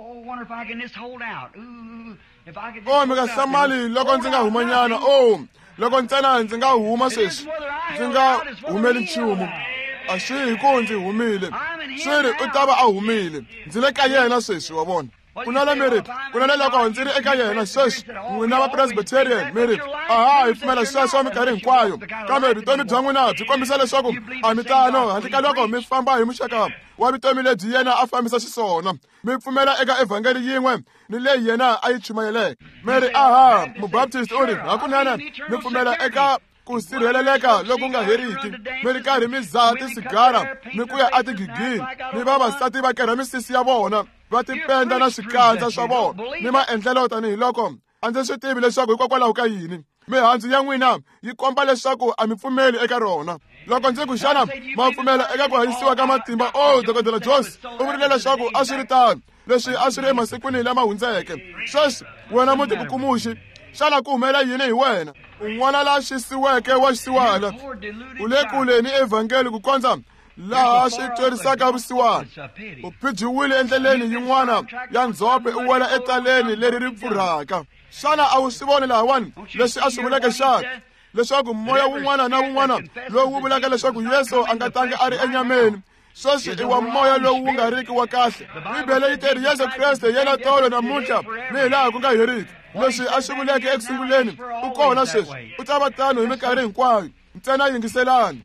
Mi nga hlamali loko ndzi nga humanyana. Loko ntsena ndzi nga huma sweswi ndzi nga humeli nchumu. A swi hi ku ndzi humile, swi ri u ta va a humile. Ndzi le ka yena sweswi wa vona. Ku na le loko ndzi ri eka yena sweswi n'wina va Presbyterian mi ri hi pfumela sweswo minkarhi hinkwayo, kambe vutomi bya n'wina byi kombisa leswaku a mi tano handle ka loko mi famba hi muxaka wa vutomi lebyi yena a fambisa xiswona. Mi pfumela eka evhangeli yin'we ni leyi yena a yi chumayeleke. Mi ri mubaptist u ri hakunene mi pfumela eka ku sirheleleka loku nga heriki. Mi ri karhi mi zaha tisigara ni ku ya atigigini, ni vavasati va kerha misisi ya vona, va tipenda na swikandza swa vona ni maendlelo tanihiloko a ndzi swi tivi leswaku hikokwalaho ka yini. Mihandzu ya n'wina yi komba leswaku a mi pfumeli eka rona. Loko ndzi ku xana ma pfumela eka ku hanyisiwa ka matimba, Dr. Jones u vurile leswaku a swi ri tano leswi a swi ri emasikwini lama hundzeke. Sweswi wena mutikukumuxi, xana ku humela yini hi wena? Un'wana la xisiweke wa xisiwana u le kule ni evhangeli ku kondza laha swi twerisaka vusiwana. U phijiwile endleleni yin'wana ya ndzhope u wela etaleni leri ri pfurhaka. Xana a wu swi voni lahawani leswi a swi vuleke xana? Leswaku moya wun'wana na wun'wana lowu wu vulaka leswaku Yesu a nga tangi a ri enyameni, sweswi i wa moya lowu wu nga riki wa kahle. Bibele yi teri Yesu Kreste yena tolo namuntlha ni hi laha ku nga heriki. Leswi a swi vuleke ekusunguleni u kona sweswi, u ta va tano hi minkarhi hinkwayo. Ntsena yingiselani.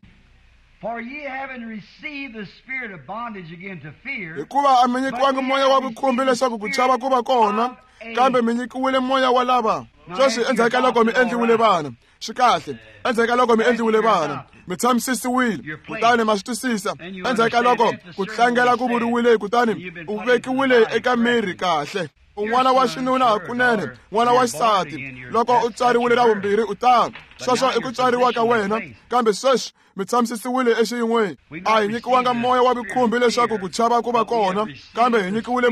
Hikuva a mi nyikiwangi moya wa vukhumbi leswaku ku chava ku va kona, kambe mi nyikiwile moya wa lava. Sweswi endzhaku ka loko mi endliwile vana, swi kahle. Endzhaku ka loko mi endliwile vana, mi tshamisisiwile kutani ma swi twisisa. Endzhaku ka loko ku tlangela ku vuriwile kutani u vekiwile eka miri kahle. Un'wana wa xinuna hakunene, n'wana wa xisati. Loko u tswariwile ra vumbirhi u ta. Sweswo i ku tswariwa ka wena, kambe sweswi mi tshamisisiwile exiyin'weni. A hi nyikiwanga moya wa vukhumbi leswaku ku chava ku va kona, kambe hi nyikiwile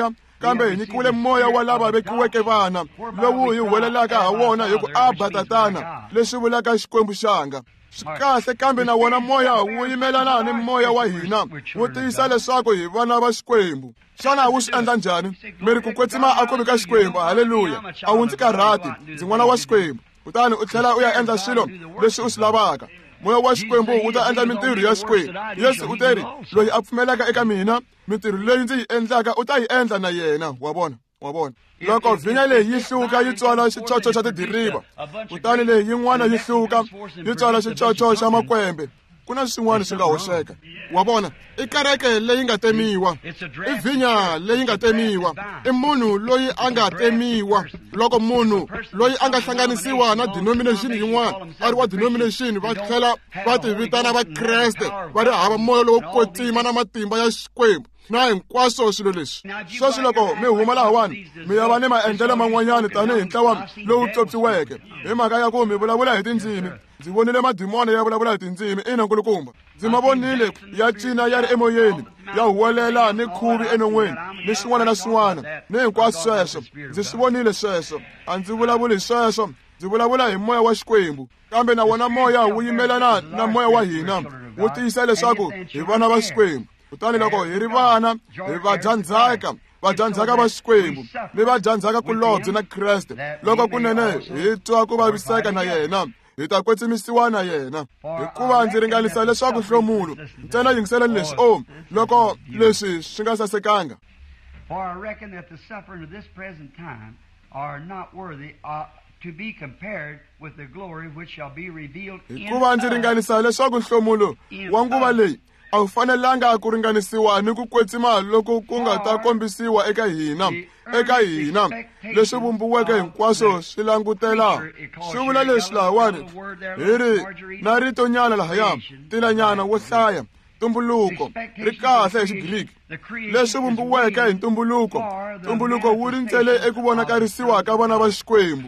moya wa lava vekiweke vana, lowu hi huwelelaka ha wona hi ku Abba Tatana, leswi vulaka Xikwembu xanga. Swi kahle kambe na wona moya wu yimelana ni moya wa hina, wu tiyisa leswaku hi vana va Xikwembu. Xana wu swi endla njhani? Mi ri ku kwetsima a ku vika Xikwembu, haleluya. A wu ndzi karhati, ndzi n'wana wa Xikwembu. Kutani u tlhela u ya endla swilo leswi u swi lavaka. Moya wa Xikwembu wu ta endla mintirho ya Xikwembu. Yesu u teri, loyi a pfumelaka eka mina, mintirho leyi ndzi yi endlaka u ta yi endla na yena. Wa vona. Loko vhinya leyi yi hluka yi tswala xicoco xa tidiriva, kutani leyi yin'wana yi hluka yi tswala xicoco xa makwembe, ku na swin'wana swi nga hoxeka. Wa vona, i kereke leyi nga temiwa, i vhinya leyi nga temiwa, i munhu loyi a nga temiwa. Loko munhu loyi a nga hlanganisiwa na denomination yin'wana a ri wa denomination va tlhela va tivitana va Kreste, va ri hava moya lowo kwetsima na matimba ya Xikwembu na hinkwaswo swilo leswi. Sweswi loko mi huma lahawani mi ya va ni maendlelo man'wanyana tanihi ntlawa lowu tsopsiweke hi mhaka ya ku mi vulavula hi tindzimi. Ndzi vonile madimoni ya vulavula hi tindzimi, ina nkulukumba. Ndzi ma vonile ya cina ya ri emoyeni, ya huwelela ni khuvi enon'weni ni swin'wana na swin'wana ni hinkwaswo sweswo. Ndzi swi vonile sweswo. A ndzi vulavuli hi sweswo, ndzi vulavula hi moya wa Xikwembu. Kambe na wona moya wu yimelana na moya wa hina, wu tiyisa leswaku hi vana va Xikwembu. Kutani loko hi ri vana hi vadyandzhaka va Xikwembu ni vadyandzhaka kulobye na Kreste, loko kunene hi twa ku vaviseka na yena, hi ta kwetsimisiwa na yena. Hikuva ndzi ringanisa leswaku nhlomulo ntsena yingiselani leswi loko leswi swi nga sasekanga. For I reckon that the suffering of this present time are not worthy to be compared with the glory which shall be revealed in us. Hikuva ndzi ringanisa leswaku nhlomulo wa nguva leyi a wu fanelanga ku ringanisiwa ni ku kwetsima loko ku nga ta kombisiwa eka hina. Leswi vumbiweke hinkwaswo swi langutela. Swi vula leswi lahawani, hi ri na rito nyana lahaya, tilanyana wo hlaya, ntumbuluko, ri kahle hi Xigiriki. Leswi vumbiweke hi ntumbuluko wu ri ntsele eku vonakarisiwa ka vana va Xikwembu.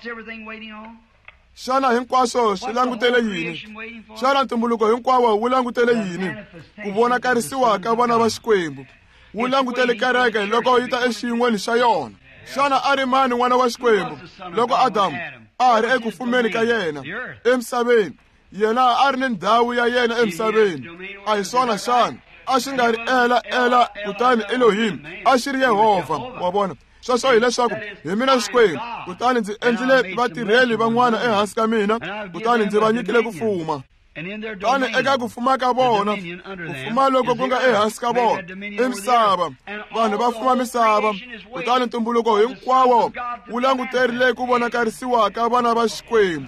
Xana hinkwaswo swi langutele yini? Xana ntumbuluko hinkwawo wu langutele yini? Ku vonakarisiwa ka vana va Xikwembu. Wu langutele kereke loko yi ta exiyin'weni xa yona. Xana a ri mani n'wana wa Xikwembu loko Adamu a ri eku fumeni ka yena emisaveni? Yena a ri ni ndhawu ya yena emisaveni, a hi swona xana? A xi nga ri Ela kutani Elohim, a xi ri Yehovha. Wa vona, sweswo hileswaku hi mina Xikwembu, kutani ndzi endlile vatirheli van'wana ehansi ka mina, kutani ndzi va nyikile ku fuma. Kutani eka ku fuma ka vona, ku fuma loko ku nga ehansi ka vona i misava, vanhu va fuma misava. Kutani ntumbuluko hinkwawo wu languterile ku vonakarisiwa ka vana va Xikwembu.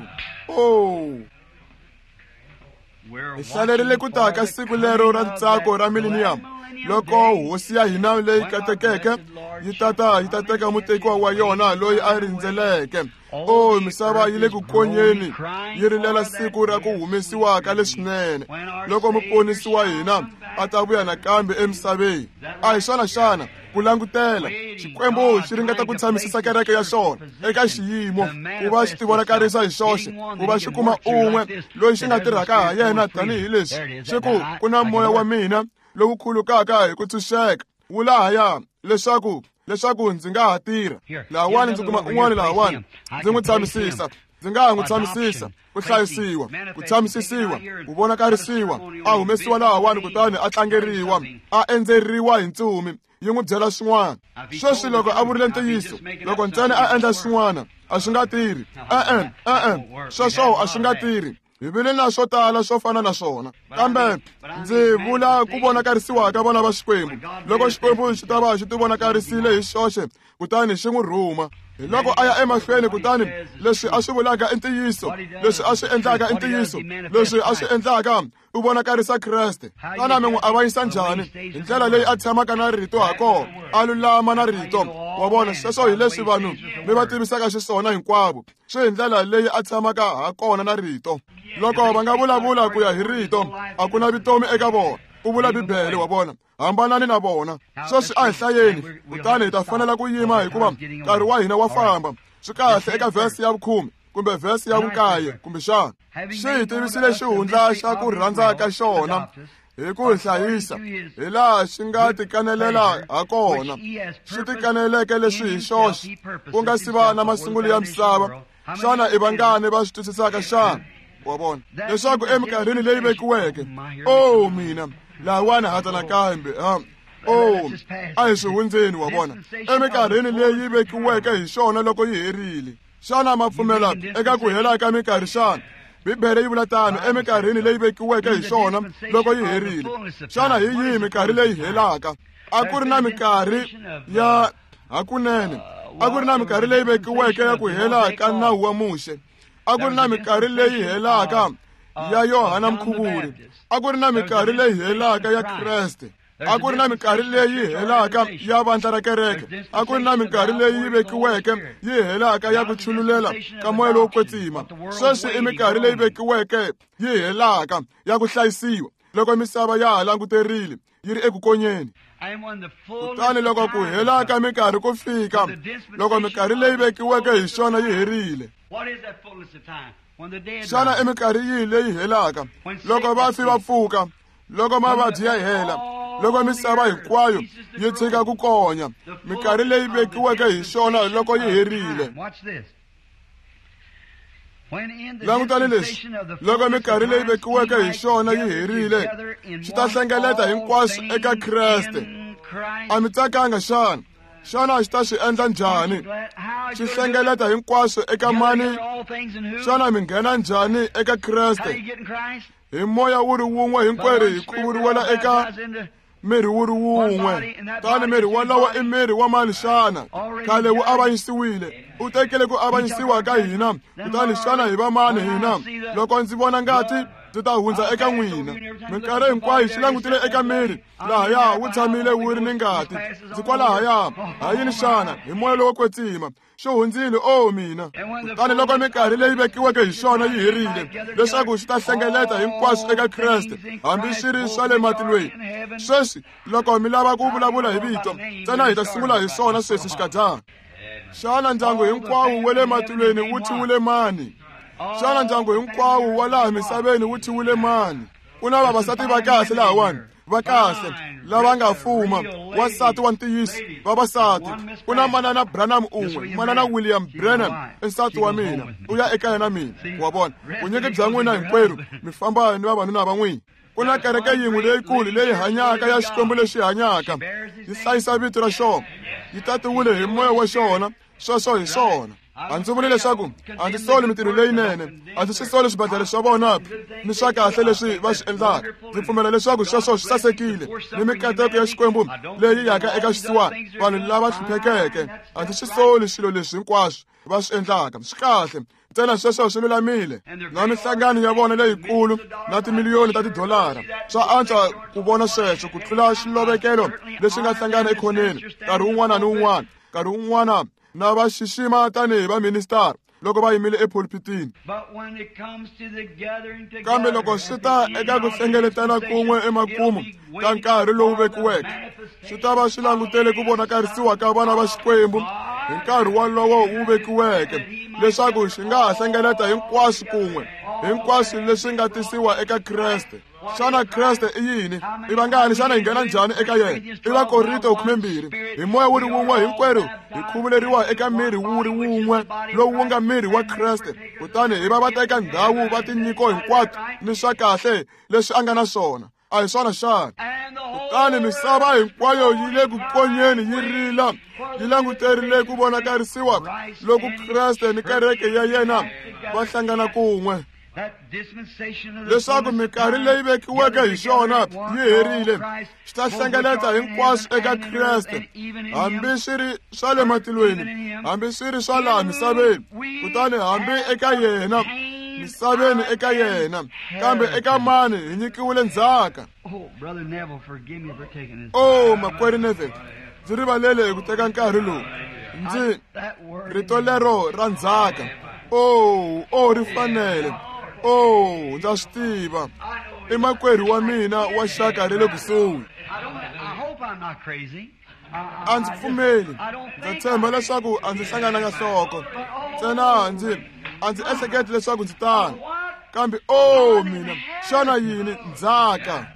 Hi hlalerile ku ta ka siku lero ra ntsako ra millennium, loko hosi ya hina leyi katekeke yi ta teka mutekiwa wa yona loyi a rindzeleke. Misava yi le ku konyeni yi rilela siku ra ku humesiwa ka leswinene, loko muponisi wa hina a ta vuya nakambe emisaveni. A hi swona xana ku langutela Xikwembu xi ringeta ku tshamisisa kereke ya xona eka xiyimo, ku va xi tivonakarisa hi xoxe, ku va xi kuma un'we loyi xi nga tirhaka ha yena tanihileswi xi ku na moya wa mina lowu khulukaka hi ku tshunxeka, wu lahaya leswaku ndzi nga ha tirha. Lahawani ndzi kuma un'wana lahawani, ndzi n'wi tshamisisa. Ndzi nga ha n'wi tshamisisa, ku hlayisiwa, ku tshamisisiwa, ku vonakarisiwa, a humesiwa lahawani kutani a tlangeriwa, a endzeriwa hi ntsumi yi n'wi byela swin'wana. Sweswi loko a vurile ntiyiso, loko ntsena a endla swin'wana a swi nga tirhi. Sweswo a swi nga tirhi. Hi vile na swo tala swo fana na swona, kambe ndzi vula ku vonakarisiwa ka vana va Xikwembu. Loko Xikwembu xi ta va xi tivonakarisile hi xoxe, kutani xi n'wi rhuma. Hi loko a ya emahlweni, kutani leswi a swi vulaka i ntiyiso, leswi a swi endlaka i ntiyiso, leswi a swi endlaka u vonakarisa Kreste. Kana mi n'wi avanyisa njhani? Hi ndlela leyi a tshamaka na rito ha kona, a lulama na rito. Wa vona, sweswo hi leswi vanhu mi va tivisaka xiswona hinkwavo. Swi hi ndlela leyi a tshamaka ha kona na rito. Loko va nga vulavula ku ya hi rito, a ku na vutomi eka vona. Ku vula Bibele, wa vona, hambanani na vona. Sweswi a hi hlayeni, kutani hi ta fanela ku yima hikuva nkarhi wa hina wa famba. Swi kahle eka vhesi ya 10, kumbe vhesi ya vukaye kumbe xana xi hi tivisile xihundla xa ku rhandza ka xona hi ku hi hlayisa hi laha xi nga tikanelela ha kona xi tikaneleke leswi hi xoxe ku nga si va na masungulo ya misava. Xana i vangani va swi twisisaka xana wa vona leswaku eminkarhini leyi vekiweke mina lawani hata nakambe a hi swi hundzeni wa vona eminkarhini leyi vekiweke hi xona loko yi herile. Xana ma pfumela eka ku hela ka minkarhi xana Bibele yi vula tano eminkarhini leyi vekiweke hi xona loko yi herile. Xana hi yihi minkarhi leyi helaka? A ku ri na minkarhi ya hakunene, a ku ri na minkarhi leyi vekiweke ya ku hela ka nawu wa Muxe, a ku ri na minkarhi leyi helaka ya Yohana Mkhuvuri, a ku ri na minkarhi leyi helaka ya Kreste, a ku ri na minkarhi leyi helaka ya vandla ra kereke, a ku ri na minkarhi leyi vekiweke yi helaka ya ku chululela ka moya lowo kwetsima. Sweswi i minkarhi leyi vekiweke yi helaka ya ku hlayisiwa loko misava ya ha languterile yi ri eku konyeni. Kutani loko ku hela ka minkarhi ku fika, loko minkarhi leyi vekiweke hi xona yi herile. Xana i minkarhi yihi leyi helaka? Loko vafi va pfuka, loko mavabyi ya hela, loko misava hinkwayo yi tshika ku konya, minkarhi leyi vekiweke hi xona loko yi herile. Langutani leswi, loko minkarhi leyi vekiweke hi xona yi herile, swi ta hlengeleta hinkwaswo eka Kreste. A mi tsakanga xana? Xana xi ta swi endla njhani? Swi hlengeleta hinkwaswo eka mani? Xana mi nghena njhani eka Kreste? Hi moya wu ri wun'we hinkwerhu hi khuvuriwela eka miri wu ri wun'we. Tani miri wolowo i miri wa mani xana? Khale wu avanyisiwile, u tekele ku avanyisiwa ka hina. Kutani xana hi va mani hina? Loko ndzi vona ngati ndzi ta hundza eka n'wina. Minkarhi hinkwayo xi langutile eka miri lahaya wu tshamile wu ri ni ngati. Ndzi kwalahaya ha yini xana? Hi moya lowo kwetsima xi hundzile mina. Kutani loko minkarhi leyi vekiweke hi xona yi herile, leswaku xi ta hlengeleta hinkwaswo eka Kreste, hambi swi ri swa le matilweni. Sweswi loko mi lava ku vulavula hi vito, ntsena hi ta sungula hi swona sweswi xikadzaha. Xana ndyangu hinkwawo wa le matilweni wu thyiwile mani? Xana ndyangu hinkwawo wa laha misaveni wu thyiwile mani? Ku na vavasati va kahle lahawani, va kahle lava nga fuma, wasati wa ntiyiso, vavasati. Ku na manana Branham un'we, manana William Branham, nsati wa mina, u ya eka yena mina, wa vona. Vunyingi bya n'wina hinkwerhu mi famba ni vavanuna va n'wina. Ku na kereke yin'we leyikulu leyi hanyaka ya Xikwembu lexi hanyaka, yi hlayisa vito ra xona, yi tatiwile hi moya wa xona, sweswo hi swona. A ndzi vuli leswaku a ndzi soli mitirho leyinene, a ndzi swi soli swibedhlele swa vona ni swa kahle leswi va swi endlaka. Ndzi pfumela leswaku sweswo swi sasekile ni mikateko ya Xikwembu leyi yaka eka xisiwana vanhu lava hluphekeke. A ndzi swi soli swilo leswi hinkwaswo va swi endlaka, swi kahle ntsena sweswo swi lulamile. Na mihlangano ya vona leyikulu na timiliyoni ta tidolara, swa antswa ku vona sweswo ku tlula xilovekelo leswi nga hlangana ekhoneni nkarhi wun'wana ni wun'wana, nkarhi wun'wana na va xixima tanihi vaministara loko va yimile epulpitini. Kambe loko swi ta eka ku hlengeletana kun'we emakumu ka nkarhi lowu vekiweke, swi ta va swi langutele ku vonakarisiwa ka vana va Xikwembu hi nkarhi wolowo wu vekiweke, leswaku xi nga ha hlengeleta hinkwaswo kun'we, hinkwaswo leswi nga tisiwa eka Kreste. Xana Kreste i yini? I vangani? Xana hi nghena njhani eka yena? I Vakorinto 12. Hi moya wu ri wun'we hinkwerhu hi khuvuleriwa eka miri wu ri wun'we lowu nga miri wa Kreste. Kutani hi va teka ndhawu va tinyiko hinkwato ni swa kahle leswi a nga na swona. A hi swona xana? Kutani misava hinkwayo yi le ku konyeni yi rila, yi languterile ku vonakarisiwa loko Kreste ni kereke ya yena va hlangana kun'we. Leswaku minkarhi leyi vekiweke hi xona yi herile, swi ta hlengeleta hinkwaswo eka Kreste, hambi swi ri swa le matilweni, hambi swi ri swa laha misaveni. Kutani hambi eka yena, misaveni eka yena, kambe eka mani hi nyikiwile ndzhaka. Makwerhu Neville, ndzi rivalele hi ku teka nkarhi lowu. Ndzi rito lero ra ndzhaka, ri fanele. Ndza swi tiva. I makwerhu wa mina wa xaka ri le kusuhi. A ndzi pfumeli, ndza tshemba leswaku a ndzi hlangananga nhloko. Ntsena a ndzi ehleketi leswaku ndzi tani kambe mina xana yini ndzhaka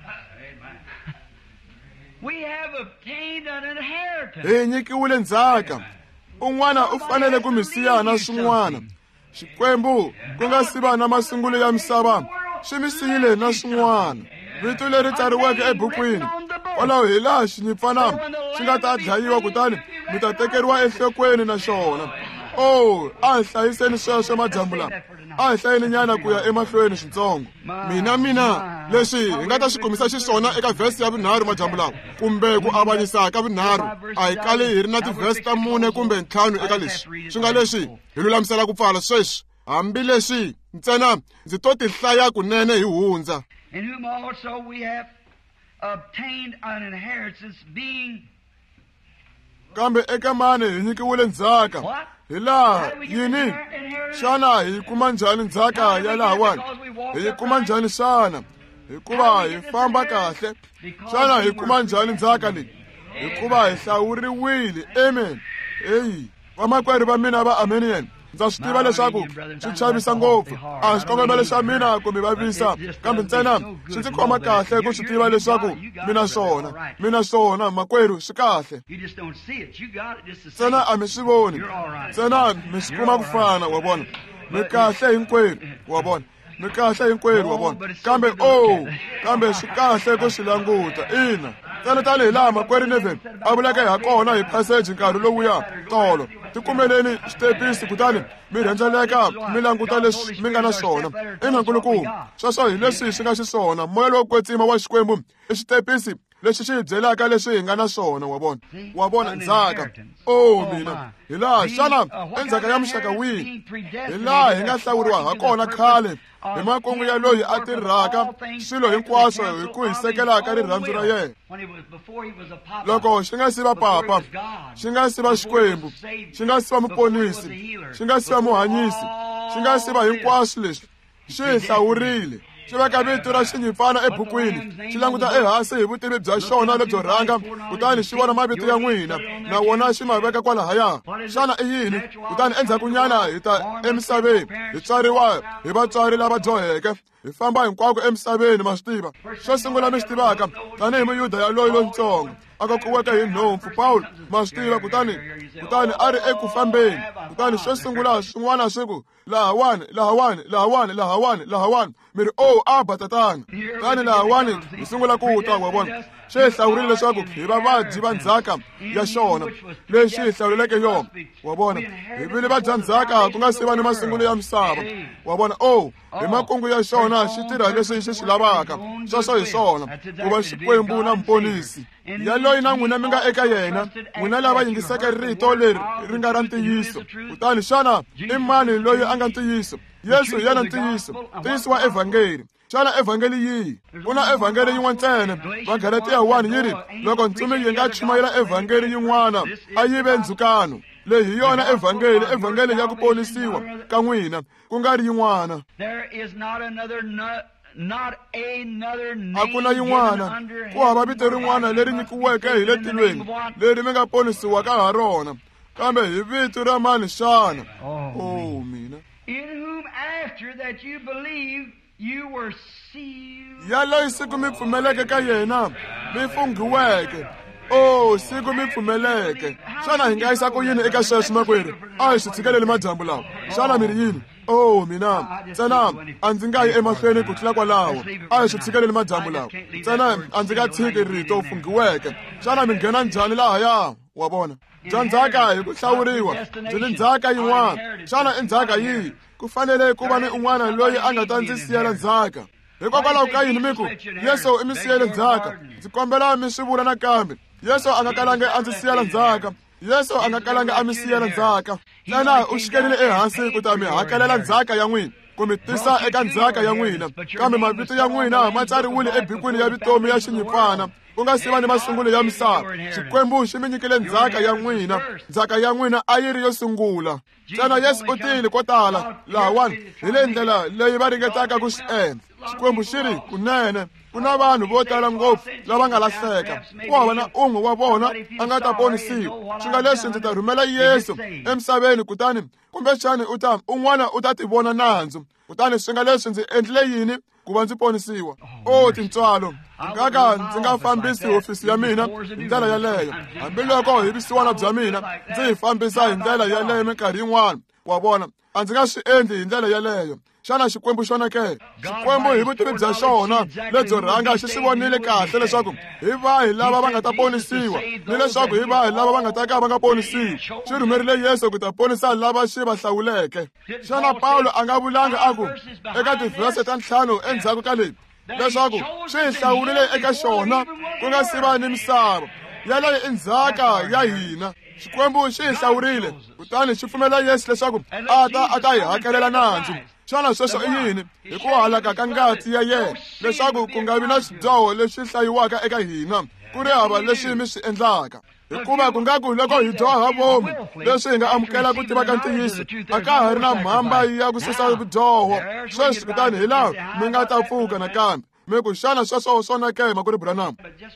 hi nyikiwile ndzhaka un'wana u fanele ku mi siya na swin'wana Xikwembu ku nga si va na masungulo ya misava xi mi siyile na swin'wana vito leri tsariweke ebukwini kwalaho hi laha xinyimpfana xi nga ta dlayiwa kutani mi ta tekeriwa enhlokweni na xona a hi hlayiseni sweswo madyambu lama a hi hlayeni nyana ku ya emahlweni swintsongo mina leswi hi nga ta swi kumisa xiswona eka vhesi ya vunharhu madyambu lawa kumbe ku avanyisa ka vunharhu a hi kali hi ri na tivhesi ta 4 kumbe 5 eka leswi swi nga leswi hi lulamisela ku pfala sweswi hambileswi ntsena ndzi to tihlaya kunene hi hundza in whom also we have obtained an inheritance being kambe eka mani hi nyikiwile ndzhaka hi laha yini xana hi kuma njhani ndzhaka ya lahawani hi kuma njhani xana hikuva hi famba kahle xana hi kuma njhani ndzhaka leyi hikuva hi hlawuriwile amen vamakwerhu va mina va Armenian ndza swi tiva leswaku swi chavisa ngopfu a swi kongomelo xa mina ku mi vavisa kambe ntsena swi ndzi khoma kahle ku swi tiva leswaku mina swona makwerhu swi kahle ntsena a mi swi voni ntsena mi swi kuma ku fana wa vona mi kahle hinkwerhu wa vona mi kahle hinkwerhu wa vona kambe swi kahle ku swi languta ina ntsena tanihi laha makwerhu Neville a vulaka ha kona hi passage nkarhi lowuya tolo tikumeleni xitepisi kutani mi rhendzeleka mi languta leswi mi nga na swona ina nkulukumba sweswo hi leswi swi nga xiswona moya lowo kwetsima wa Xikwembu i xitepisi lexi xi hi byelaka leswi hi nga na swona wa vona ndzhaka mina hi laha xana endzhaka ya muxaka wihi hi laha hi nga hlawuriwa ha kona khale hi makungu ya loyi a tirhaka swilo hinkwaswo hi ku hi sekelaka rirhandzu ra yena loko xi nga si va papa xi nga si va Xikwembu xi nga si va muponisi xi nga si va muhanyisi xi nga si va hinkwaswo leswi xi hi hlawurile xi veka vito ra xinyimpfana ebukwini xi languta ehansi hi vutivi bya xona lebyo rhanga kutani xi vona mavito ya n'wina na wona xi ma veka kwalahaya xana i yini kutani endzhaku nyana hi ta emisaveni hi tswariwa hi vatswari lava dyoheke hi famba hinkwako emisaveni ma swi tiva xo sungula mi swi tivaka tanihi muyuda yaloyi lontsongo a kokiweke hi nhompfu Paulo ma swi tiva kutani a ri eku fambeni kutani xo sungula swin'wana swi ku lahawani mi ri Abba tatana tani lahawani hi sungula ku twa wa vona xi hi hlawurile leswaku hi vavabyi va ndzhaka ya xona lexi hi hlawuleleke yona wa vona hi vile va dya ndzhaka ku nga si va ni masungulo ya misava wa vona hi makungu ya xona xi tirha leswi xi swi lavaka sweswo hi swona ku va Xikwembu na muponisi yaloyi na n'wina mi nga eka yena n'wina lava yingiseke rito leri ri nga ra ntiyiso kutani xana i mani loyi a nga ntiyiso Yesu hi yena ntiyiso wa evhangeli xana evhangeli yihi ku na evhangeli yin'wana ntsena Magalatiya 1 yi ri loko ntsumi yi nga chumayela evhangeli yin'wana a yi ve ndzhukano leyi hi yona evhangeli ya ku ponisiwa ka n'wina ku nga ri yin'wana a ku na yin'wana ku hava vito rin'wana leri nyikiweke hi le tilweni leri mi nga ponisiwaka ha rona kambe hi vito ra mani xana mina in whom after that you believe you were sealed yaloyi siku mi pfumeleke ka yena mi funghiweke siku mi pfumeleke xana hi nga yisa ku yini eka sweswo makwerhu a hi swi tshikeleli madyambu lawa xana mi ri yini mina ntsena a ndzi nga yi emahlweni ku tlula kwalaho a hi swi tshikeleli madyambu lawa ntsena a ndzi nga tshiki rito funghiweke xana mi nghena njhani lahaya wa vona bya ndzhaka hi ku hlawuriwa byi ni ndzhaka yin'wana xana i ndzhaka yihi ku fanele ku va ni un'wana loyi a nga ta ndzi siyela ndzhaka hikokwalaho ka yini mi ku Yesu i mi siyele ndzhaka ndzi kombela mi swi vula nakambe Yesu a nga kalangi a ndzi siyela ndzhaka Yesu a nga kalangi a mi siyela ndzhaka ntsena u xikerile ehansi ku ta mi hakelela ndzhaka ya n'wina ku mi tisa eka ndzhaka ya n'wina kambe mavito ya n'wina ma tsariwile ebukwini ya vitomi ya xinyimpfana ku nga si va ni masungulo ya misava Xikwembu xi mi nyikile ndzhaka ya n'wina ndzhaka ya n'wina a yi ri yo sungula ntsena Yesu u tile ko tala lahawani hi le ndlela leyi va ringetaka ku swi endla Xikwembu xi ri kunene ku na vanhu vo tala ngopfu lava nga lahleka ku hava na un'we wa vona a nga ta ponisiwa. Swi nga leswi ndzi ta rhumela Yesu emisaveni kutani kumbexani un'wana u ta ti vona nandzu kutani swi nga leswi ndzi endlile yini ku va ndzi ponisiwa. Tintswalo ndzi nga fambisi hofisi ya mina hi ndlela yaleyo, hambiloko hi vusiwana bya mina ndzi yi fambisa hi ndlela yaleyo minkarhi yin'wana. Wa vona a ndzi nga swi endli hi ndlela yaleyo. Xana Xikwembu xona ke? Xikwembu hi vutivi bya xona lebyo rhanga xi swi vonile kahle leswaku hi vahi lava va nga ta ponisiwa ni leswaku hi vahi lava va nga ta ka va nga ponisiwi. Xi rhumerile Yesu ku ta ponisa lava xi va hlawuleke. Xana Pawulo a nga vulanga aku eka tivhese ta 5 endzhaku ka leyi leswaku swi hi hlawulile eka xona ku nga si va ni misava yaleyo endzhaka ya hina. Xikwembu xi hi hlawurile kutani xi pfumela Yesu leswaku a ta hi hakelela nandzu. Xana sweswo i yini? Hi ku halaka ka ngati ya yena leswaku ku nga vi na swidyoho leswi hlayiwaka eka hina ku ri hava leswi mi swi endlaka. Hikuva ku nga ku loko hi dyoha vomu leswi hi nga amukela ku tiva ka ntiyiso a ka ha ri na mhamba ya ku susa vudyoho. Sweswi kutani hi laha mi nga ta pfuka nakambe mi ku xana sweswo swona ke makuri Branham.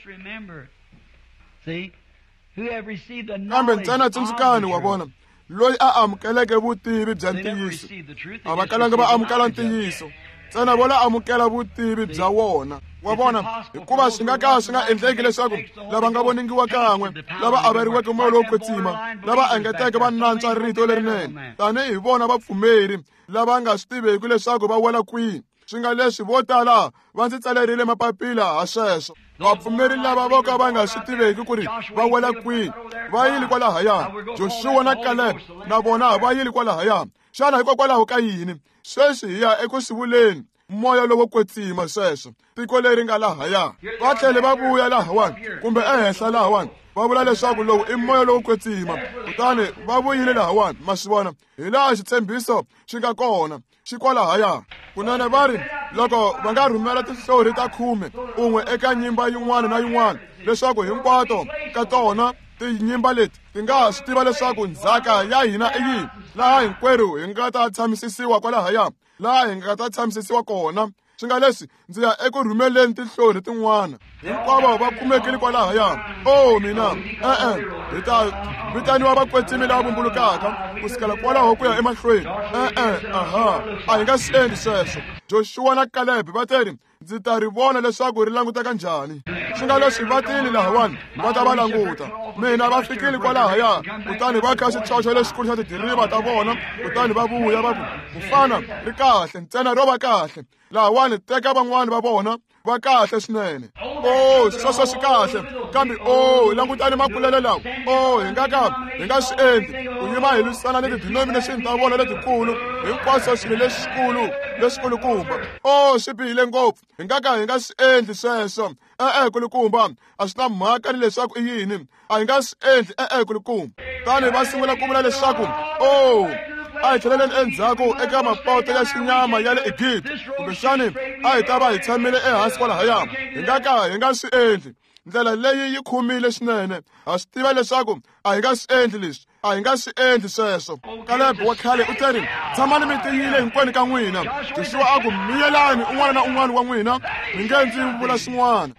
Kambe ntsena tsundzukani wa vona loyi a amukeleke vutivi bya ntiyiso a va kalanga va amukela ntiyiso ntsena vola amukela vutivi bya wona. Wa vona hikuva swi nga ka swi nga endleki leswaku lava nga voningiwa kan'we lava averiweke moya lowo kwetsima lava engeteke va nantswa rito lerinene tanihi vona vapfumeri lava nga swi tiveki leswaku va wela kwihi. Swi nga leswi vo tala va ndzi tsalerile mapapila ha sweswo. Vapfumeri lava vo ka va nga swi tiveki ku ri va wela kwihi va yili kwalahaya. Joshua na Caleb na vona va yili kwalahaya. Xana hikokwalaho ka yini? Sweswi hi ya eku swivuleni moya lowo kwetsima sweswo tiko leri nga lahaya. Va tlhele va vuya lahawani kumbe ehenhla lahawani va vula leswaku lowu i moya lowo kwetsima kutani va vuyile lahawani. Ma swi vona hi laha xitshembiso xi nga kona xi kwalahaya. Kunene va ri loko va nga rhumela tinhlori ta 10 un'we eka nyimba yin'wana na yin'wana leswaku hinkwato ka tona tinyimba leti ti nga swi tiva leswaku ndzhaka ya hina i yini laha hinkwerhu hi nga ta tshamisisiwa kwalahaya laha hi nga ta tshamisisiwa kona. Swi nga leswi ndzi ya eku rhumeleni tinhlori tin'wana hinkwavo va kumekile kwalahaya. Mina hi ta vitaniwa vakwetsimi lava vumbulukaka ku sukela kwalaho ku ya emahlweni. A hi nga swi endli sweswo. Joshua na Caleb va teri ndzi ta ri vona leswaku ri languteka njhani. Swi nga leswi va tini lahawani va ta va languta. Mina va fikile kwalahaya kutani va kha xichocho lexikulu xa tidiriva ta vona kutani va vuya va ku fana ri kahle ntsena ro va kahle. Lahawani teka van'wani va vona va kahle swinene. Sweswo swi kahle kambe langutani makulele lawa. Hi nga swi endli ku yima hi lwisana ni ti-denomination ta vona letikulu hinkwaswo swilo leswikulukumba. Swi bihile ngopfu hi nga swi endli sweswo. Kulukumba a swi na mhaka ni leswaku i yini a hi nga swi endli kulukumba. Tani va sungula ku vula leswaku a hi tlheleleni endzhaku eka mapoto ya xinyama ya le Egipte kumbexani a hi ta va hi tshamile ehansi kwalahaya. Hi nga swi endli. Ndlela leyi yi khumile swinene. Ha swi tiva leswaku a hi nga swi endli leswi. A hi nga swi endli sweswo. Caleb wa khale u teri tshamani mi tiyile hinkwenu ka n'wina. Joshua a ku miyelani un'wana na un'wana wa n'wina mi nge ndzi vula swin'wana.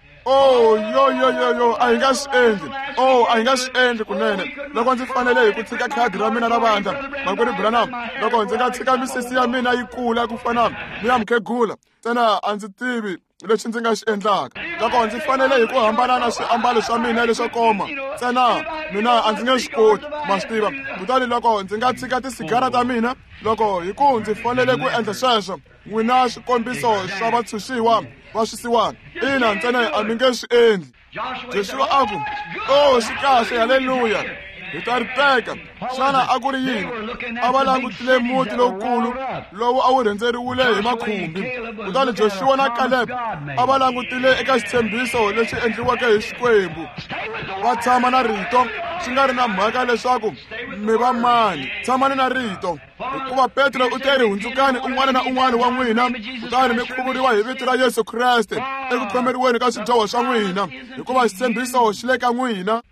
A hi nga swi endli. A hi nga swi endli kunene. Loko ndzi fanele hi ku tshika khadi ra mina ra vandla makwerhu Branham loko ndzi nga tshika misisi ya mina yi kula ku fana ni ya mukhegula ntsena a ndzi tivi leswi ndzi nga swi endlaka. Loko ndzi fanele hi ku hambana na swiambalo swa mina leswo koma ntsena mina a ndzi nge swi koti ma swi tiva. Kutani loko ndzi nga tshika tisigara ta mina loko hi ku ndzi fanele ku endla sweswo n'wina swikombiso swa vatshunxiwa va swisiwana ina ntsena a mi nge swi endli. Joshua a ku swi kahle haleluya hi ta ri teka. Xana a ku ri yini? A va langutile muti lowukulu lowu a wu rhendzeriwile hi makhumbi. Kutani Joshua na Caleb a va langutile eka xitshembiso lexi endliweke hi Xikwembu. Va tshama na rito swi nga ri na mhaka leswaku mi va mani. Tshamani na rito hikuva Petro u teri hundzukani un'wana na un'wana wa n'wina kutani mi khuvuriwa hi vito ra Yesu Kreste eku khomeriweni ka swidyoho swa n'wina hikuva xitshembiso xi le ka n'wina.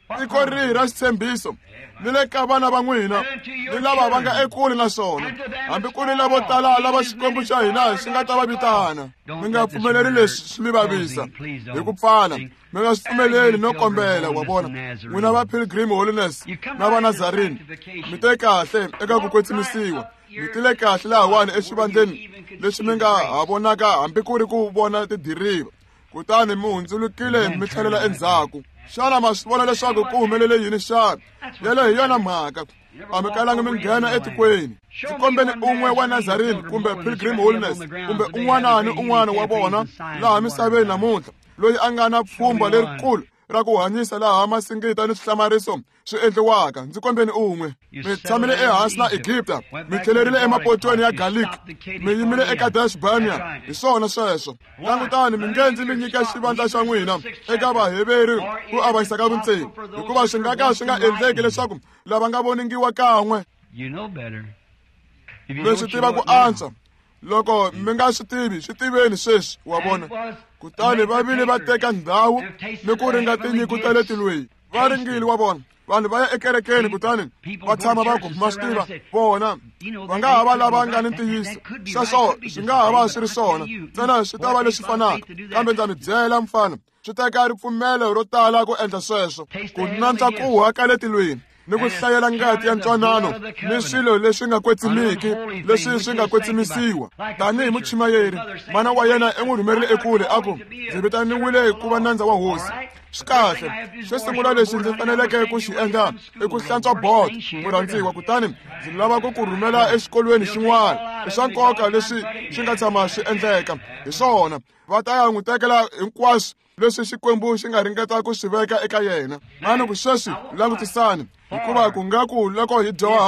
tiko rihi ra xitshembiso ni le ka vana va n'wina ni lava va nga ekule na swona, hambi ku ri lavo tala lava Xikwembu xa hina xi nga ta va vitana. Mi nga pfumeleri leswi swi mi vavisa hi ku pfala. Mi nga swi pfumeleli no kombela. Wa vona n'wina va Pilgrim Holiness na va Nazarene, mi te kahle eka ku kwetsimisiwa. Mi tile kahle lahawani exivandleni leswi mi nga ha vonaka hambi ku ri ku vona tidiriva, kutani mi hundzulukile mi tlhelela endzhaku. Xana ma swi vona leswaku ku humelele yini xana? Yeleyo hi yona mhaka. A mi kalangi mi nghena etikweni. Ndzi kombeni un'we wa Nazarene kumbe Pilgrim Holiness kumbe un'wana ni un'wana wa vona laha misaveni namuntlha loyi a nga na pfhumba lerikulu ra ku hanyisa laha masingita ni swihlamariso swi endliwaka. Ndzi kombeni un'we. Mi tshamile ehansi na Egipta, mi tlhelerile emapotweni ya Galiki, mi yimile eka Dashbania. Hi swona sweswo. Langutani mi nge ndzi mi nyika xivandla xa n'wina eka vaheveri ku avanyisa ka vuntseni, hikuva swi nga ka swi nga endleki leswaku lava nga voningiwa kan'we. Mi swi tiva ku antswa. Loko mi nga swi tivi, swi tiveni sweswi. Wa vona kutani va vile va teka ndhawu ni ku ringa tinyiko ta le tilweni. Va ringile. Wa vona vanhu va ya ekerekeni kutani va tshama va ku ma swi tiva vona va nga ha va lava nga ni ntiyiso. Sweswo swi nga ha va swi ri swona, ntsena swi ta va leswi fanaka. Kambe ndza mi byela mfana, swi teka ripfumelo ro tala ku endla sweswo, ku nantswa kuha ka le tilweni ni ku hlayela ngati ya ntwanano ni swilo leswi nga kwetsimiki, leswi swi nga kwetsimisiwa. Tanihi muchimayeri, mana wa yena n'wi rhumerile ekule a ku, ndzi vitaniwile ku va nandza wa hosi. Swi kahle. Xo sungula lexi ndzi faneleke ku xi endla i ku hlantswa bodo, murhandziwa, kutani ndzi lava ku ku rhumela exikolweni xin'wana. I swa nkoka leswi swi nga tshama swi endleka. Hi swona va ta ya n'wi tekela hinkwaswo leswi Xikwembu xi nga ringeta ku swi veka eka yena. Mani ku sweswi langutisani, hikuva ku nga ku loko hi dyoha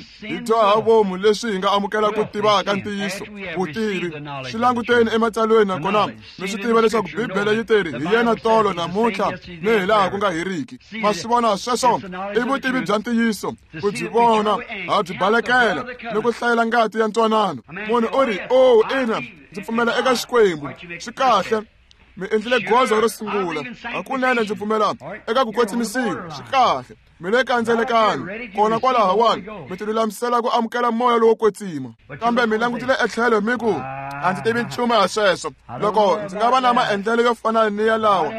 ha vomu leswi hi nga amukela ku tivaka ntiyiso, vutivi. Swi languteni ematsalweni nakona mi swi tiva leswaku Bibele yi teri hi yena tolo namuntlha ni hi laha ku nga heriki. Ma swi vona sweswo i vutivi bya ntiyiso, ku byi vona ha byi balekela ni ku hlayela ngati ya ntwanano. Munhu u ri ina ndzi pfumela eka Xikwembu. Swi kahle. Mi endlile goza ro sungula. Hakunene ndzi pfumela eka ku kwetsimisiwa. Swi kahle. Mi le kandzelekani kona kwalahawani mi tilulamisela ku amukela moya lowo kwetsima. Kambe mi langutile etlhelo mi ku a ndzi tivi nchumu ha sweswo. Loko ndzi nga va na maendlelo yo fana ni ya lawa,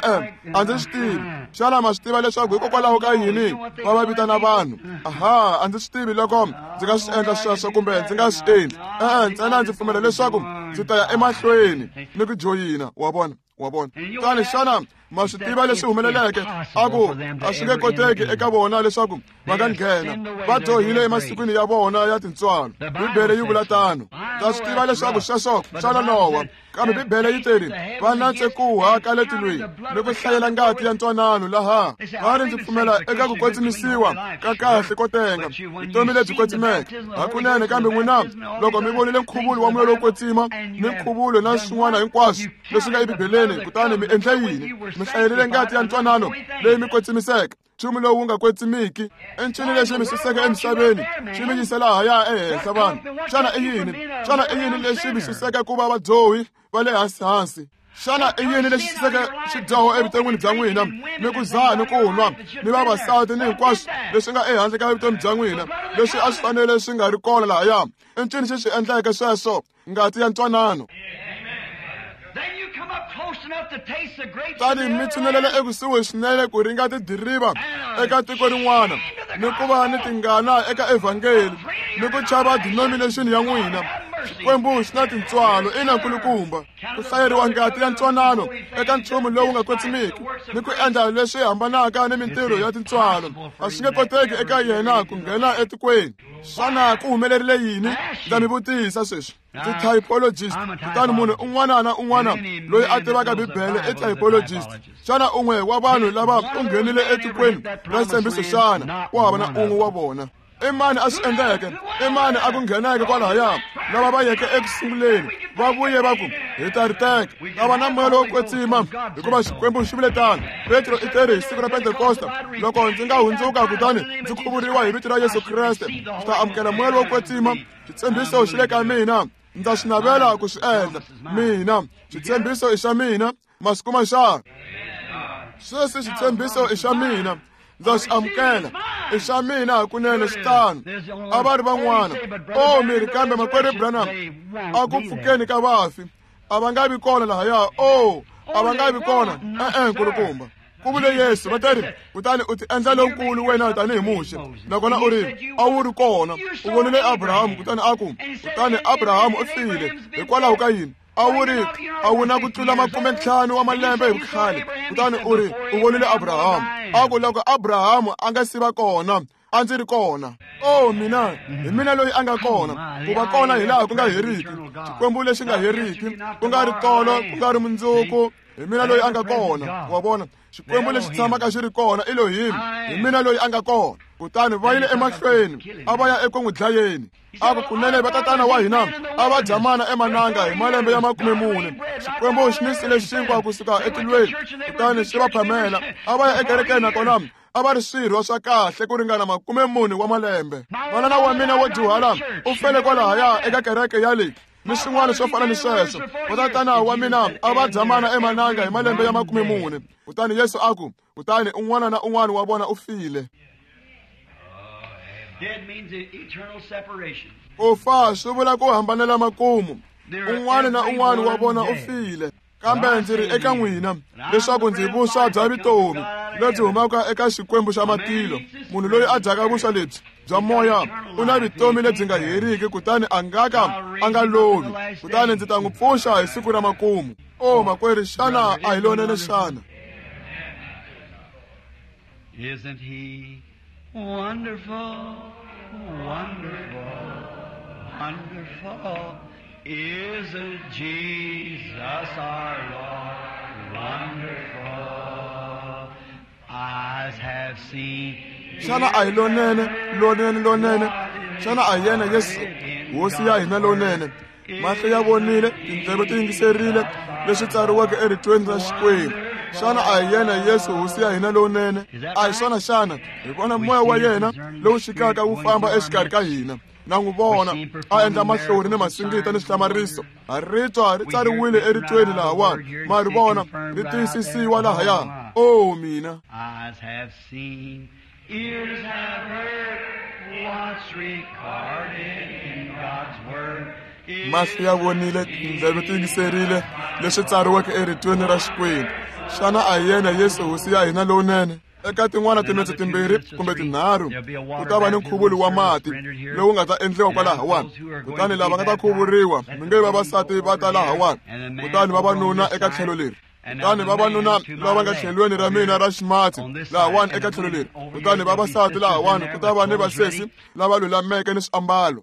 a ndzi swi tivi. Xana ma swi tiva leswaku hikokwalaho ka yini va va vitana vanhu? A ndzi swi tivi loko ndzi nga swi endla sweswo kumbe ndzi nga swi endli. Ntsena ndzi pfumela leswaku ndzi ta ya emahlweni ni ku joyina. Wa vona kutani xana ma swi tiva leswi humeleleke? A ku a swi nge koteki eka vona leswaku va nga nghena. Va dyohile emasikwini ya vona ya tintswalo. Bibele yi vula tano. Ta swi tiva leswaku sweswo swa nonoha, kambe Bibele yi teri va nantse kuha ka le tilweni ni ku hlayela ngati ya ntwanano laha. Va ri ndzi pfumela eka ku kwetsimisiwa ka kahle ko tenga, vutomi lebyi kwetsimeke. Hakunene kambe n'wina loko mi vonile nkhuvulo wa moya lowo kwetsima ni nkhuvulo na swin'wana hinkwaswo leswi nga ebibeleni, kutani mi endle yini? Mi hlayelile ngati ya ntwanano leyi mi kwetsimiseke. Nchumu lowu nga kwetsimiki i ncini lexi mi suseke emisaveni xi mi yisa lahaya ehenhla vanhu. Xana i yini lexi mi suseke ku va vadyohi va le hansi? Xana i yini lexi suseke xidyoho evuton'wini bya n'wina ni ku zaha ni ku nwa ni vavasati ni hinkwaswo leswi nga ehandle ka vutomi bya n'wina leswi a swi fanele swi nga ri kona lahaya? I ncini xi swi endleke sweswo? Ngati ya ntwanano. Tani mi tshunelele ekusuhi swinene ku ringa tidiriva eka tiko rin'wana ni ku va ni tingana eka evhangeli ni ku chava denomination ya n'wina. Xikwembu xi na tintswalo ina nkulukumba. Ku hlayeriwa ngati ya ntwanano eka nchumu lowu nga kwetsimiki ni ku endla leswi hambanaka ni mintirho ya tintswalo. A swi nge koteki eka yena ku nghena etikweni. Xana ku humelerile yini? Ndza mi vutisa sweswi. Ndzi typologist, kutani munhu un'wana na un'wana loyi a tivaka Bibele i typologist. Xana un'we wa vanhu lava u nghenile etikweni ra ntshembiso xana ku hava na un'we wa vona? I mani a swi endleke? I mani a ku ngheneke kwalahaya? Lava va yeke ekusunguleni va vuye va ku hi ta ri teka. Ta va na moya lowo kwetsima hikuva Xikwembu xi vile tano. Petro i teri hi siku ra Pentekosta, loko ndzi nga hundzuka kutani ndzi khuvuriwa hi vito ra Yesu Kreste, ndzi ta amukela moya lowo kwetsima. Xitshembiso xi le ka mina, ndza swi navela ku swi endla. Mina xitshembiso i xa mina masiku maxana. sweswi xitshembiso i xa mina, ndza xi amukela, i xa mina kunene xitano. A va ri van'wana, o miri kambe makwerhu Branham a ku pfukeni ka vafi, a va nga vi kona lahaya, o a va nga vi kona, nkulukumba. Ku vule Yesu, vateri, kutani u ti endla lonkulu wena tanihi Muxe, nakona u ri a wu ri kona, u vonile Abrahamu, kutani kutani Abrahamu u file, hikwalaho ka yini? A wu na ku tlula 50 wa malembe hi vukhale, kutani u vonile Abrahamu. A ku loko Abrahamu a nga si va kona, a ndzi ri kona. O mina, hi mina loyi a nga kona, ku va kona hi laha ku nga heriki, Xikwembu lexi nga heriki, ku nga ri tolo, ku nga ri mundzuku, hi mina loyi a nga kona, wa vona. Xikwembu lexi tshamaka xi ri kona, Elohim, hi mina loyi a nga kona. Kutani va yile emahlweni, a va ya eku n'wi dlayeni. A ku kunene vatatana wa hina a va jamana emananga hi malembe ya 40. Xikwembu xi nisile xinkwa kusuka etilweni, kutani xi va phamela. A va ya ekerekeni nakona a va ri swirho swa kahle ku ringana 40 wa malembe. Manana wa mina wo dyuhala u fele kwalahaya eka kereke ya le ni swin'wana swo fana ni sweswo. Vatatana wa mina a va jamana emananga hi malembe ya 40. Kutani Yesu kutani un'wana na un'wana wa vona u file. Dead means eternal separation. Ku fa swi vula ku hambanela makumu. Un'wana na un'wana wa vona u file. Kambe ndzi ri eka n'wina leswaku ndzi vuswa bya vutomi lebyi humaka eka Xikwembu xa matilo. Munhu loyi a dyaka vuswa lebyi bya moya u na vutomi lebyi nga heriki, kutani a nga lovi. Kutani ndzi ta n'wi pfuxa hi siku ra makumu. O makwerhu, xana a hi lonene xana? Isn't he wonderful, wonderful, wonderful? Isn't Jesus our Lord wonderful? Eyes have seen. Shana a hi lonene. Shana a hi yena Yesu, hosi ya hina lonene. Mahlo ya vonile, tindleve ti yingiserile leswi tsariweke erihlweni ra Xikwembu. Shana a hi yena Yesu, hosi ya hina lonene. A hi swona xana? Hi vona moya wa yena lowu xikaka wu famba exikarhi ka hina. Na n'wi vona a endla mahlori ni masingita ni swihlamariso. Rito ri tsariwile erihlweni lahawani, ma ri vona ri tiyisisiwa lahaya. O mina, eyes have seen, ears have heard, what's recorded in God's word. mahlo ya vonile, tindleve ti yingiserile leswi tsariweke erihlweni ra Xikwembu. Xana a hi yena Yesu, hosi ya hina lowunene? Eka tin'wana timetse timbirhi kumbe tinharhu ku ta va ni nkhuvulo wa mati lowu nga ta endliwa kwalahawani. Kutani lava nga ta khuvuriwa mi nge vavasati va ta lahawani, kutani vavanuna eka tlhelo leri. Kutani vavanuna lava nga tlhelweni ra mina ra ximatsi lahawani eka tlhelo leri. Kutani vavasati lahawani ku ta va ni vasesi lava lulameke ni swiambalo.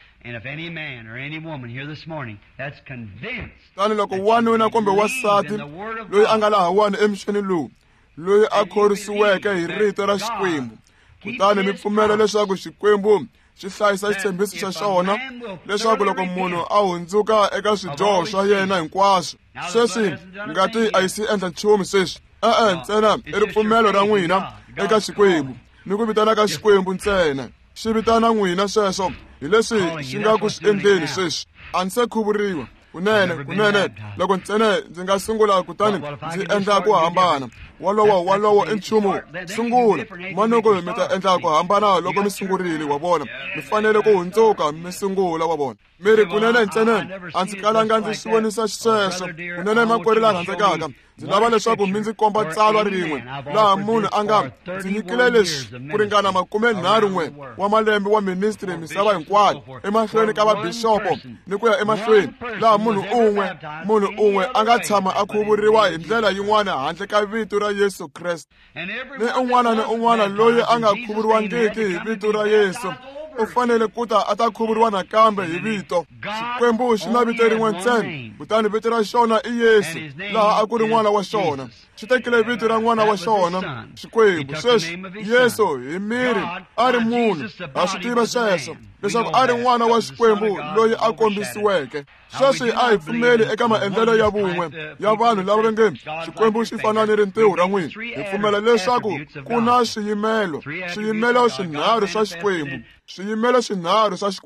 Kutani loko wanuna kumbe wasati loyi a nga lahawani emixeni lowu, loyi a khorisiweke hi rito ra Xikwembu, kutani mi pfumela leswaku Xikwembu xi hlayisa xitshembiso xa xona, leswaku loko munhu a hundzuka eka swidyoho swa yena hinkwaswo, sweswi ngati a yi si endla nchumu sweswi. Ntsena i ripfumelo ra n'wina eka Xikwembu ni ku vitana ka Xikwembu ntsena. Xi vitana n'wina sweswo hi leswi xi nga ku swi endleni sweswi. A ndzi se khuvuriwa kunene loko ntsena ndzi nga sungula kutani ndzi endla ku hambana. Walowo i nchumu. Sungula manoko mi ta endla ku hambana loko mi sungurile, wa vona. Mi fanele ku hundzuka mi sungula, wa vona. Mi ri kunene ntsena a ndzi kalanga ndzi swi vonisa sweswo. Kunene makwerhu la rhandzekaka, ndzi lava leswaku mi ndzi komba tsalwa rin'we laha munhu a nga ndzi nyikile leswi ku ringana 41 wa malembe wa ministry misava hinkwayo emahlweni ka vabixopo ni ku ya emahlweni, laha munhu un'we a nga tshama a khuvuriwa hi ndlela yin'wana handle ka vito ra Yesu Kreste. Ni un'wana loyi a nga khuvuriwangiki hi vito ra Yesu u fanele ku ta a ta khuvuriwa nakambe hi vito. Xikwembu xi na vito rin'we ntsena, kutani vito ra xona i Yesu, laha a ku ri n'wana wa xona. Xi tekile vito ra n'wana wa xona Xikwembu. Sweswi Yesu hi miri a ri munhu, ha swi tiva sweswo leswaku a ri n'wana wa Xikwembu loyi a kombisiweke. Sweswi a hi pfumeli eka maendlelo ya vun'we ya vanhu lava va nge Xikwembu xi fana ni rintiho ra n'wina. Hi pfumela leswaku ku na swiyimelo swinharhu swa Xikwembu. Swiyimelo swinharhu swa Xikwembu.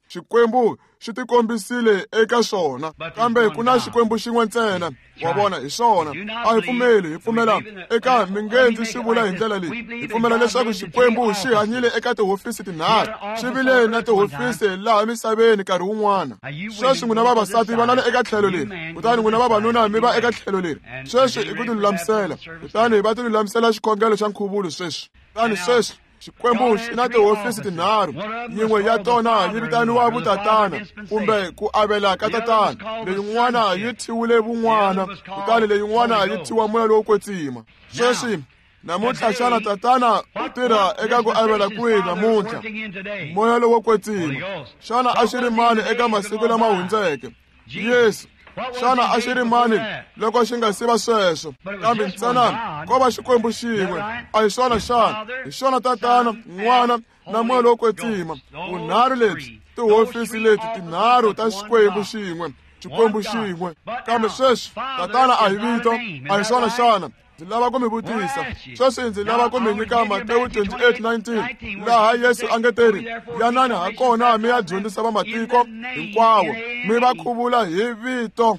Xikwembu xi tikombisile eka swona, kambe ku na Xikwembu xin'we ntsena. Wa vona hi swona. A hi pfumeli, hi pfumela eka minghenzi swi vula hi ndlela leyi. Hi pfumela leswaku Xikwembu xi hanyile eka tihofisi tinharhu, xi vile na tihofisi laha misaveni nkarhi wun'wana. Sweswi n'wina vavasati va lale eka tlhelo leri, kutani n'wina vavanuna mi va eka tlhelo leri. Sweswi i ku tilulamisela, kutani va tilulamisela xikhongelo xa nkhuvulo sweswi. Kutani sweswi Xikwembu xi na tihofisi tinharhu, yin'we ya tona yi vitaniwa vutatana kumbe ku avela ka tatana, leyin'wana yi thyiwile vun'wana, kutani leyin'wana yi thyiwa moya lowo kwetsima. Sweswi namuntlha xana tatana u tirha eka ku avela kwihi namuntlha? Moya lowo kwetsima. Xana a xi ri mani eka masiku lama hundzeke? Yesu. Xana a xi ri mani loko xi nga si va sweswo? Kambe ntsanana ko va Xikwembu xin'we. A hi swona xana? Hi xona tatana, n'wana na moya lowo kwetsima. Vunharhu lebyi, tihofisi leti tinharhu ta Xikwembu xin'we, Xikwembu xin'we. Kambe sweswi tatana a hi vito, a hi swona xana? Ndzi lava ku mi vutisa. Sweswi ndzi lava ku mi nyika Matewu 28:19, laha Yesu a nge teri, yanani hakona mi ya dyondzisa vamatiko hinkwawo, mi va khuvula hi vito,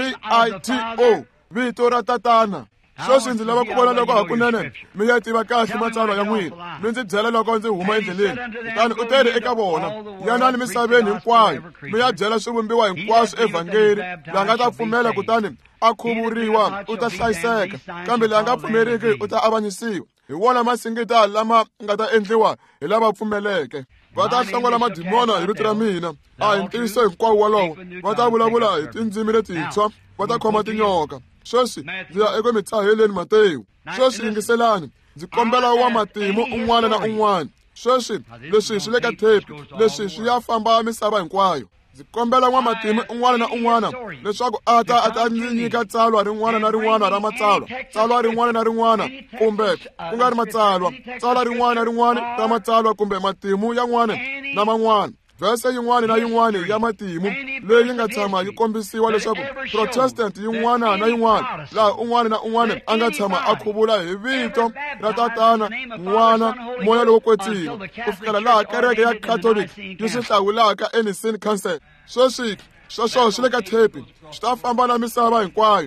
VITO, vito ra tatana. Sweswi ndzi lava ku vona loko hakunene mi ya tiva kahle matsalwa ya n'wina. Mi ndzi byela loko ndzi huma endleleni. Kutani u teri eka vona, yanani misaveni hinkwayo, mi ya byela swivumbiwa hinkwaswo evhangeli. Laha nga ta pfumela kutani a khuvuriwa u ta hlayiseka, kambe laha nga pfumeriki u ta avanyisiwa. Hi wona masingita lama nga ta endliwa hi lava pfumeleke. Va ta hlongola madimona hi vito ra mina. A hi ntiyiso hinkwawo wolowo. Va ta vulavula hi tindzimi letintshwa, va ta khoma tinyoka. Sweswi ndzi ya eku mi tsaheleni Matewu. Sweswi yingiselani, ndzi kombela wa matimu un'wana na un'wana. Sweswi leswi swi le ka thepi, leswi swi ya famba misava hinkwayo. Ndzi kombela n'wamatimu un'wana na un'wana leswaku a ta ndzi nyika tsalwa rin'wana na rin'wana ra matsalwa, tsalwa rin'wana na rin'wana kumbe ku nga ri matsalwa, tsalwa rin'wana na rin'wana ra matsalwa kumbe matimu yan'wana na man'wana. Vhese yin'wana na yin'wana ya matimu leyi nga tshama yi kombisiwa leswaku Protestant yin'wana na yin'wana, laha un'wana na un'wana a nga tshama a khuvula hi vito ra tatana, n'wana, moya lowo kwetsima, ku fikela laha kereke ya Catholic yi swi hlawulaka eNicene Council. Sweswi sweswo swi le ka thepi, swi ta famba na misava hinkwayo.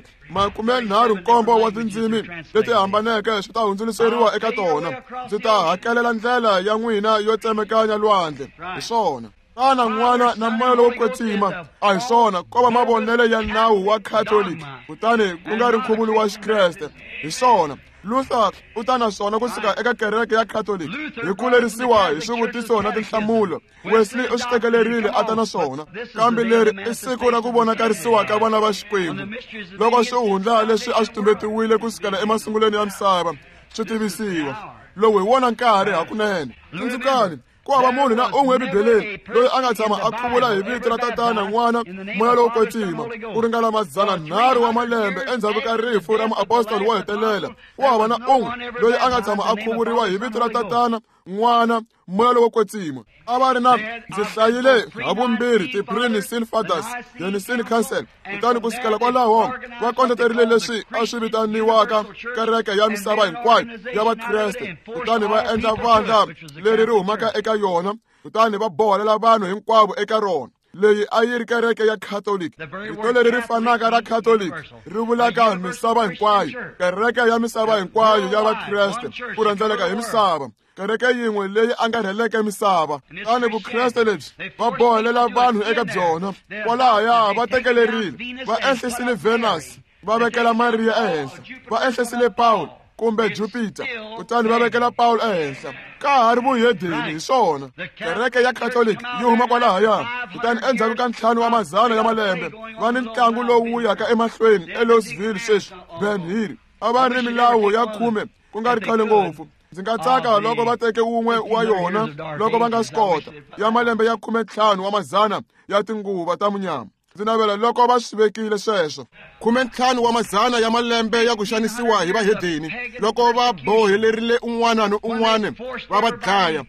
37 wa tindzimi leti hambaneke swi ta hundzuliseriwa eka tona. Ndzi ta hakelela ndlela ya n'wina yo tsemekanya lwandle. Hi swona tana n'wana na moya lowo kwetsima, a hi swona ko va mavonele ya nawu wa Catholic, kutani ku nga ri nkhuvulo wa Xikreste. Hi swona Luther u ta na swona kusuka eka kereke ya Catholic, hi ku lerisiwa hi swivutiso na tinhlamulo. Wesley u swi tekelerile a ta na swona, kambe leri i siku ra ku vonakarisiwa ka vana va Xikwembu, loko swihundla leswi a swi tumbetiwile kusukela emasungulweni ya misava swi tivisiwa. Lowu hi wona nkarhi hakunene. Tsundzukani, ku hava munhu na un'we ebibeleni loyi a nga tshama a khuvula hi vito ra tatana, n'wana, moya lowo kwetsima ku ringana 300 wa malembe endzhaku ka rifu ra muapostoli wo hetelela. Ku hava na un'we loyi a nga tshama a khuvuriwa hi vito ra tatana, n'wana, moya lowo kwetsima. A va ri na ndzi hlayile havumbirhi ti-pre-Nicene Fathers, the Nicene Council. Kutani kusukela kwalaho va kondleterile leswi a swi vitaniwaka kereke ya misava hinkwayo ya Vakreste. Kutani va endla vandla leri ri humaka eka yona, kutani va bohelela vanhu hinkwavo eka rona. Leyi a yi ri kereke ya Catholic. Vito leri ri fanaka ra Catholic ri vulaka misava hinkwayo, kereke ya misava hinkwayo ya Vakreste, ku rhendzeleka hi misava, kereke yin'we leyi angarheleke misava. Tani Vukreste lebyi va bohelela vanhu eka byona. Kwalahaya va tekelerile, va ehlisile Venus, va vekela Maria ehenhla, va ehlisile Paul kumbe Jupiter, kutani va vekela Paul ehenhla. Ka ha ri vuhedeni hi swona. Kereke ya Catholic yi huma kwalahaya, kutani endzhaku ka 5 wa mazana ya malembe va ni ntlangu lowu yaka emahlweni eLouisville sweswi, Ben Hill. A va ri ni milawu ya 10 ku nga ri khale ngopfu. Ndzi nga tsaka loko va teke wun'we wa yona loko va nga swi kota, ya malembe ya 15 wa mazana ya tinguva ta munyama. Ndzi navela loko va swi vekile sweswo. 15 wa mazana ya malembe ya ku xanisiwa hi vahedeni, loko va bohelerile un'wana na un'wana, va va dlaya,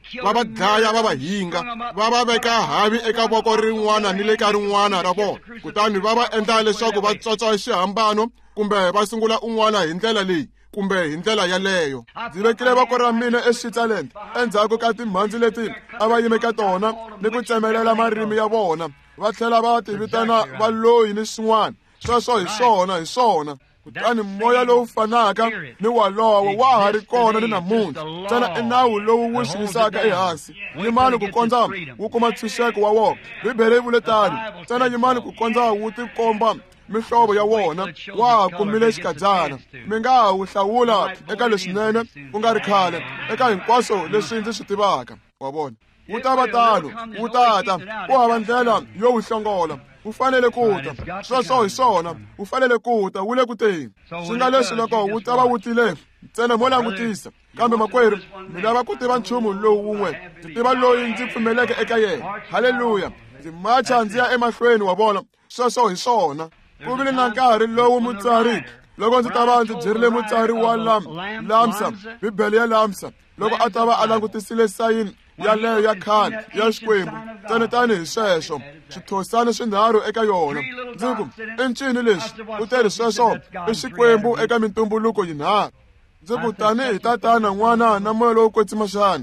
va va hinga, va va veka havi eka voko rin'wana ni le ka rin'wana ra vona. Kutani va va endla leswaku va tsotsa xihambano kumbe va sungula un'wana hi ndlela leyi. kumbe hi ndlela yaleyo. Ndzi vekile voko ra mina eSwitzerland endzhaku ka timhandzi leti a va yime ka tona ni ku tsemelela marimi ya vona. Va tlhela va tivitana valoyi ni swin'wana. Sweswo hi swona. Kutani moya lowu fanaka ni walowo wa ha ri kona ni namuntlha. Ntsena i nawu lowu wu swi yisaka ehansi. Yimani ku kondza wu kuma ntshunxeko wa wona. Bibele yi vule tani. Ntsena yimani ku kondza wu tikomba mihlovo ya wona. Wa ha kumile xikadyana. Mi nga ha wu hlawula eka leswinene ku nga ri khale eka hinkwaswo leswi ndzi swi tivaka. Wa vona. Wu ta va tano, wu tata, ku hava ndlela yo wu hlongola. Wu fanele ku ta. Sweswo hi swona, wu fanele ku ta, wu le ku teni. Swi nga leswi loko wu ta va wu tile, ntsena mo langutisa. Kambe makwerhu, mi lava ku tiva nchumu lowu wun'we. Ndzi tiva loyi ndzi pfumeleke eka yena. Haleluya. Ndzi macha ndzi ya emahlweni wa vona. Sweswo hi swona. Ku vile na nkarhi lowu mutsari, loko ndzi ta va ndzi byerile mutsari wa Lamsa, Bibele ya Lamsa, loko a ta va a langutisile sayini yaleyo ya khale ya Xikwembu, tani hi sweswo swithosana swinharhu eka yona. Ndzi ku i ncini leswi u tele sweswo i Xikwembu eka mintumbuluko yinharhu. Ndzi ku tani hi tatana, n'wana na moya lowo kwetsima xana.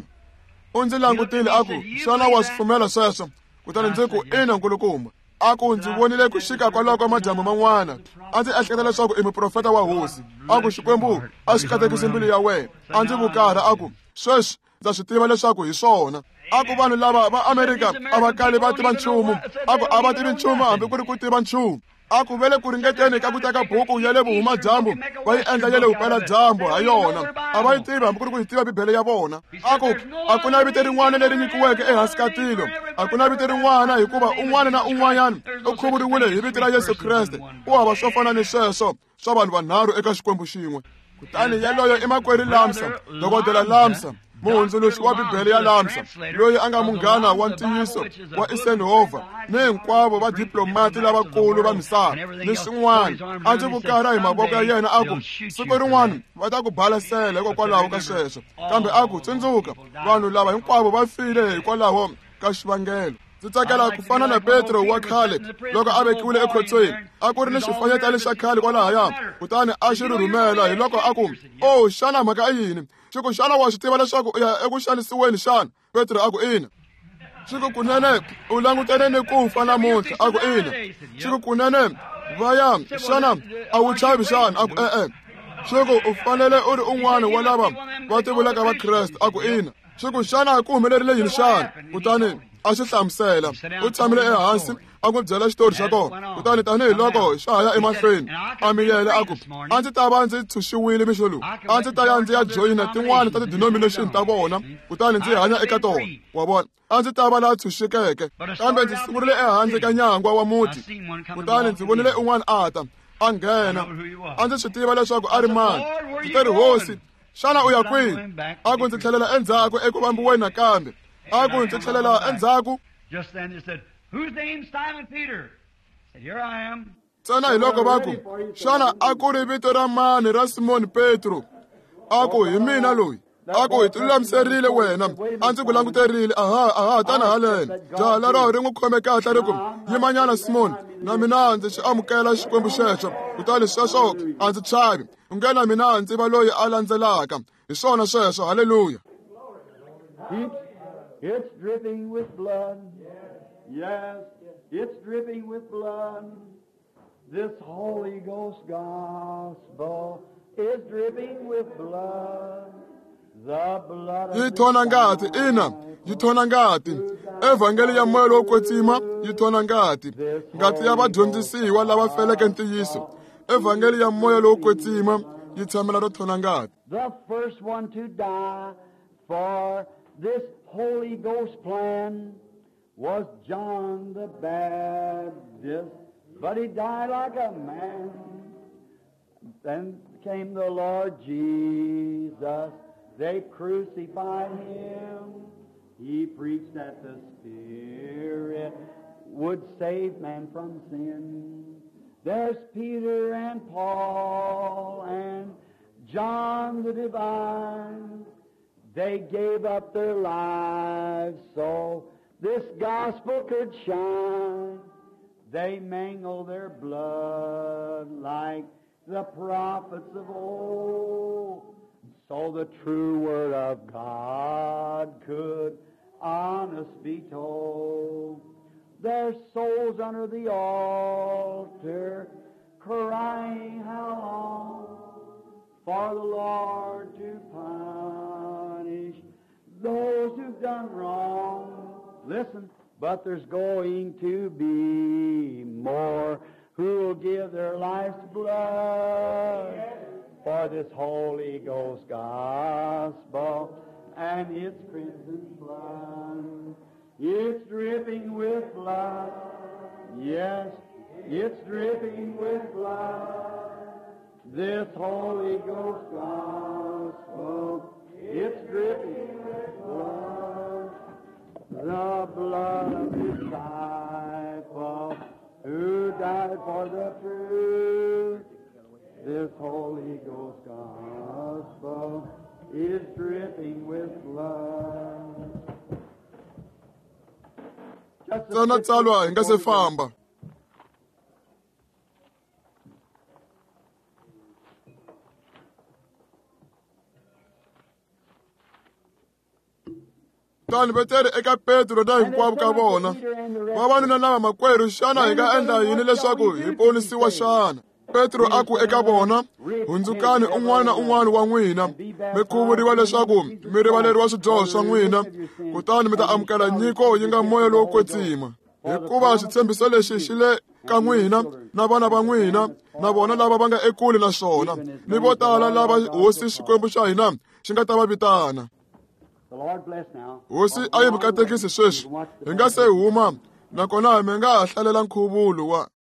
U ndzi langutile a ku xana wa swifumela sweswo. Kutani ndzi ku ina nkulukumba. A ku ndzi vonile ku xika kwalaho ka madyambu man'wana. A ndzi ehleketa leswaku i muprofeta wa hosi. A ku Xikwembu a xi katekisi mbilu ya wena. A ndzi vukarha a ku sweswi ndza swi tiva leswaku hi swona. A ku vanhu lava va Amerika a va kali va tiva nchumu. A ku a va tivi nchumu hambi ku ri ku tiva nchumu. A ku vele ku ringeteni ka ku teka buku ya le vuhumadyambu va yi endla ya le vupeladyambu ha yona. A va yi tivi hambi ku ri ku yi tiva Bibele ya vona. A ku a ku na vito rin'wana leri nyikiweke ehansi ka tilo. A ku na vito rin'wana hikuva un'wana na un'wanyana u khuvuriwile hi vito ra Yesu Kreste. U hava swo fana ni sweswo swa vanhu vanharhu eka Xikwembu xin'we. Kutani yaloyo i makwerhu Lamsa, dokodela Lamsa, muhundzuluxi wa Bibele ya Lamsa, loyi a nga munghana wa ntiyiso wa Eisenhower ni hinkwavo va diplomati lavakulu va misava ni swin'wana. A ndzi vukarha hi mavoko ya yena a ku siku rin'wana va ta ku balasela hikokwalaho ka sweswo. Kambe a ku tsundzuka, vanhu lava hinkwavo va file hikwalaho ka xivangelo. Ndzi tsakela ku fana na Petro wa khale loko a vekiwile ekhotsweni. A ku ri ni xifanyetana xa khale kwalahaya. Kutani a xi rhumela hi loko a ku xana mhaka i yini? Xi ku xana wa swi tiva leswaku u ya eku xanisiweni xana? Petro a ku ina. Xi ku kunene u langutene ni ku fa namuntlha? A ku ina. Xi ku kunene vaya xana a wu chavi xana? A ku e-e. Xi ku u fanele u ri un'wana wa lava va tivulaka va Kreste? A ku ina. Xi ku xana ku humelerile yini xana? Kutani a xi hlamusela. U tshamile ehansi a ku byela xitori xa kona. Kutani tanihiloko xa ha ya emahlweni a miyele a ku a ndzi ta va ndzi tshunxiwile mixo lowu. A ndzi ta ya ndzi ya joyina tin'wana ta ti-denomination ta vona kutani ndzi hanya eka tona. Wa vona, a ndzi ta va laha tshunxekeke. Kambe ndzi sungurile ehandle ka nyangwa wa muti. Kutani ndzi vonile un'wana a ta a nghena. A ndzi swi tiva leswaku a ri mani. Ndzi te ri hosi, xana u ya kwini? A ku ndzi tlhelela endzhaku eku vambiweni nakambe. A ku ndzi tlhelela endzhaku. Just then he said, "Whose name's Simon Peter?" I said, "Here I am." Tsana hi loko va ku xana a ku ri vito ra mani ra Simon Petro? A ku hi mina loyi. A ku hi tilulamiserile wena. A ndzi ku languterile. Aha, tana haleni. Jaha lero ri n'wi khome kahle ri ku yimanyana Simon. Na mina ndzi xi amukela Xikwembu xexo. Kutani sweswo a ndzi chavi. U nghena mina ndzi va loyi a landzelaka. Hi swona sweswo. Haleluya. It's dripping with blood. Yes, it's dripping with blood. This Holy Ghost gospel is dripping with blood. The blood of Yi thona ngati, ina, yi thona ngati. Evangeli ya moya lowo kwetsima yi thona ngati. Ngati ya vadyondzisiwa lava feleke ntiyiso. Evangeli ya moya lowo kwetsima yi tshamela ro thona ngati. the first one to die for this Holy Ghost plan was John the Baptist, but he died like a man. Then came the Lord Jesus. They crucified him. He preached that the Spirit would save man from sin. There's Peter and Paul and John the Divine. They gave up their lives so this gospel could shine. They mangled their blood like the prophets of old, so the true word of God could honest be told. Their souls under the altar, crying how long for the Lord to punish those who've done wrong. Listen, but there's going to be more who'll give their life's blood for this Holy Ghost gospel and its crimson blood. It's dripping with blood. Yes, it's dripping with blood. This Holy Ghost gospel, it's dripping with blood. The blood of His disciple who died for the truth. This Holy Ghost gospel is dripping with blood. Tsana tsalwa hinga se famba. Tani betere eka Petro na hinkwavo ka vona. Vavanuna lava makwerhu xana hi nga endla yini leswaku hi ponisiwa xana? Petro aku eka vona, hundzukani un'wana na un'wana wa n'wina, mi khuvuriwa leswaku mi rivaleriwa swidyoho swa n'wina, kutani mi ta amukela nyiko yi nga moya lowo kwetsima. Hikuva xitshembiso lexi xi le ka n'wina na vana va n'wina na vona lava va nga ekule na swona, ni vo tala lava hosi Xikwembu xa hina xi nga ta va vitana. Hosi a yi mi katekisi sweswi, hi nga se huma, nakona mi nga ha hlalela nkhuvulo wa